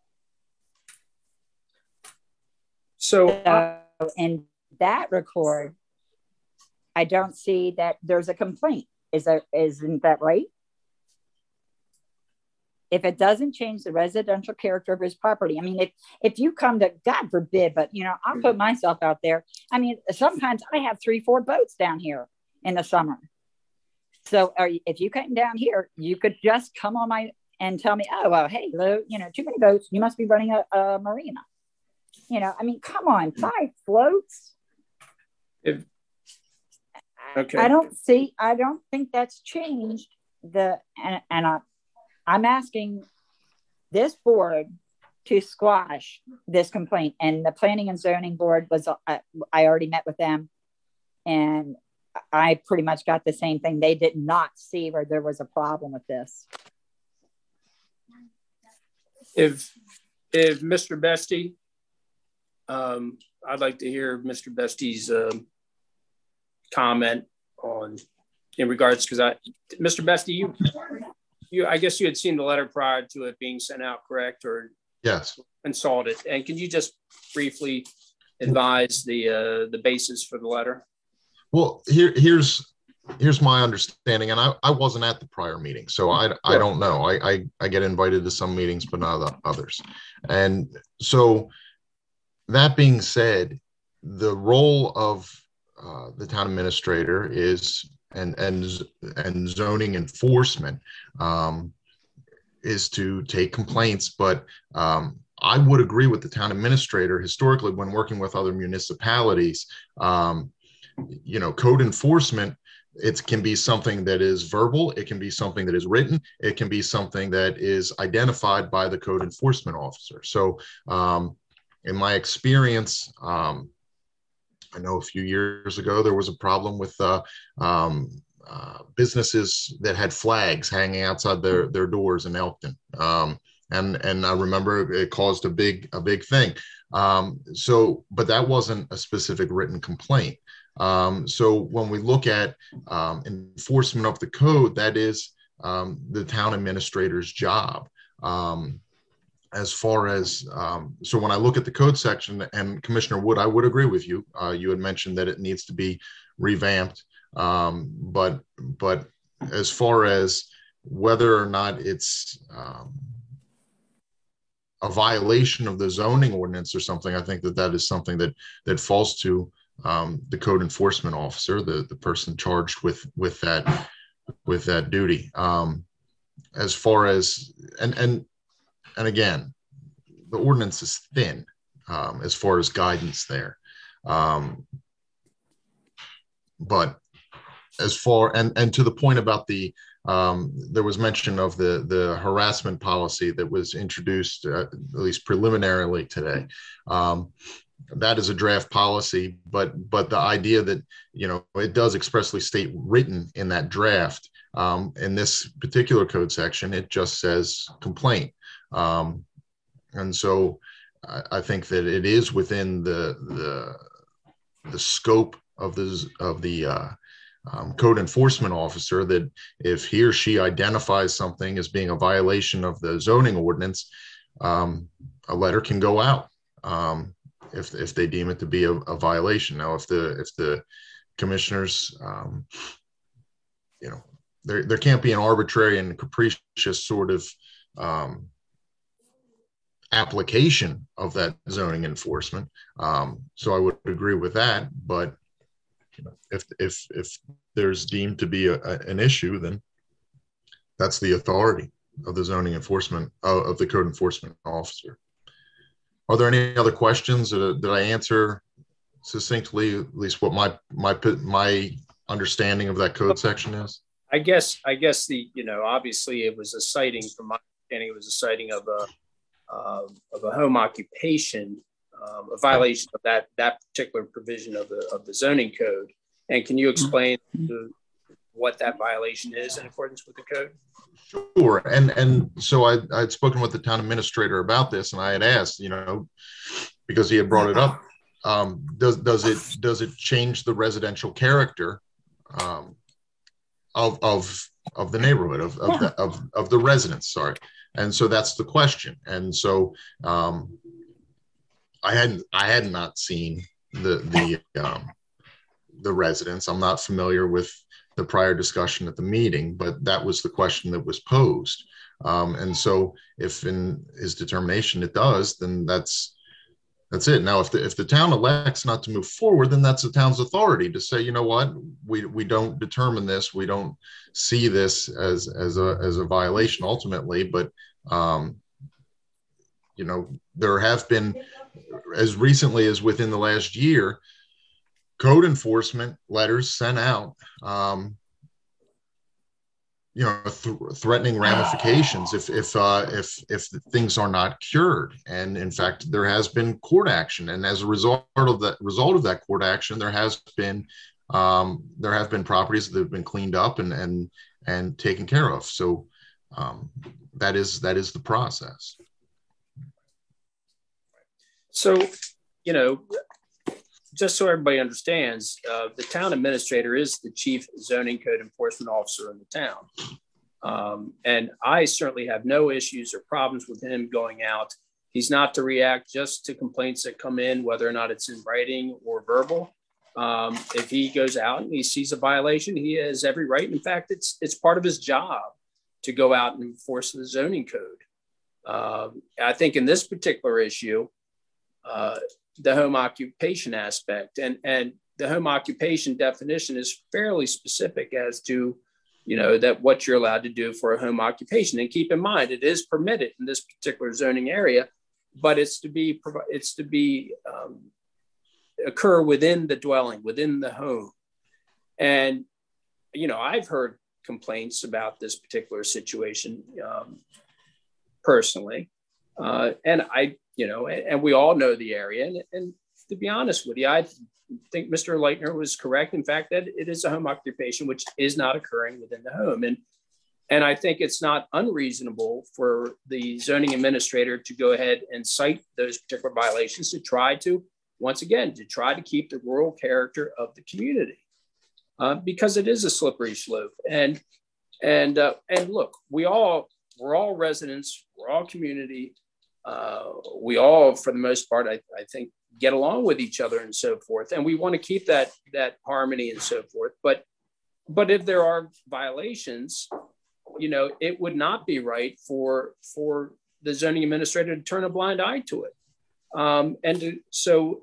So, so in that record, I don't see that there's a complaint. Is that, isn't that right? If it doesn't change the residential character of his property, I mean, if, if you come to, God forbid, but, you know, I'll put myself out there. I mean, sometimes I have three, four boats down here in the summer. So are, if you came down here, you could just come on my and tell me, oh, well, hey, Lou, you know, too many boats. You must be running a, a marina. You know, I mean, come on, five floats. If, okay. I don't see, I don't think that's changed the, and, and I, I'm asking this board to squash this complaint. And the planning and zoning board was, uh, I already met with them and I pretty much got the same thing. They did not see where there was a problem with this. If, if Mister Bestie, um, I'd like to hear Mister Bestie's um, comment on, in regards, because I, Mister Bestie, you, you, I guess you had seen the letter prior to it being sent out, correct? Or Yes. and saw it. And can you just briefly advise the uh, the basis for the letter? Well, here here's here's my understanding, and I, I wasn't at the prior meeting, so I I don't know. I, I I get invited to some meetings, but not others. And so that being said, the role of uh, the town administrator is and and and zoning enforcement um, is to take complaints, but um, I would agree with the town administrator. Historically, when working with other municipalities, um, you know, code enforcement, it can be something that is verbal, it can be something that is written, it can be something that is identified by the code enforcement officer. So um, in my experience, um, I know a few years ago, there was a problem with uh, um, uh, businesses that had flags hanging outside their, their doors in Elkton. Um, and, and I remember it caused a big, a big thing. Um, so, but that wasn't a specific written complaint. Um, so when we look at um, enforcement of the code, that is um, the town administrator's job. Um, as far as, um, so when I look at the code section, and Commissioner Wood, I would agree with you. Uh, you had mentioned that it needs to be revamped. Um, but, but as far as whether or not it's um, a violation of the zoning ordinance or something, I think that that is something that, that falls to um, the code enforcement officer, the, the person charged with, with that, with that duty. Um, as far as, and, and, and again, the ordinance is thin um, as far as guidance there. Um, but as far, and, and to the point about the, um, there was mention of the, the harassment policy that was introduced, uh, at least preliminarily today. Um, that is a draft policy, but, but the idea that, you know, it does expressly state written in that draft. Um, in this particular code section, it just says complaint. Um, and so I, I think that it is within the, the, the scope of the, of the uh, um, code enforcement officer that if he or she identifies something as being a violation of the zoning ordinance, um, a letter can go out um, if, if they deem it to be a, a violation. Now, if the, if the commissioners, um, you know, there, there can't be an arbitrary and capricious sort of um, application of that zoning enforcement. Um, so I would agree with that, but you know, if, if, if there's deemed to be a, a, an issue, then that's the authority of the zoning enforcement, uh, of the code enforcement officer. Are there any other questions? Did, did I answer succinctly, at least what my, my, my understanding of that code section is? I guess, I guess the, you know, obviously it was a citing, from my understanding, it was a citing of a, uh, of a home occupation, um, a violation of that, that particular provision of the, of the zoning code. And can you explain the, what that violation is in accordance with the code? Sure. And, and so I, I'd spoken with the town administrator about this, and I had asked, you know, because he had brought it up, um, does, does it, does it change the residential character, um, of, of, of the neighborhood, of, of, the, of, of the residents, sorry. And so that's the question. And so um, I hadn't, I had not seen the, the, um, the residents. I'm not familiar with the prior discussion at the meeting, but that was the question that was posed. Um, and so if in his determination it does, then that's, that's it. Now, if the, if the town elects not to move forward, then that's the town's authority to say, you know what, we, we don't determine this. We don't see this as, as a, as a violation ultimately, but, um, you know, there have been, as recently as within the last year, code enforcement letters sent out, um, you know, th threatening ramifications if if uh, if if things are not cured. And in fact, there has been court action, and as a result of that result of that court action, there has been um, there have been properties that have been cleaned up and and and taken care of. So um, that is that is the process. So, you know, just so everybody understands, uh, the town administrator is the chief zoning code enforcement officer in the town. Um, and I certainly have no issues or problems with him going out. He's not to react just to complaints that come in, whether or not it's in writing or verbal. Um, if he goes out and he sees a violation, he has every right. In fact, it's it's part of his job to go out and enforce the zoning code. Um, I think in this particular issue, uh, the home occupation aspect and, and the home occupation definition is fairly specific as to, you know, that what you're allowed to do for a home occupation. And keep in mind, it is permitted in this particular zoning area, but it's to be, it's to be, um, occur within the dwelling, within the home. And, you know, I've heard complaints about this particular situation um, personally. Uh, and I, you know, and, and we all know the area. And, and to be honest with you, I think Mister Leitner was correct. In fact, that it is a home occupation, which is not occurring within the home. And, and I think it's not unreasonable for the zoning administrator to go ahead and cite those particular violations to try to, once again, to try to keep the rural character of the community, uh, because it is a slippery slope. And, and, uh, and look, we all, we're all residents, we're all community. Uh, we all, for the most part, I, I think, get along with each other and so forth. And we want to keep that, that harmony and so forth. But, but if there are violations, you know, it would not be right for, for the zoning administrator to turn a blind eye to it. Um, and to, so,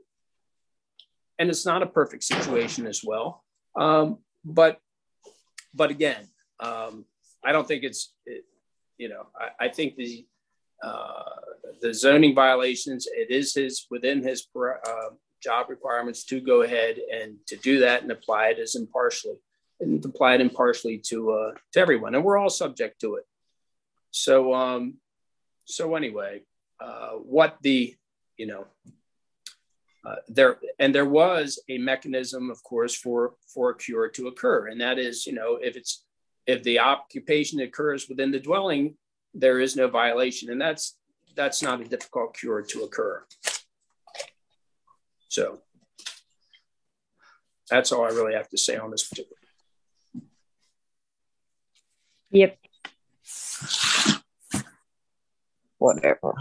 and it's not a perfect situation as well. Um, but, but again, um, I don't think it's, it, you know, I, I think the, uh, the zoning violations, it is his, within his uh, job requirements to go ahead and to do that and apply it as impartially and apply it impartially to, uh, to everyone. And we're all subject to it. So, um, so anyway, uh, what the, you know, uh, there, and there was a mechanism, of course, for, for a cure to occur. And that is, you know, if it's, if the occupation occurs within the dwelling, there is no violation. And that's, that's not a difficult cure to occur. So that's all I really have to say on this particular. Yep. Whatever.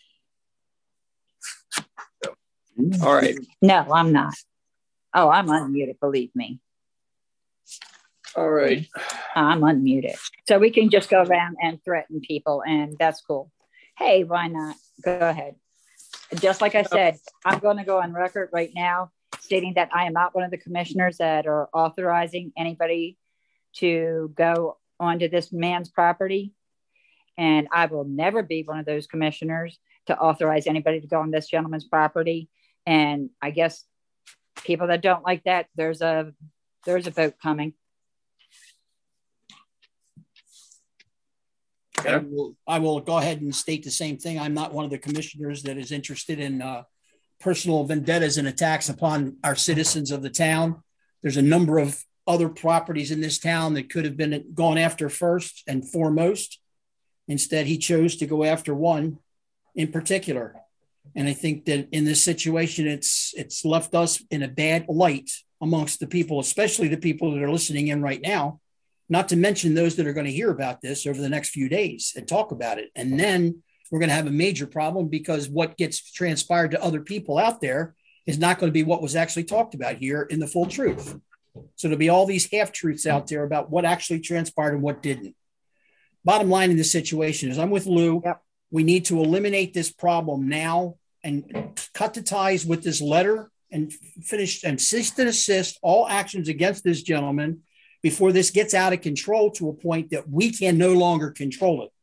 All right. No, I'm not. Oh, I'm unmuted, believe me. All right. I'm unmuted. So we can just go around and threaten people, and that's cool. Hey, why not? Go ahead. Just like I said, I'm going to go on record right now stating that I am not one of the commissioners that are authorizing anybody to go onto this man's property. And I will never be one of those commissioners to authorize anybody to go on this gentleman's property. And I guess people that don't like that, there's a there's a vote coming. Okay. I, will, I will go ahead and state the same thing. I'm not one of the commissioners that is interested in uh, personal vendettas and attacks upon our citizens of the town. There's a number of other properties in this town that could have been gone after first and foremost. Instead, he chose to go after one in particular. And I think that in this situation, it's it's left us in a bad light amongst the people, especially the people that are listening in right now, not to mention those that are going to hear about this over the next few days and talk about it. And then we're going to have a major problem because what gets transpired to other people out there is not going to be what was actually talked about here in the full truth. So there'll be all these half-truths out there about what actually transpired and what didn't. Bottom line in this situation is I'm with Lou. Yep. We need to eliminate this problem now and cut the ties with this letter and finish and cease and desist all actions against this gentleman before this gets out of control to a point that we can no longer control it.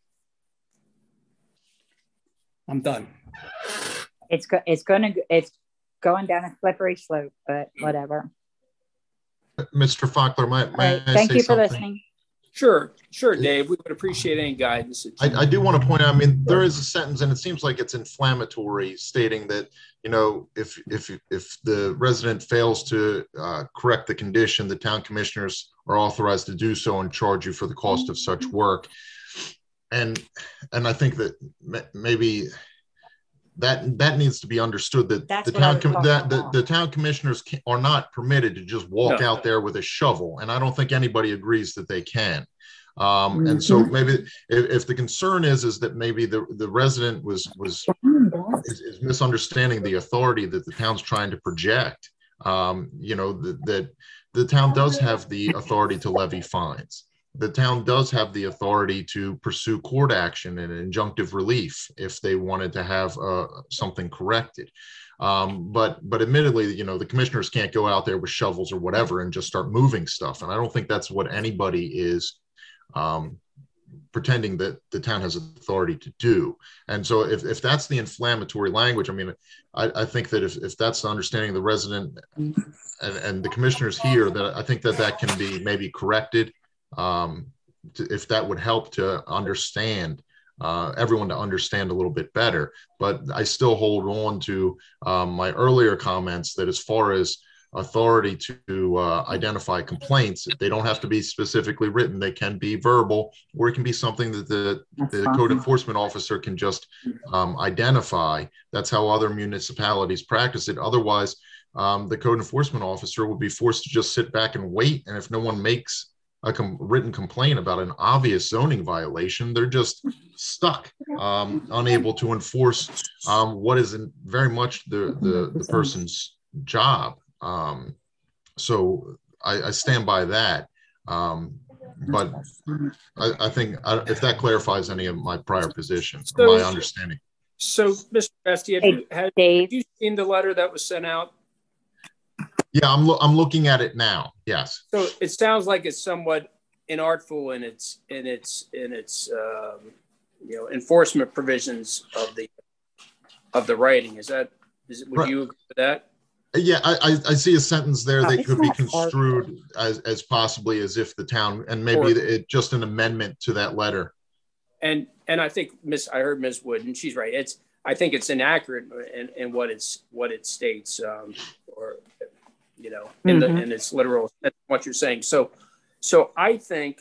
I'm done. It's go- it's going to it's going down a slippery slope, but whatever. Mister Fakler, might, Right. I Thank say you for something? listening. Sure, sure, Dave. We would appreciate any guidance. I, I do want to point out, I mean, there is a sentence and it seems like it's inflammatory stating that, you know, if if if the resident fails to uh, correct the condition, the town commissioners are authorized to do so and charge you for the cost of such work. And and I think that maybe that that needs to be understood that That's the what I town was com- talking that the, about. the town commissioners can, are not permitted to just walk No. out there with a shovel, and I don't think anybody agrees that they can. Um, and so maybe if, if the concern is is that maybe the, the resident was was is, is misunderstanding the authority that the town's trying to project, um, you know, that, that the town does have the authority to levy fines. The town does have the authority to pursue court action and injunctive relief if they wanted to have uh, something corrected. Um, but but admittedly, you know, the commissioners can't go out there with shovels or whatever and just start moving stuff. And I don't think that's what anybody is um, pretending that the town has authority to do. And so if, if that's the inflammatory language, I mean, I, I think that if, if that's the understanding of the resident and, and the commissioners here, that I think that that can be maybe corrected. Um, to, if that would help to understand, uh, everyone to understand a little bit better. But I still hold on to um, my earlier comments that as far as authority to uh, identify complaints, they don't have to be specifically written. They can be verbal, or it can be something that the, the code enforcement officer can just um, identify. That's how other municipalities practice it. Otherwise, um, the code enforcement officer would be forced to just sit back and wait. And if no one makes a com- written complaint about an obvious zoning violation, they're just stuck, um, unable to enforce um, what is in very much the, the, the person's job. Um, so I, I stand by that. Um, but I, I think I, if that clarifies any of my prior positions, So- my understanding. So, Mister Bestie, have you, have Dave, you seen the letter that was sent out? Yeah, I'm, lo- I'm looking at it now. Yes. So it sounds like it's somewhat inartful in its in its in its um, you know, enforcement provisions of the of the writing. Is that is it? Would Right. you agree with that? Yeah, I, I I see a sentence there Oh, that it's could be not hard. construed as, as possibly as if the town, and maybe Or- it just an amendment to that letter. And and I think Miss I heard Miz Wood, and she's right. It's I think it's inaccurate in, in what it's what it states, um, or you know, in Mhm. the in its literal that's what you're saying. So so I think,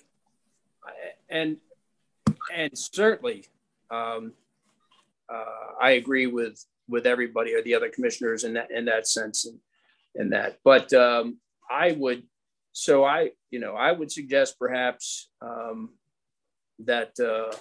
and and certainly, um, uh, I agree with with everybody or the other commissioners in that in that sense and and that. But um, I would, so I you know I would suggest perhaps. Um, that uh,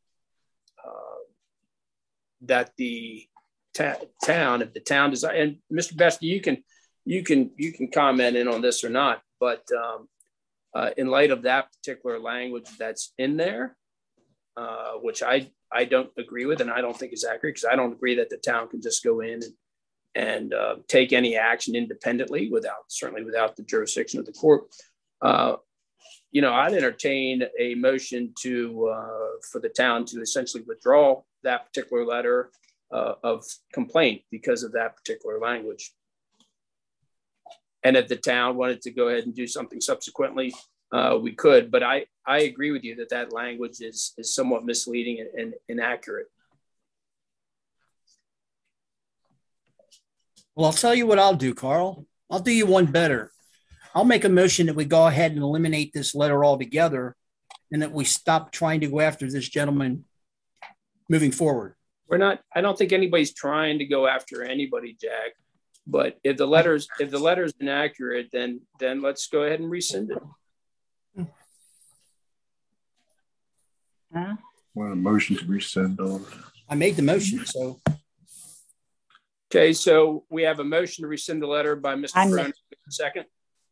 uh, that the ta- town, if the town does, and Mister Bestie, you can you can you can comment in on this or not, but um, uh, in light of that particular language that's in there, uh, which I I don't agree with, and I don't think is accurate, because I don't agree that the town can just go in and and uh, take any action independently without certainly without the jurisdiction of the court. Uh, You know, I'd entertain a motion to uh, for the town to essentially withdraw that particular letter uh, of complaint because of that particular language. And if the town wanted to go ahead and do something subsequently, uh, we could. But I, I agree with you that that language is, is somewhat misleading and, and inaccurate. Well, I'll tell you what I'll do, Carl. I'll do you one better. I'll make a motion that we go ahead and eliminate this letter altogether, and that we stop trying to go after this gentleman moving forward. We're not, I don't think anybody's trying to go after anybody, Jack. But if the letters, if the letter's inaccurate, then then let's go ahead and rescind it. huh? Want a motion to rescind all? I made the motion, so Okay, so we have a motion to rescind the letter by Mister I'm- Cronin. Second,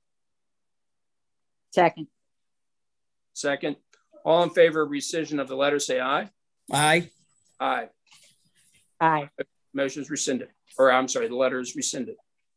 Second, second. All in favor of rescission of the letter, say aye. aye. Aye. aye. Motion is rescinded, or I'm sorry, the letter is rescinded.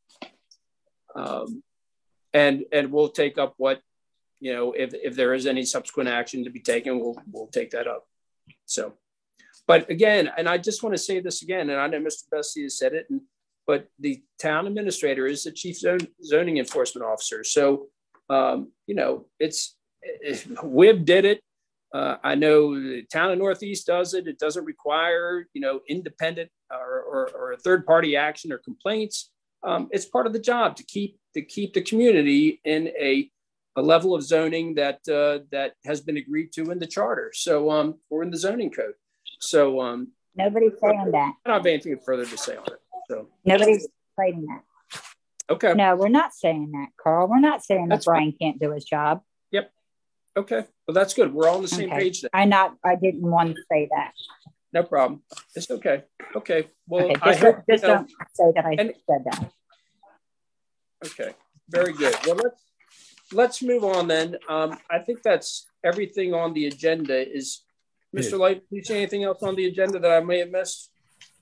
Um, and and we'll take up what, you know, if if there is any subsequent action to be taken, we'll we'll take that up. So, but again, and I just want to say this again, and I know Mister Bessie has said it, and but the town administrator is the chief zone, zoning enforcement officer. So, um, you know, it's W I B did it. Uh, I know the town of Northeast does it. It doesn't require, you know, independent or, or, or a third party action or complaints. Um, it's part of the job to keep to keep the community in a, a level of zoning that uh, that has been agreed to in the charter. So um, or in the zoning code. So um, Nobody's saying that. I don't have anything further to say on it. So nobody's saying that. Okay. No, we're not saying that, Carl. We're not saying That's that Brian fine. can't do his job. Yep. Okay. Well, that's good. We're all on the same Okay. page then. I not. I didn't want to say that. No problem. It's okay. Okay. Well, Okay, I just, hope, just you know, don't say that I and- said that. okay. Very good. Well, let's let's move on then. Um, I think that's everything on the agenda. Is Mister Light, do you see anything else on the agenda that I may have missed?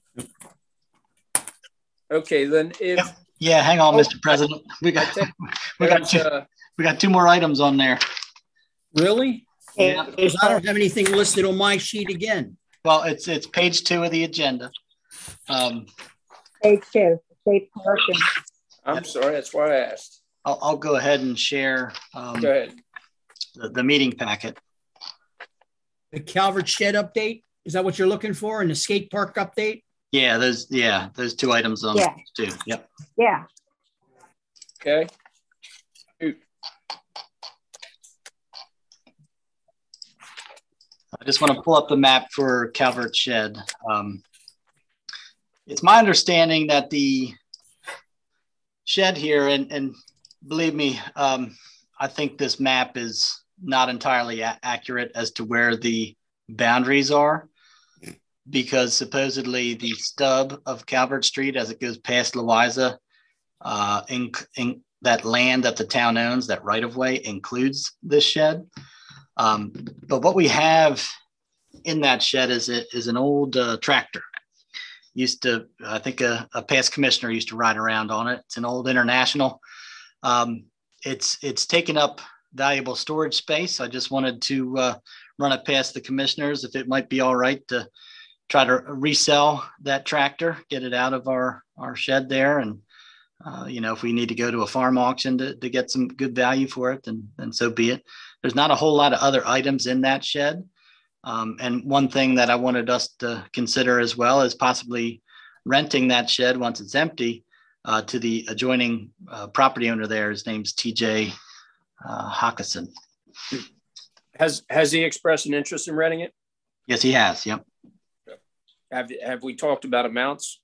Okay, then if Yeah, hang on, Oh, Mister President. We I got think we got there's, two, uh, we got two more items on there. Really? Yeah. Because I don't have anything listed on my sheet again. Well, it's it's page two of the agenda. Um, Page two, safe parking. I'm sorry, that's why I asked. I'll, I'll go ahead and share um, Go ahead. the, the meeting packet. The Calvert Shed update, is that what you're looking for? And the skate park update? Yeah, those yeah those two items on Yeah. two. Yep. Yeah. Okay. I just want to pull up the map for Calvert Shed. Um, it's my understanding that the shed here, and, and believe me, um, I think this map is not entirely a- accurate as to where the boundaries are, because supposedly the stub of Calvert Street as it goes past Louisa, uh, in, in that land that the town owns, that right of way includes this shed. Um, but what we have in that shed is it is an old uh, tractor. Used to, I think a, a past commissioner used to ride around on it. It's an old International. Um, it's it's taken up valuable storage space. I just wanted to uh, run it past the commissioners if it might be all right to try to resell that tractor, get it out of our our shed there, and uh, you know, if we need to go to a farm auction to, to get some good value for it, then then so be it. There's not a whole lot of other items in that shed. Um, and one thing that I wanted us to consider as well is possibly renting that shed once it's empty uh, to the adjoining uh, property owner there. His name's T J uh, Hawkinson. Has has he expressed an interest in renting it? Yes, he has. Yep. Have have we talked about amounts?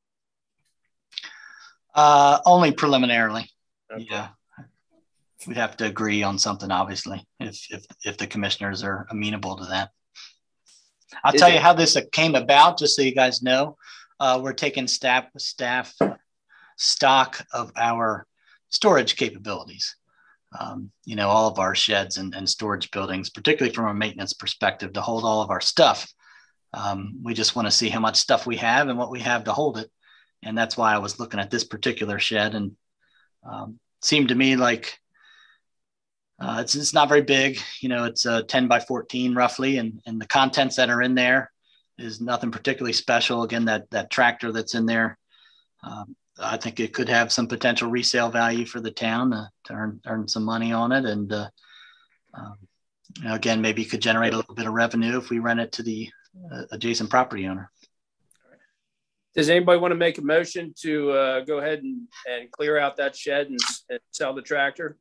Uh, only preliminarily. Okay. Yeah. We'd have to agree on something, obviously, if if if the commissioners are amenable to that. I'll Is tell it- you how this came about, just so you guys know. Uh, we're taking staff staff stock of our storage capabilities. Um, you know, all of our sheds and, and storage buildings, particularly from a maintenance perspective, to hold all of our stuff. Um, we just want to see how much stuff we have and what we have to hold it. And that's why I was looking at this particular shed, and um, seemed to me like uh, it's, it's not very big. You know, it's a ten by fourteen roughly, and, and the contents that are in there is nothing particularly special. Again, that, that tractor that's in there, um, I think it could have some potential resale value for the town uh, to earn, earn some money on it. And uh, um, you know, again, maybe could generate a little bit of revenue if we rent it to the uh, adjacent property owner. Does anybody want to make a motion to uh, go ahead and, and clear out that shed and, and sell the tractor?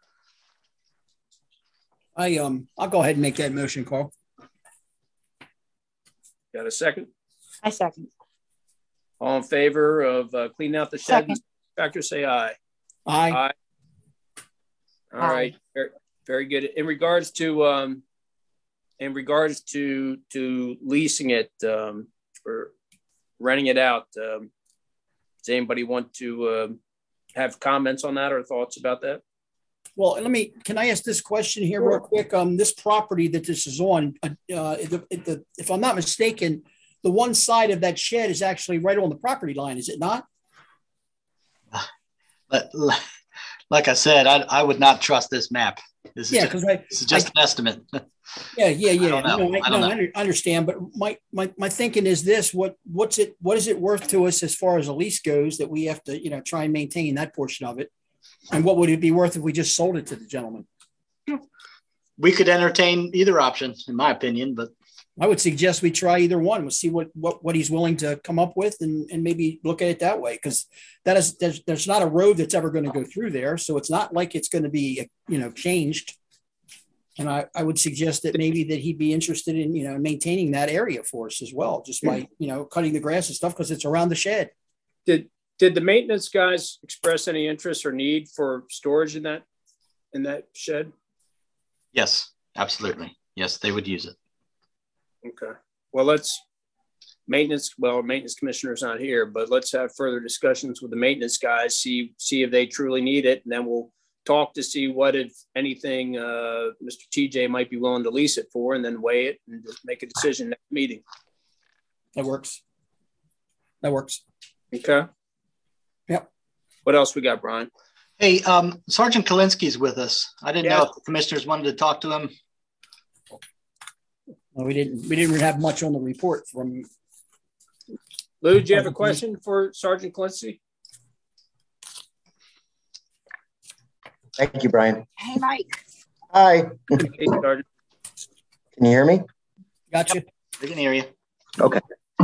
I um I'll go ahead and make that motion, Carl. Got a second? I second. All in favor of uh, cleaning out the shed? Second. Tractor, say aye. Aye. Aye. All Aye. right. Very, very good. In regards to um, in regards to to leasing it um, or renting it out, um, does anybody want to uh, have comments on that or thoughts about that? Well, let me, can I ask this question here real quick? Um, this property that this is on, uh, the, the, if I'm not mistaken, the one side of that shed is actually right on the property line, is it not? But like I said, I, I would not trust this map. This is Yeah, just, because I, this is just an estimate. yeah, yeah, yeah. don't know. No, I, I don't no, know. I under- understand, but my, my, my thinking is this: what, what's it, what is it worth to us as far as a lease goes that we have to, you know, try and maintain that portion of it? And what would it be worth if we just sold it to the gentleman? we could entertain either option, in my opinion, but I would suggest we try either one. We'll see what, what, what he's willing to come up with and, and maybe look at it that way. Cause that is, there's, there's not a road that's ever going to go through there. So it's not like it's going to be, you know, changed. And I, I would suggest that maybe that he'd be interested in, you know, maintaining that area for us as well, just by, you know, cutting the grass and stuff, cause it's around the shed. Did, did the maintenance guys express any interest or need for storage in that, in that shed? yes, absolutely. Yes, they would use it. Okay. Well, let's maintenance. Well, maintenance commissioner's not here, but let's have further discussions with the maintenance guys. See, see if they truly need it, and then we'll talk to see what, if anything, uh, Mister T J might be willing to lease it for, and then weigh it and just make a decision next meeting. That works. That works. Okay. Yep. What else we got, Brian? Hey, um, Sergeant Kalinsky's with us. I didn't Yeah. know if the commissioners wanted to talk to him. Well, we didn't, we didn't have much on the report from. Lou, do you have a question for Sergeant Clancy? Thank you, Brian. Hey, Mike. Hi. Hey, Sergeant. Can you hear me? Gotcha. We can hear you. Okay.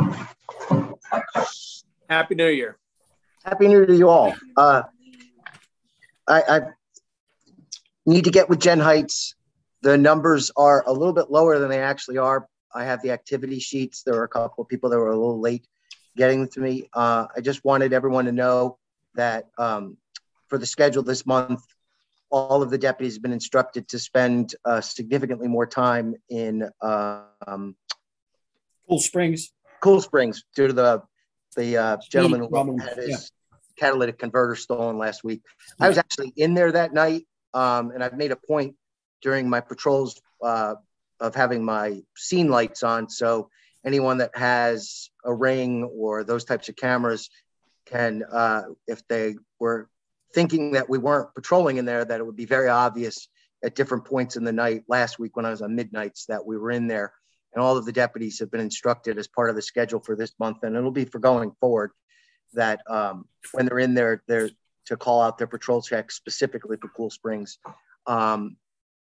Happy New Year. Happy New Year to you all. Uh, I, I need to get with Jen Heights. The numbers are a little bit lower than they actually are. I have the activity sheets. There were a couple of people that were a little late getting to me. Uh, I just wanted everyone to know that um, for the schedule this month, all of the deputies have been instructed to spend uh, significantly more time in uh, um, Cool Springs. Cool Springs due to the the uh, gentleman who Yeah. had his catalytic converter stolen last week. I was actually in there that night, um, and I've made a point during my patrols uh, of having my scene lights on. So anyone that has a Ring or those types of cameras can, uh, if they were thinking that we weren't patrolling in there, that it would be very obvious at different points in the night last week when I was on midnights that we were in there. And all of the deputies have been instructed as part of the schedule for this month, and it'll be for going forward, that um, when they're in there, they're to call out their patrol checks specifically for Cool Springs. Um,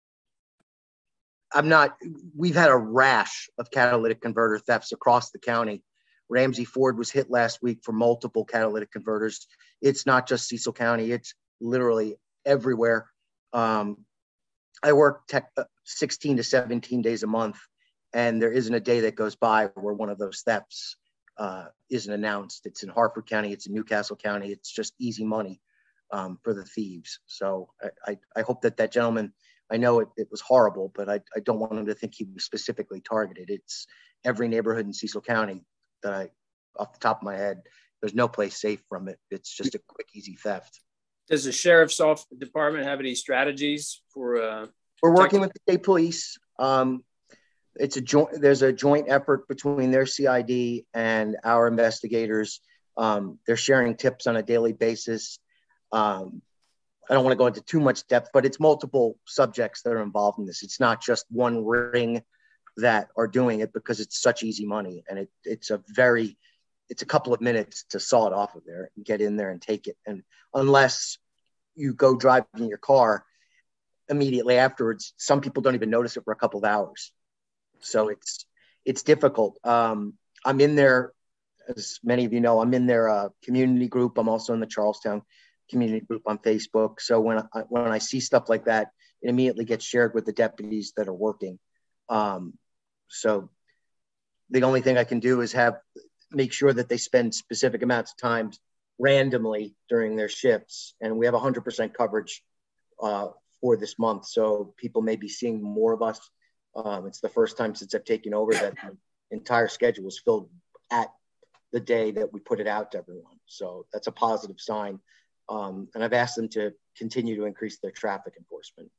I'm not, we've had a rash of catalytic converter thefts across the county. Ramsey Ford was hit last week for multiple catalytic converters. It's not just Cecil County, it's literally everywhere. Um, I work tech, sixteen to seventeen days a month, and there isn't a day that goes by where one of those thefts uh, isn't announced. It's in Harford County, it's in Newcastle County. It's just easy money um, for the thieves. So I, I, I hope that that gentleman, I know it, it was horrible, but I, I don't want him to think he was specifically targeted. It's every neighborhood in Cecil County that I, off the top of my head, there's no place safe from it. It's just a quick, easy theft. Does the sheriff's office department have any strategies for? Uh, We're working with the state police. Um, it's a joint. There's a joint effort between their C I D and our investigators. Um, they're sharing tips on a daily basis. Um, I don't want to go into too much depth, but it's multiple subjects that are involved in this. It's not just one ring that are doing it, because it's such easy money, and it, it's a very, it's a couple of minutes to saw it off of there and get in there and take it. And unless you go drive in your car immediately afterwards, some people don't even notice it for a couple of hours. So it's, it's difficult. Um, I'm in there, as many of you know, I'm in their uh, community group. I'm also in the Charlestown community group on Facebook. So when I, when I see stuff like that, it immediately gets shared with the deputies that are working. Um, so the only thing I can do is have, make sure that they spend specific amounts of time randomly during their shifts. And we have one hundred percent coverage uh, for this month. So people may be seeing more of us. Um, it's the first time since I've taken over that the entire schedule was filled at the day that we put it out to everyone. So that's a positive sign. Um, and I've asked them to continue to increase their traffic enforcement.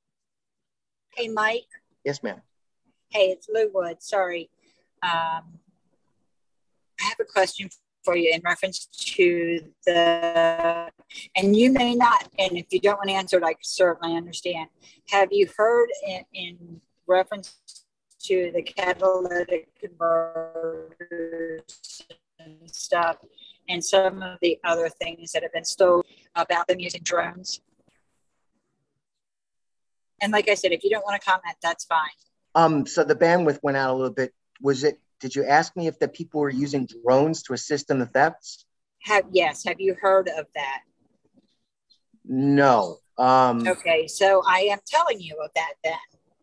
Hey, Mike. Yes, ma'am. Hey, it's Lou Wood. Sorry. Um, I have a question for you in reference to the, and you may not, and if you don't want to answer it, I certainly understand. Have you heard in, in reference to the catalytic converters and stuff, and some of the other things that have been stolen about them using drones? And like I said, if you don't want to comment, that's fine. Um, so the bandwidth went out a little bit. Was it, did you ask me if the people were using drones to assist in the thefts? Have, yes. Have you heard of that? No. Um, Okay, so I am telling you of that then.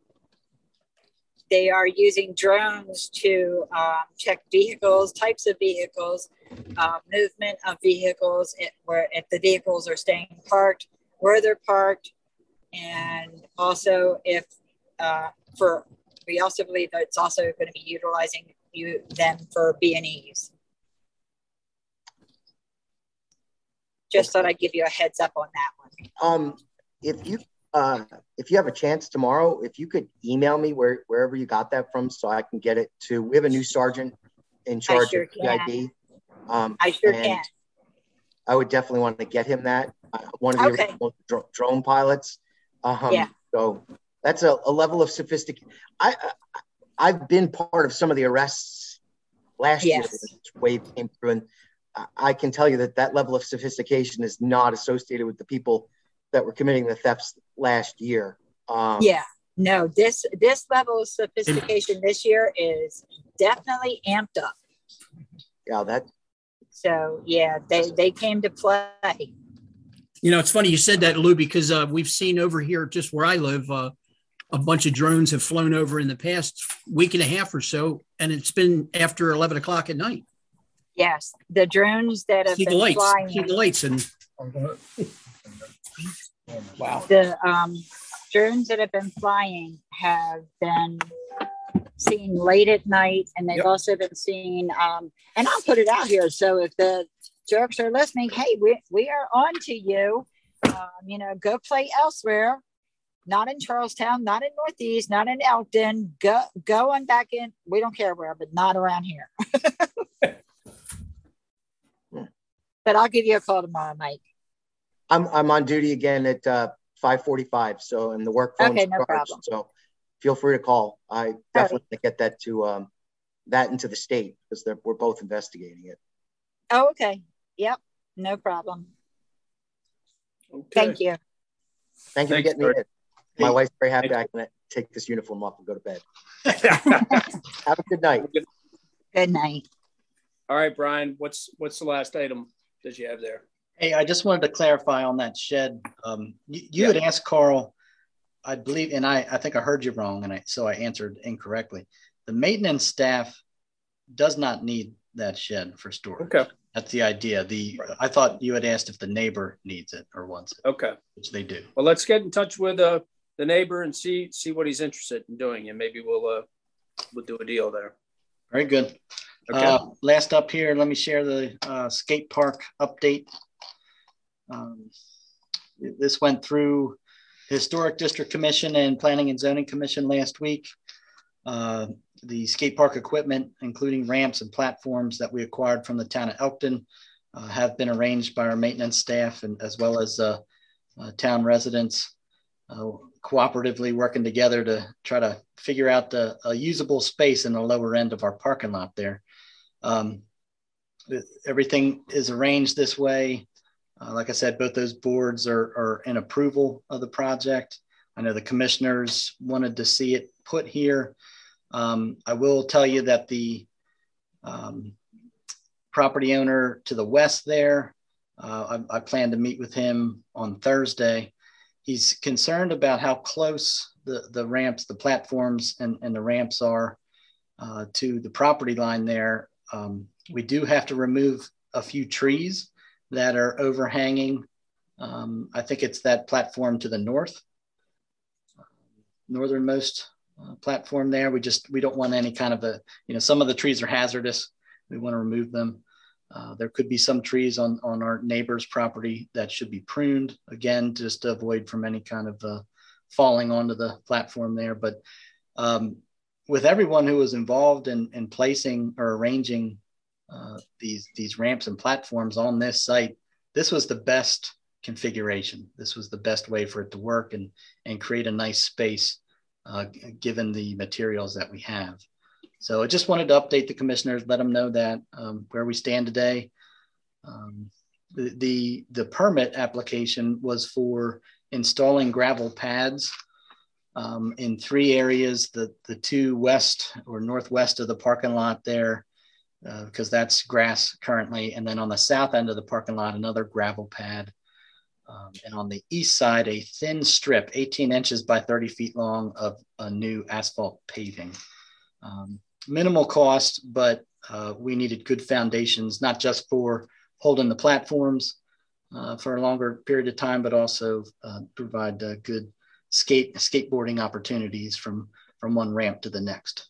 They are using drones to um, check vehicles, types of vehicles, uh, movement of vehicles, it, where if the vehicles are staying parked, where they're parked, and also if uh, for, we also believe that it's also going to be utilizing you them for B and Es. Just thought I'd give you a heads up on that one. Um, if you uh, if you have a chance tomorrow, if you could email me where wherever you got that from, so I can get it to. We have a new sergeant in charge sure of P I D. Um, I sure and can. I would definitely want to get him that. Uh, one of the Okay. original dr- drone pilots. Um, Yeah. So that's a, a level of sophistication. I, I I've been part of some of the arrests last Yes. year. This wave came through, and I, I can tell you that that level of sophistication is not associated with the people that were committing the thefts last year. Um, Yeah, no, this this level of sophistication this year is definitely amped up. Yeah, that. So yeah, they they came to play. You know, it's funny you said that, Lou, because uh, we've seen over here, just where I live, uh, a bunch of drones have flown over in the past week and a half or so, and it's been after eleven o'clock at night. Yes, the drones that have See the been lights, flying. see the lights, and wow. The um, drones that have been flying have been seen late at night, and they've Yep. also been seen. Um, and I'll put it out here, so if the jerks are listening, hey, we we are on to you. Um, you know, go play elsewhere. Not in Charlestown, not in Northeast, not in Elkton. Go go on back in. We don't care where, but not around here. But I'll give you a call tomorrow, Mike. I'm I'm on duty again at uh, five forty-five. So, and the work phone's Okay, no charged, problem. so feel free to call. I definitely right. get that to um, that into the state because we're both investigating it. Oh, okay. Yep. No problem. Okay. Thank you. Thank you Thanks, for getting me in. My Hey, wife's very happy thank I can take this uniform off and go to bed. Have a good night. Good night. All right, Brian, what's what's the last item that you have there? Hey, I just wanted to clarify on that shed. Um, you you Yeah. had asked Carl, I believe, and I, I think I heard you wrong, and I so I answered incorrectly. The maintenance staff does not need that shed for storage. Okay. That's the idea. The I thought you had asked if the neighbor needs it or wants it, Okay. which they do. Well, let's get in touch with uh, the neighbor and see see what he's interested in doing, and maybe we'll uh, we'll do a deal there. Very good. Okay. Uh, last up here, let me share the uh, skate park update. Um, this went through Historic District Commission and Planning and Zoning Commission last week. Uh, the skate park equipment, including ramps and platforms that we acquired from the town of Elkton, uh, have been arranged by our maintenance staff and as well as uh, uh, town residents, uh, cooperatively working together to try to figure out the, a usable space in the lower end of our parking lot there. Um, everything is arranged this way. Uh, like I said, both those boards are, are in approval of the project. I know the commissioners wanted to see it put here. Um, I will tell you that the um, property owner to the west there, uh, I, I plan to meet with him on Thursday. He's concerned about how close the, the ramps, the platforms and, and the ramps are uh, to the property line there. Um, we do have to remove a few trees that are overhanging. Um, I think it's that platform to the north, northernmost uh, platform there. We just, we don't want any kind of a, you know, some of the trees are hazardous. We want to remove them. Uh, there could be some trees on, on our neighbor's property that should be pruned, again, just to avoid from any kind of uh, falling onto the platform there. But um, with everyone who was involved in, in placing or arranging uh, these, these ramps and platforms on this site, this was the best configuration. This was the best way for it to work and, and create a nice space uh, given the materials that we have. So I just wanted to update the commissioners, let them know that um, where we stand today. Um, the, the, the permit application was for installing gravel pads um, in three areas, the, the two west or northwest of the parking lot there, uh, because that's grass currently. And then on the south end of the parking lot, another gravel pad. Um, and on the east side, a thin strip, eighteen inches by thirty feet long of a new asphalt paving. Um, minimal cost, but uh, we needed good foundations, not just for holding the platforms uh, for a longer period of time, but also uh, provide uh, good skate skateboarding opportunities from, from one ramp to the next.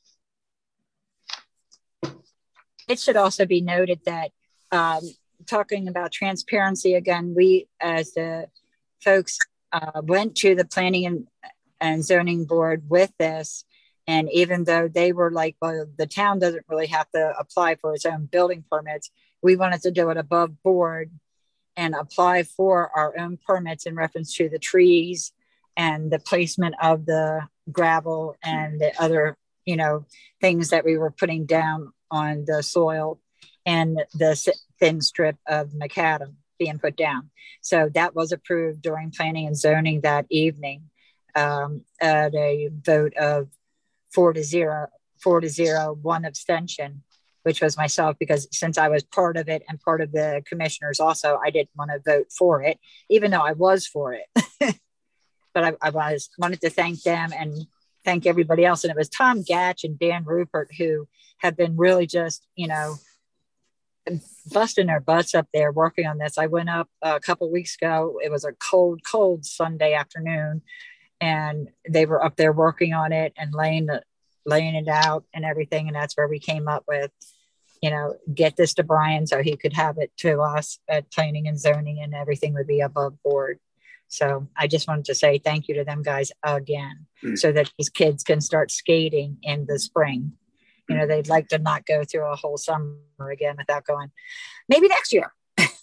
It should also be noted that um, talking about transparency again, we as the folks uh, went to the planning and, and zoning board with this. And even though they were like, well, the town doesn't really have to apply for its own building permits, we wanted to do it above board and apply for our own permits in reference to the trees and the placement of the gravel and the other, you know, things that we were putting down on the soil and the thin strip of macadam being put down. So that was approved during planning and zoning that evening um, at a vote of four to zero, four to zero, one abstention, which was myself, because since I was part of it and part of the commissioners also, I didn't want to vote for it, even though I was for it. But I, I was wanted to thank them and thank everybody else. And it was Tom Gatch and Dan Rupert who have been really just, you know, busting their butts up there working on this. I went up a couple of weeks ago. It was a cold, cold Sunday afternoon, and they were up there working on it and laying the laying it out and everything. And that's where we came up with, you know, get this to Brian so he could have it to us at planning and zoning, and everything would be above board. So I just wanted to say thank you to them guys again, mm. so that these kids can start skating in the spring. You know, they'd like to not go through a whole summer again without going, maybe next year.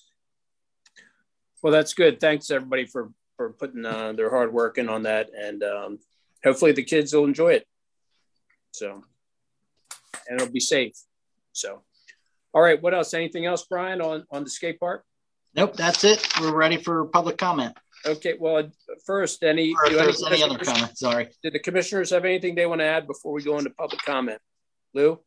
Well, that's good. Thanks everybody for, for putting uh, their hard work in on that. And um, hopefully the kids will enjoy it. So, and it'll be safe. So, all right. What else? Anything else, Brian, on, on the skate park? Nope, that's it. We're ready for public comment. Okay. Well, first, any, or if do there's any, any other comments, sorry. Did the commissioners have anything they want to add before we go into public comment? Lou?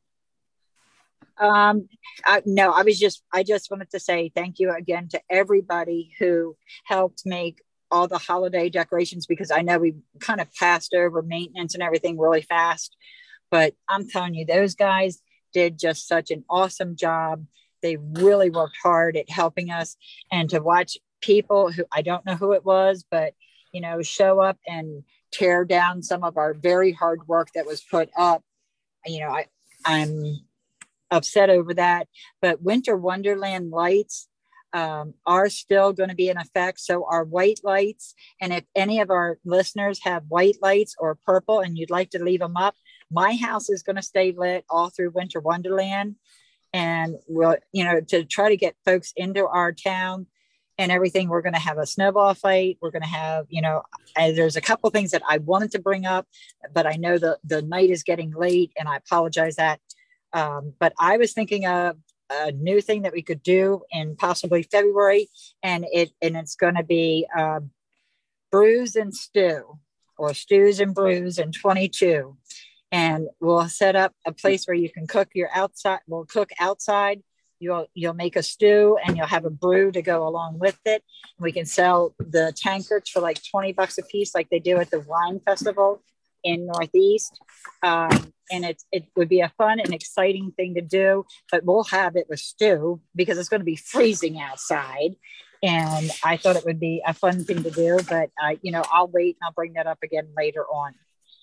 Um, I, no, I was just, I just wanted to say thank you again to everybody who helped make all the holiday decorations, because I know we kind of passed over maintenance and everything really fast, but I'm telling you, those guys did just such an awesome job. They really worked hard at helping us, and to watch people who, I don't know who it was, but, you know, show up and tear down some of our very hard work that was put up. You know, I, I'm upset over that, but Winter Wonderland lights um, are still going to be in effect. So our white lights, and if any of our listeners have white lights or purple and you'd like to leave them up, my house is going to stay lit all through Winter Wonderland. And we'll, you know, to try to get folks into our town and everything, we're going to have a snowball fight. We're going to have, you know, there's a couple of things that I wanted to bring up, but I know the, the night is getting late and I apologize that. Um, but I was thinking of a new thing that we could do in possibly February, and it and it's going to be uh, brews and stew, or stews and brews in twenty-two. And we'll set up a place where you can cook your outside. We'll cook outside. You'll you'll make a stew and you'll have a brew to go along with it. We can sell the tankards for like twenty bucks a piece, like they do at the wine festival in Northeast. Um, and it, it would be a fun and exciting thing to do, but we'll have it with stew because it's going to be freezing outside. And I thought it would be a fun thing to do, but uh, you know, I'll wait and I'll bring that up again later on.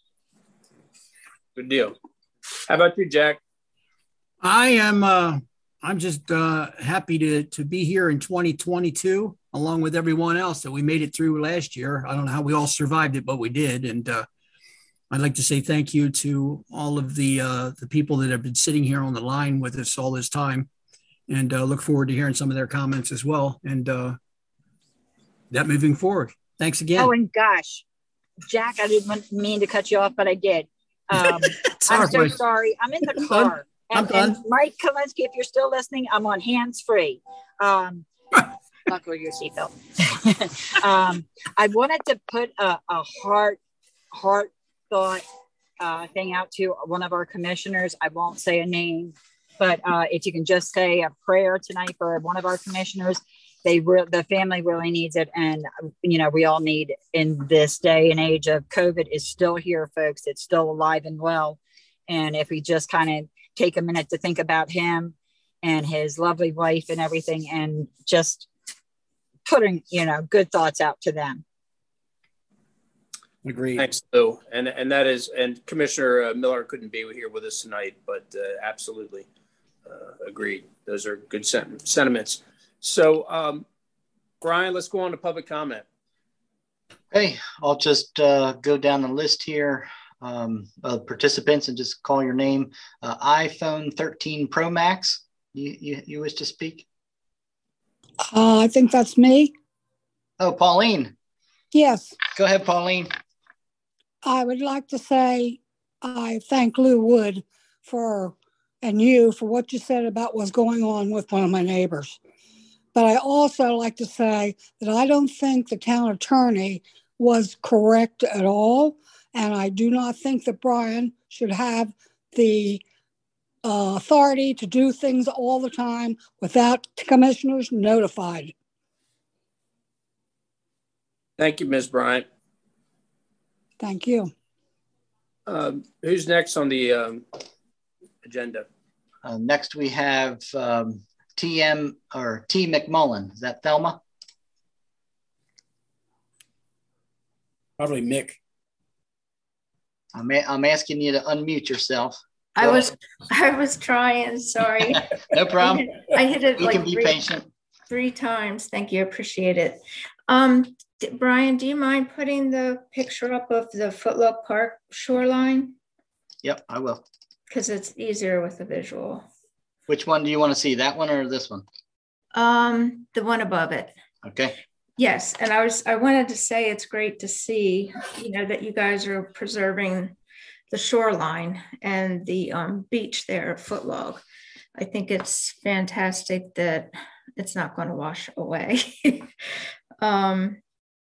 Good deal. How about you, Jack? I am, uh, I'm just uh, happy to, to be here in twenty twenty-two, along with everyone else that we made it through last year. I don't know how we all survived it, but we did. And uh, I'd like to say thank you to all of the uh, the people that have been sitting here on the line with us all this time, and uh, look forward to hearing some of their comments as well. And uh, that moving forward. Thanks again. Oh, and gosh, Jack, I didn't mean to cut you off, but I did. Um, I'm so sorry. I'm in the car. I'm And, done. and Mike Kalinsky, if you're still listening, I'm on hands free. Um, buckle your seatbelt. um, I wanted to put a, a heart, heart thought uh, thing out to one of our commissioners. I won't say a name, but uh, if you can just say a prayer tonight for one of our commissioners, they re- the family really needs it. And, you know, we all need in this day and age of COVID is still here, folks. It's still alive and well. And if we just kind of take a minute to think about him and his lovely wife and everything, and just putting, you know, good thoughts out to them. Agreed. Thanks, Lou. And and that is, and Commissioner uh, Miller couldn't be here with us tonight, but uh, absolutely uh, agreed. Those are good sen- sentiments. So, um, Brian, let's go on to public comment. Okay, I'll just uh, go down the list here um, of participants and just call your name. Uh, iPhone thirteen Pro Max, you, you, you wish to speak? Uh, I think that's me. Oh, Pauline. Yes. Go ahead, Pauline. I would like to say I thank Lou Wood for, and you for what you said about what's going on with one of my neighbors. But I also like to say that I don't think the town attorney was correct at all. And I do not think that Brian should have the uh, authority to do things all the time without commissioners notified. Thank you, Miz Bryant. Thank you. Um, who's next on the um, agenda? Uh, next we have um, T M or T McMullen. Is that Thelma? Probably Mick. I'm, a- I'm asking you to unmute yourself. I Go was ahead. I was trying, sorry. No problem. I hit, I hit it You like can be three, patient. three times. Thank you, appreciate it. Um, d- Brian, do you mind putting the picture up of the Footlook Park shoreline? Yep, I will. Because it's easier with the visual. Which one do you want to see? That one or this one? Um, the one above it. Okay. Yes, and I was I wanted to say it's great to see, you know, that you guys are preserving the shoreline and the um, beach there at Footlog. I think it's fantastic that it's not going to wash away. um,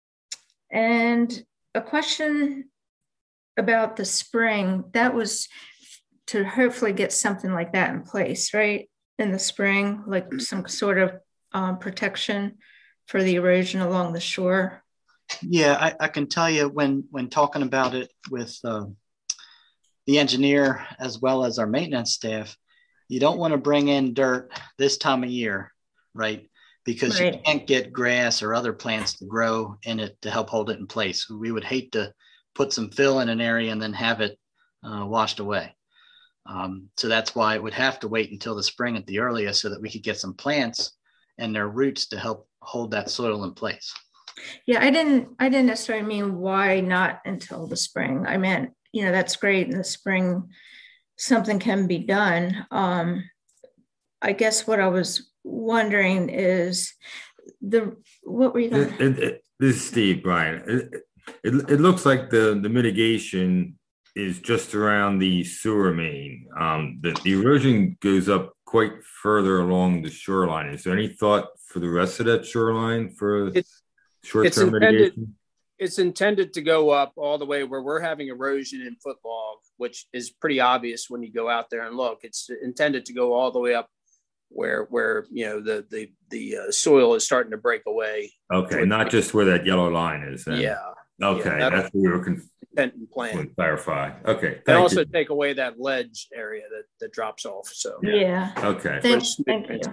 and a question about the spring, that was to hopefully get something like that in place, right? In the spring, like some sort of um, protection for the erosion along the shore. Yeah, I, I can tell you when when talking about it with uh, the engineer as well as our maintenance staff, you don't want to bring in dirt this time of year, right? Because right. you can't get grass or other plants to grow in it to help hold it in place. We would hate to put some fill in an area and then have it uh, washed away. Um, so that's why it would have to wait until the spring at the earliest so that we could get some plants and their roots to help hold that soil in place. Yeah, I didn't I didn't necessarily mean why not until the spring. I meant, you know, that's great in the spring, something can be done. Um, I guess what I was wondering is the, what were you going to? It, it, this is Steve, Brian. It, it, it looks like the, the mitigation is just around the sewer main. Um, the, the erosion goes up quite further along the shoreline. Is there any thought for the rest of that shoreline for short-term mitigation? It's intended to go up all the way where we're having erosion in Footlog, which is pretty obvious when you go out there and look. It's intended to go all the way up where where you know the the the uh, soil is starting to break away. Okay, not just where that yellow line is. Then. Yeah. Okay, yeah, that's what we were conf- intent and plan. Clarify. Okay, and also you. take away that ledge area that that drops off. So yeah. Okay. Thank, thank you.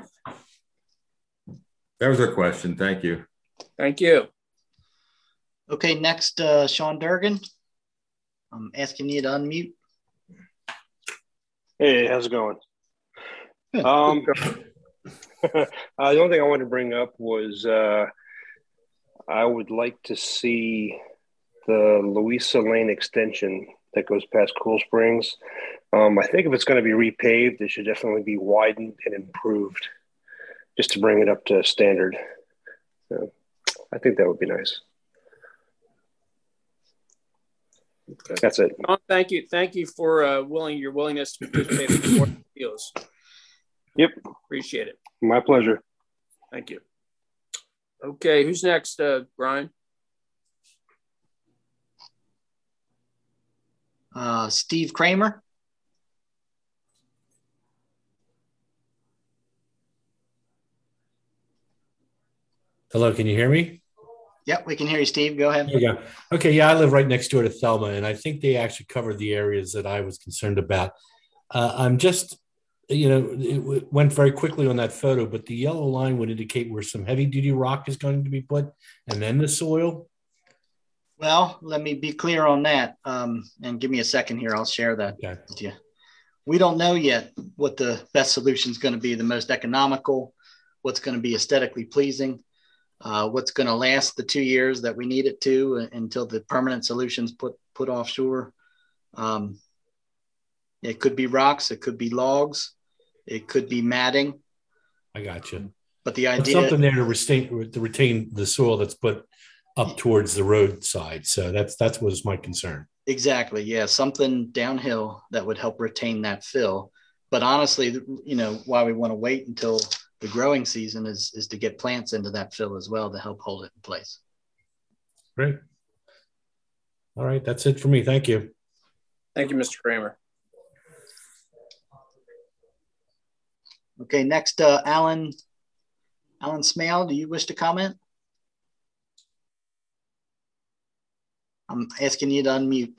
That was our question. Thank you. Thank you. Okay, next, uh, Sean Durgan. I'm asking you to unmute. Hey, how's it going? Um, uh, the only thing I wanted to bring up was uh, I would like to see the Louisa Lane extension that goes past Cool Springs. Um, I think if it's going to be repaved, it should definitely be widened and improved just to bring it up to standard. So I think that would be nice. Okay. That's it. Oh, thank you. Thank you for uh, willing your willingness to participate in the board deals. Yep. Appreciate it. My pleasure. Thank you. Okay, who's next, uh, Brian? Uh, Steve Kramer. Hello, can you hear me? Yep, we can hear you, Steve. Go ahead. There you go. Okay, yeah, I live right next door to Thelma, and I think they actually covered the areas that I was concerned about. Uh, I'm just, you know, it went very quickly on that photo, but the yellow line would indicate where some heavy duty rock is going to be put, and then the soil. Well, let me be clear on that. Um, and give me a second here. I'll share that okay. with you. We don't know yet what the best solution is going to be, the most economical, what's going to be aesthetically pleasing, uh, what's going to last the two years that we need it to until the permanent solutions put, put offshore. Um, it could be rocks. It could be logs. It could be matting. I got you. But the But idea something there to retain, to retain the soil that's put up towards the roadside. So that's that's was my concern. Exactly. Yeah. Something downhill that would help retain that fill. But honestly, you know, why we want to wait until the growing season is, is to get plants into that fill as well to help hold it in place. Great. All right. That's it for me. Thank you. Thank you, Mister Kramer. Okay. Next, uh, Alan, Alan Smale, do you wish to comment? I'm asking you to unmute.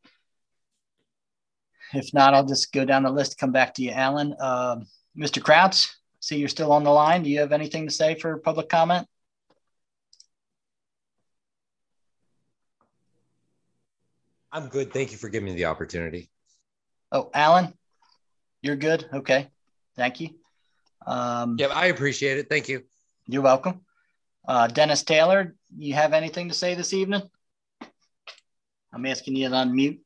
If not, I'll just go down the list, come back to you, Alan. Uh, Mister Krauts, see you're still on the line. Do you have anything to say for public comment? I'm good. Thank you for giving me the opportunity. Oh, Alan, you're good. Okay. Thank you. Um, yeah, I appreciate it. Thank you. You're welcome. Uh, Dennis Taylor, you have anything to say this evening? I'm asking you to unmute.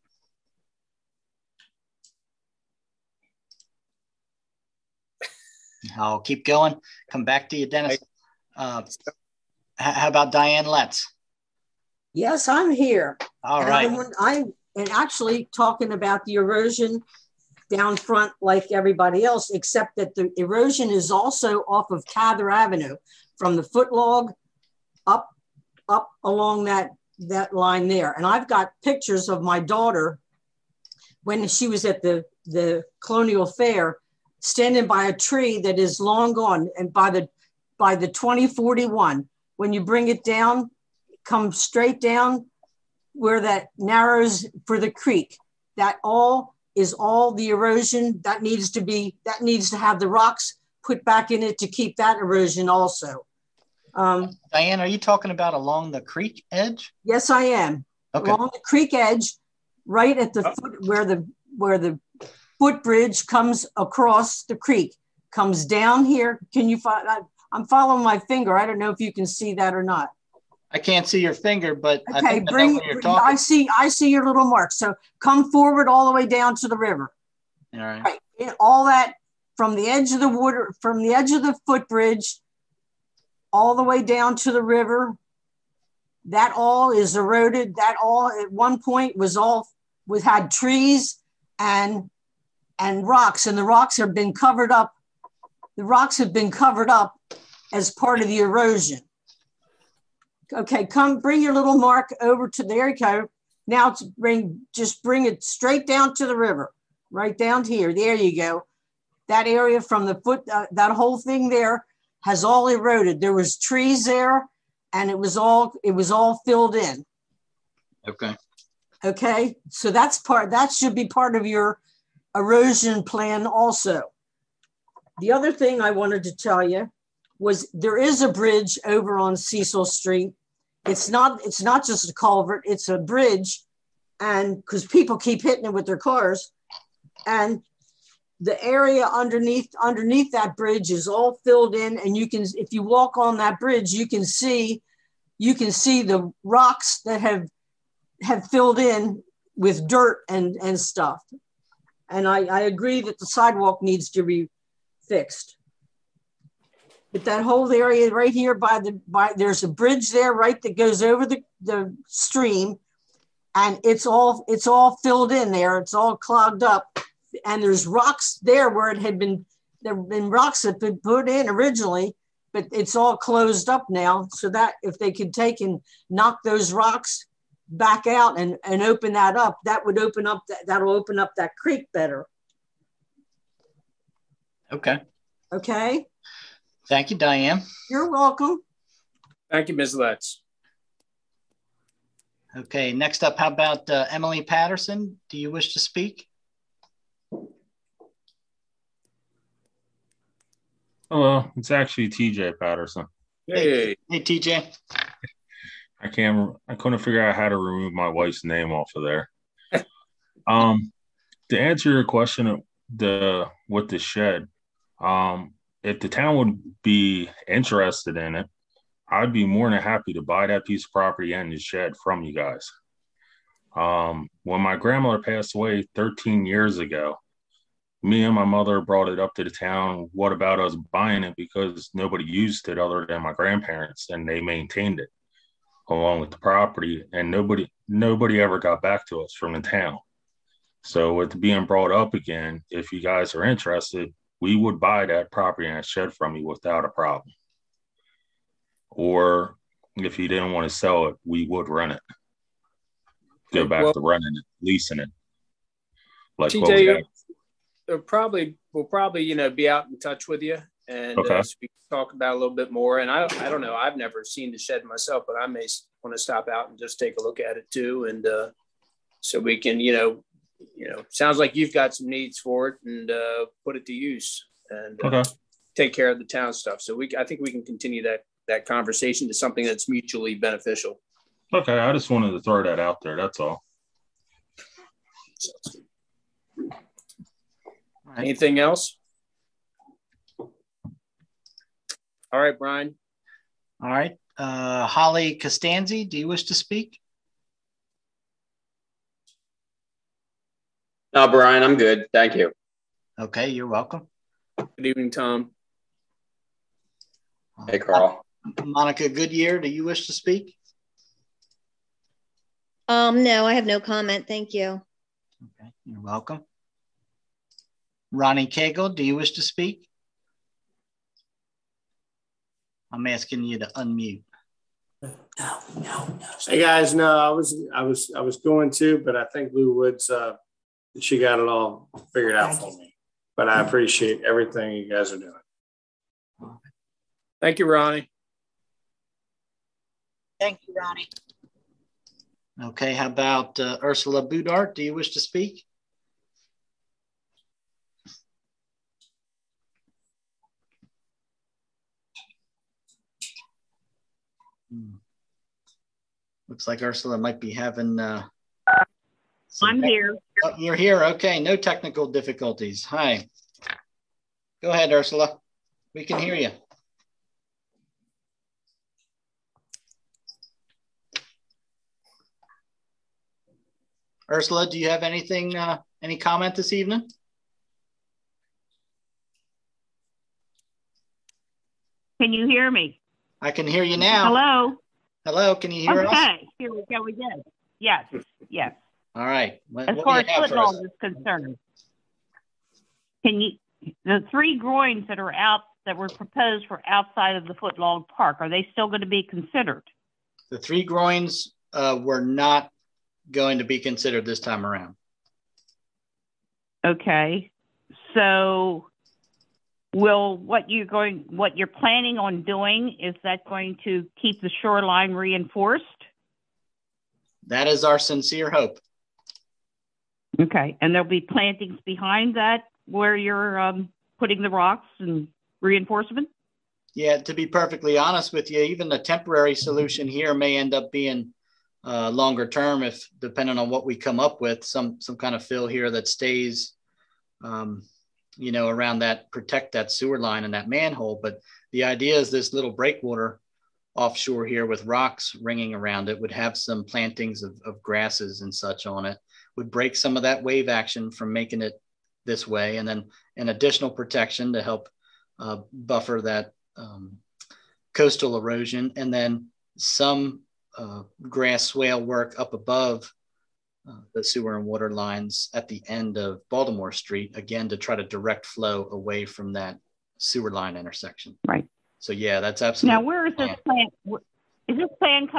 I'll keep going. Come back to you, Dennis. Uh, how about Diane Letts? Yes, I'm here. All and right. I, and actually talking about the erosion down front like everybody else, except that the erosion is also off of Cather Avenue from the footlog up, up along that that line there. And I've got pictures of my daughter when she was at the, the Colonial Fair standing by a tree that is long gone. And by the, by the twenty forty-one, when you bring it down, come straight down where that narrows for the creek, that all is all the erosion that needs to be, that needs to have the rocks put back in it to keep that erosion also. Um, Diane, are you talking about along the creek edge? Yes, I am. Okay. Along the creek edge, right at the foot where the where the footbridge comes across the creek, comes down here. Can you find? I'm following my finger. I don't know if you can see that or not. I can't see your finger, but okay, I think bring. I know where you're talking. I see. I see your little mark. So come forward all the way down to the river. All right. Right. And all that from the edge of the water, from the edge of the footbridge, all the way down to the river. That all is eroded. That all at one point was all was had trees and and rocks, and the rocks have been covered up. The rocks have been covered up as part of the erosion. Okay, come bring your little mark over to there you go. Now to bring just bring it straight down to the river, right down here. There you go. That area from the foot, uh, that whole thing there has all eroded. There was trees there, and it was all it was all filled in. Okay. Okay, so that's part. That should be part of your erosion plan also. The other thing I wanted to tell you was there is a bridge over on Cecil Street. It's not. It's not just a culvert. It's a bridge, and because people keep hitting it with their cars, and the area underneath underneath that bridge is all filled in, and you can, if you walk on that bridge, you can see, you can see the rocks that have have filled in with dirt and and stuff. And I, I agree that the sidewalk needs to be fixed. But that whole area right here by the by, there's a bridge there, right, that goes over the the stream, and it's all it's all filled in there. It's all clogged up. And there's rocks there where it had been, there have been rocks that had been put in originally, but it's all closed up now. So that if they could take and knock those rocks back out and, and open that up, that would open up, that, that'll open up that creek better. Okay. Okay. Thank you, Diane. You're welcome. Thank you, Miz Letts. Okay, next up, how about uh, Emily Patterson? Do you wish to speak? Hello, it's actually T J Patterson. Hey, hey, T J. I can't. I couldn't figure out how to remove my wife's name off of there. um, to answer your question, the with the shed, um, if the town would be interested in it, I'd be more than happy to buy that piece of property and the shed from you guys. Um, when my grandmother passed away thirteen years ago, me and my mother brought it up to the town. What about us buying it? Because nobody used it other than my grandparents, and they maintained it along with the property, and nobody nobody ever got back to us from the town. So with being brought up again, if you guys are interested, we would buy that property and that shed from you without a problem. Or if you didn't want to sell it, we would rent it. Go back well, to renting it, leasing it. Like T J, what we have. They'll probably we'll probably you know be out in touch with you, and Okay. uh, so we can talk about it a little bit more. And I I don't know, I've never seen the shed myself, but I may want to stop out and just take a look at it too, and uh, so we can you know you know sounds like you've got some needs for it, and uh, put it to use and uh, Okay. take care of the town stuff. So we I think we can continue that that conversation to something that's mutually beneficial. Okay, I just wanted to throw that out there. That's all. Anything else? All right, Brian. All right. Uh, Holly Costanzi, do you wish to speak? No, Brian, I'm good. Thank you. Okay, you're welcome. Good evening, Tom. Hey, Carl. Monica Goodyear, do you wish to speak? Um, no, I have no comment. Thank you. Okay, you're welcome. Ronnie Cagle, do you wish to speak? I'm asking you to unmute. Hey guys, no, I was I was I was going to, but I think Lou Woods uh she got it all figured out for me. But I appreciate everything you guys are doing. Thank you, Ronnie. Thank you, Ronnie. Okay, how about uh, Ursula Budart? Do you wish to speak? Hmm. Looks like Ursula might be having. Uh, I'm here. Oh, you're here. Okay, no technical difficulties. Hi. Go ahead, Ursula. We can hear you. Ursula, do you have anything, uh, any comment this evening? Can you hear me? I can hear you now. Hello. Hello, can you hear okay. us? Okay, here we go again. Yes, yes. All right. What, as what far do as you have for us? football is concerned, can you, the three groins that are out, that were proposed for outside of the footlong park, are they still going to be considered? The three groins uh, were not going to be considered this time around. Okay, so will what you're going, what you're planning on doing, is that going to keep the shoreline reinforced? That is our sincere hope. Okay, and there'll be plantings behind that where you're um, putting the rocks and reinforcement? Yeah, to be perfectly honest with you, even the temporary solution here may end up being uh, longer term if, depending on what we come up with, some some kind of fill here that stays, um, you know, around that, protect that sewer line and that manhole. But the idea is this little breakwater offshore here with rocks ringing around it would have some plantings of, of grasses and such on it, would break some of that wave action from making it this way, and then an additional protection to help uh, buffer that um, coastal erosion, and then some uh, grass swale work up above uh, the sewer and water lines at the end of Baltimore Street, again, to try to direct flow away from that sewer line intersection. Right. So yeah, that's absolutely. Now, where is this plan? Is this plan coming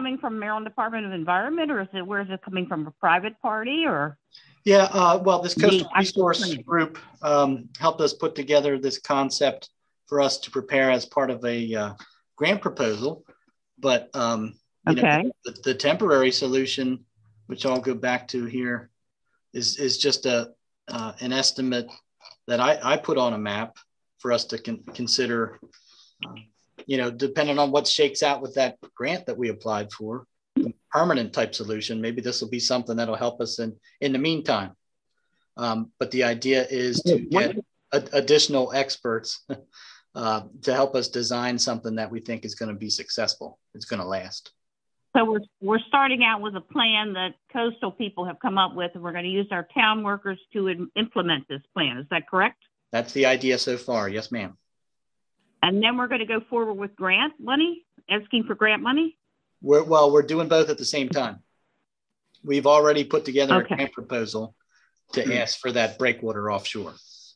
coming from Maryland Department of Environment, or is it, where is it coming from, a private party or? Yeah, uh, well, this Coastal The- Resource Group um, helped us put together this concept for us to prepare as part of a uh, grant proposal. But um, you Okay. know, the, the temporary solution, which I'll go back to here, is is just a uh, an estimate that I, I put on a map for us to con- consider. Uh, you know, depending on what shakes out with that grant that we applied for, permanent type solution. Maybe this will be something that'll help us in in the meantime. Um, but the idea is to get a, additional experts uh, to help us design something that we think is going to be successful. It's going to last. So we're, we're starting out with a plan that coastal people have come up with, and we're going to use our town workers to im- implement this plan. Is that correct? That's the idea so far. Yes, ma'am. And then we're going to go forward with grant money, asking for grant money? We're, well, we're doing both at the same time. We've already put together Okay. a grant proposal to ask for that breakwater offshore.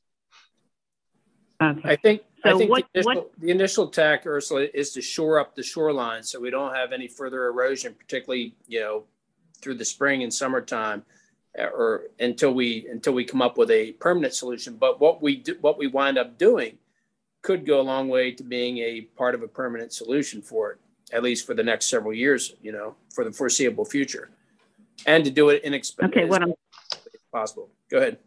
Okay. I think, I So think what- the, initial, what- the initial tack, Ursula, is to shore up the shoreline so we don't have any further erosion, particularly, you know, through the spring and summertime, uh, or until we until we come up with a permanent solution. But what we do, what we wind up doing could go a long way to being a part of a permanent solution for it, at least for the next several years, you know, for the foreseeable future, and to do it inexpensive Okay, what I'm as possible. Go ahead.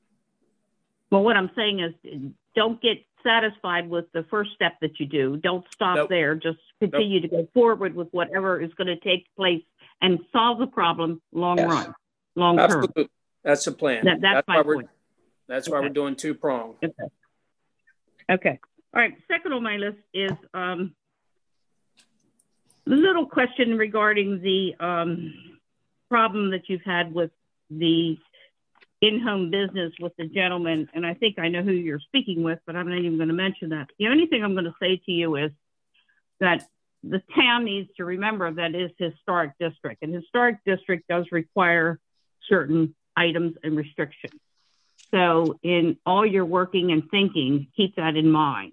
Well, what I'm saying is, don't get satisfied with the first step that you do. Don't stop Nope. there. Just continue to go forward with whatever is going to take place and solve the problem long Yes. run, long term. Absolutely. That's the plan. That- that's my why we're, point. That's why Okay. we're doing two prong. Okay. Okay. All right. Second on my list is um, the little question regarding the um, problem that you've had with the in-home business with the gentleman. And I think I know who you're speaking with, but I'm not even going to mention that. The only thing I'm going to say to you is that the town needs to remember that it's historic district, and historic district does require certain items and restrictions. So in all your working and thinking, keep that in mind.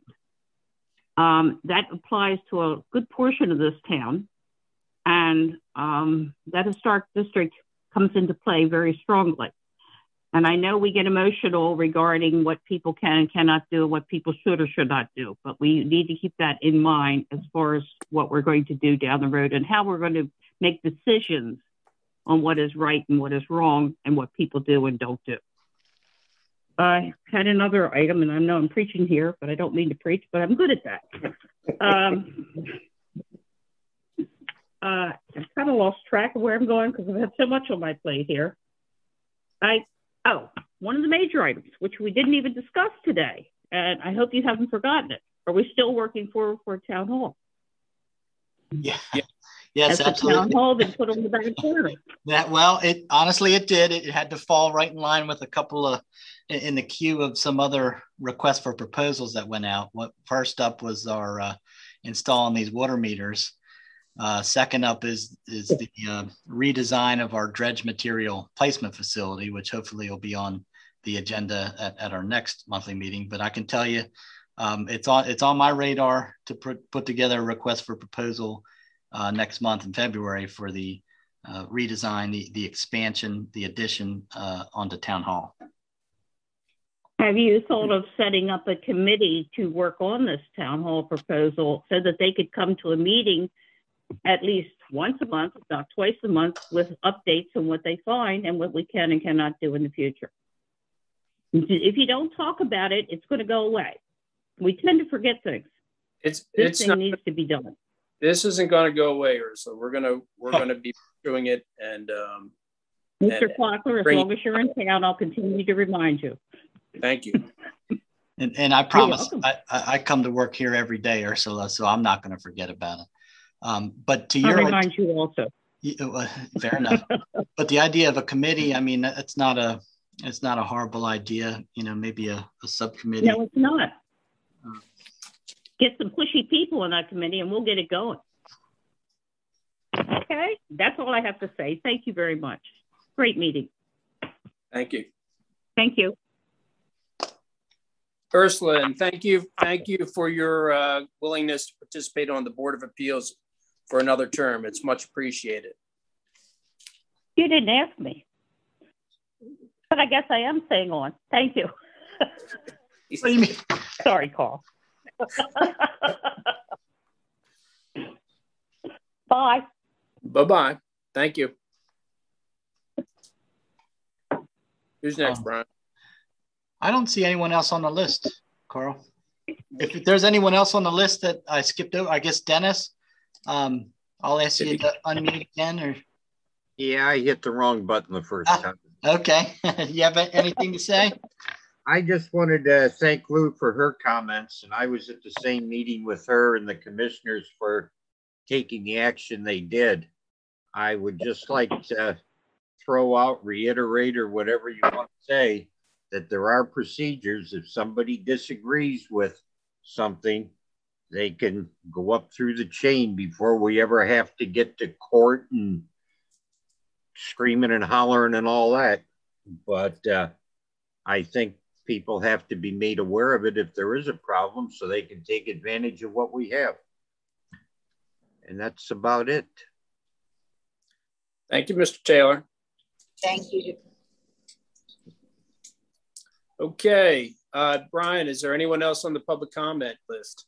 Um, that applies to a good portion of this town, and um, that historic district comes into play very strongly. And I know we get emotional regarding what people can and cannot do, what people should or should not do, but we need to keep that in mind as far as what we're going to do down the road and how we're going to make decisions on what is right and what is wrong and what people do and don't do. I had another item, and I know I'm preaching here, but I don't mean to preach, but I'm good at that. Um, uh, I've kind of lost track of where I'm going because I've had so much on my plate here. I Oh, one of the major items, which we didn't even discuss today, and I hope you haven't forgotten it. Are we still working for for town hall? Yeah. Yes, Has absolutely. the town hall been put on the back burner? That well, it honestly it did. It had to fall right in line with a couple of in the queue of some other requests for proposals that went out. What first up was our uh, installing these water meters. Uh, second up is is the uh, redesign of our dredge material placement facility, which hopefully will be on the agenda at, at our next monthly meeting. But I can tell you, um, it's on it's on my radar to put put together a request for proposal uh, next month in February for the uh, redesign, the the expansion, the addition uh, onto town hall. Have you thought of setting up a committee to work on this town hall proposal so that they could come to a meeting at least once a month, if not twice a month, with updates on what they find and what we can and cannot do in the future? If you don't talk about it, it's going to go away. We tend to forget things. It's This it's thing not, needs to be done. this isn't going to go away, Ursula. We're gonna we're gonna be doing it, and um, Mister and Clockler, as bring- long as you're in town, I'll continue to remind you. Thank you. And, and I promise I, I I come to work here every day, Ursula, so I'm not going to forget about it. Um, but to I'll your remind you also. you- uh, fair enough. But the idea of a committee, I mean, it's not a it's not a horrible idea. You know, maybe a, a subcommittee. No, it's not. Get some pushy people in that committee and we'll get it going. Okay, that's all I have to say. Thank you very much. Great meeting. Thank you, Thank you. Ursula, and thank you thank you for your uh, willingness to participate on the Board of Appeals for another term. It's much appreciated. You didn't ask me, but I guess I am staying on. Thank you. What do you mean? Sorry, Carl. Bye. Bye-bye. Thank you. Who's next, Um, Brian? I don't see anyone else on the list, Carl. If there's anyone else on the list that I skipped over, I guess Dennis, um, I'll ask you to unmute again or. Yeah, I hit the wrong button the first Ah, time. okay. You have anything to say? I just wanted to thank Lou for her comments, and I was at the same meeting with her and the commissioners for taking the action they did. I would just like to throw out, reiterate, or whatever you want to say, that there are procedures. If somebody disagrees with something, they can go up through the chain before we ever have to get to court and screaming and hollering and all that. But uh, I think people have to be made aware of it if there is a problem so they can take advantage of what we have. And that's about it. Thank you, Mister Taylor. Thank you. Okay, uh, Brian, is there anyone else on the public comment list?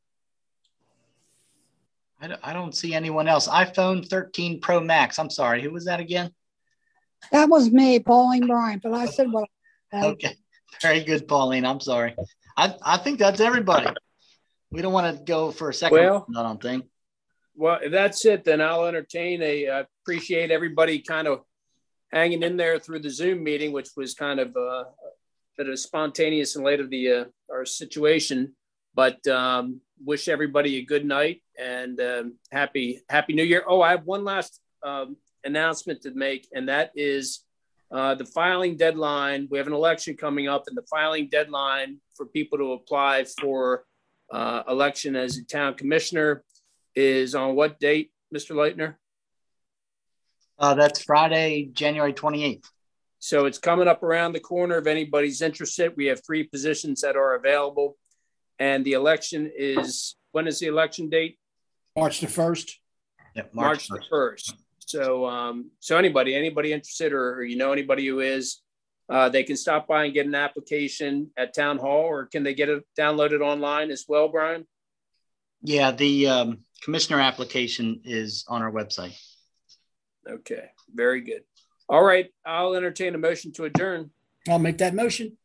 I don't, I don't see anyone else. iPhone thirteen Pro Max. I'm sorry. Who was that again? That was me, Pauline Bryant, but I said, well, uh, Okay. Very good, Pauline. I'm sorry. I, I think that's everybody. We don't want to go for a second. Well- I don't think. Well, if that's it, then I'll entertain a, uh, appreciate everybody kind of hanging in there through the Zoom meeting, which was kind of uh, a bit of spontaneous in light of the uh, our situation. But um, wish everybody a good night and um, happy Happy New Year. Oh, I have one last um, announcement to make, and that is uh, the filing deadline. We have an election coming up, and the filing deadline for people to apply for uh, election as a town commissioner is on what date, Mister Leitner? Uh, that's Friday, January twenty-eighth. So it's coming up around the corner. If anybody's interested, we have three positions that are available. And the election is, when is the election date? March the first. Yep, March the first. So, um, so anybody, anybody interested or, or you know anybody who is, uh, they can stop by and get an application at Town Hall, or can they get it downloaded online as well, Brian? Yeah, the um, commissioner application is on our website. Okay, very good. All right, I'll entertain a motion to adjourn. I'll make that motion.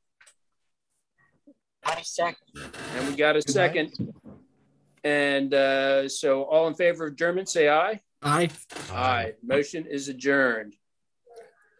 I second. And we got a second. And uh, so all in favor of adjournment, say aye. Aye. Aye. Motion is adjourned.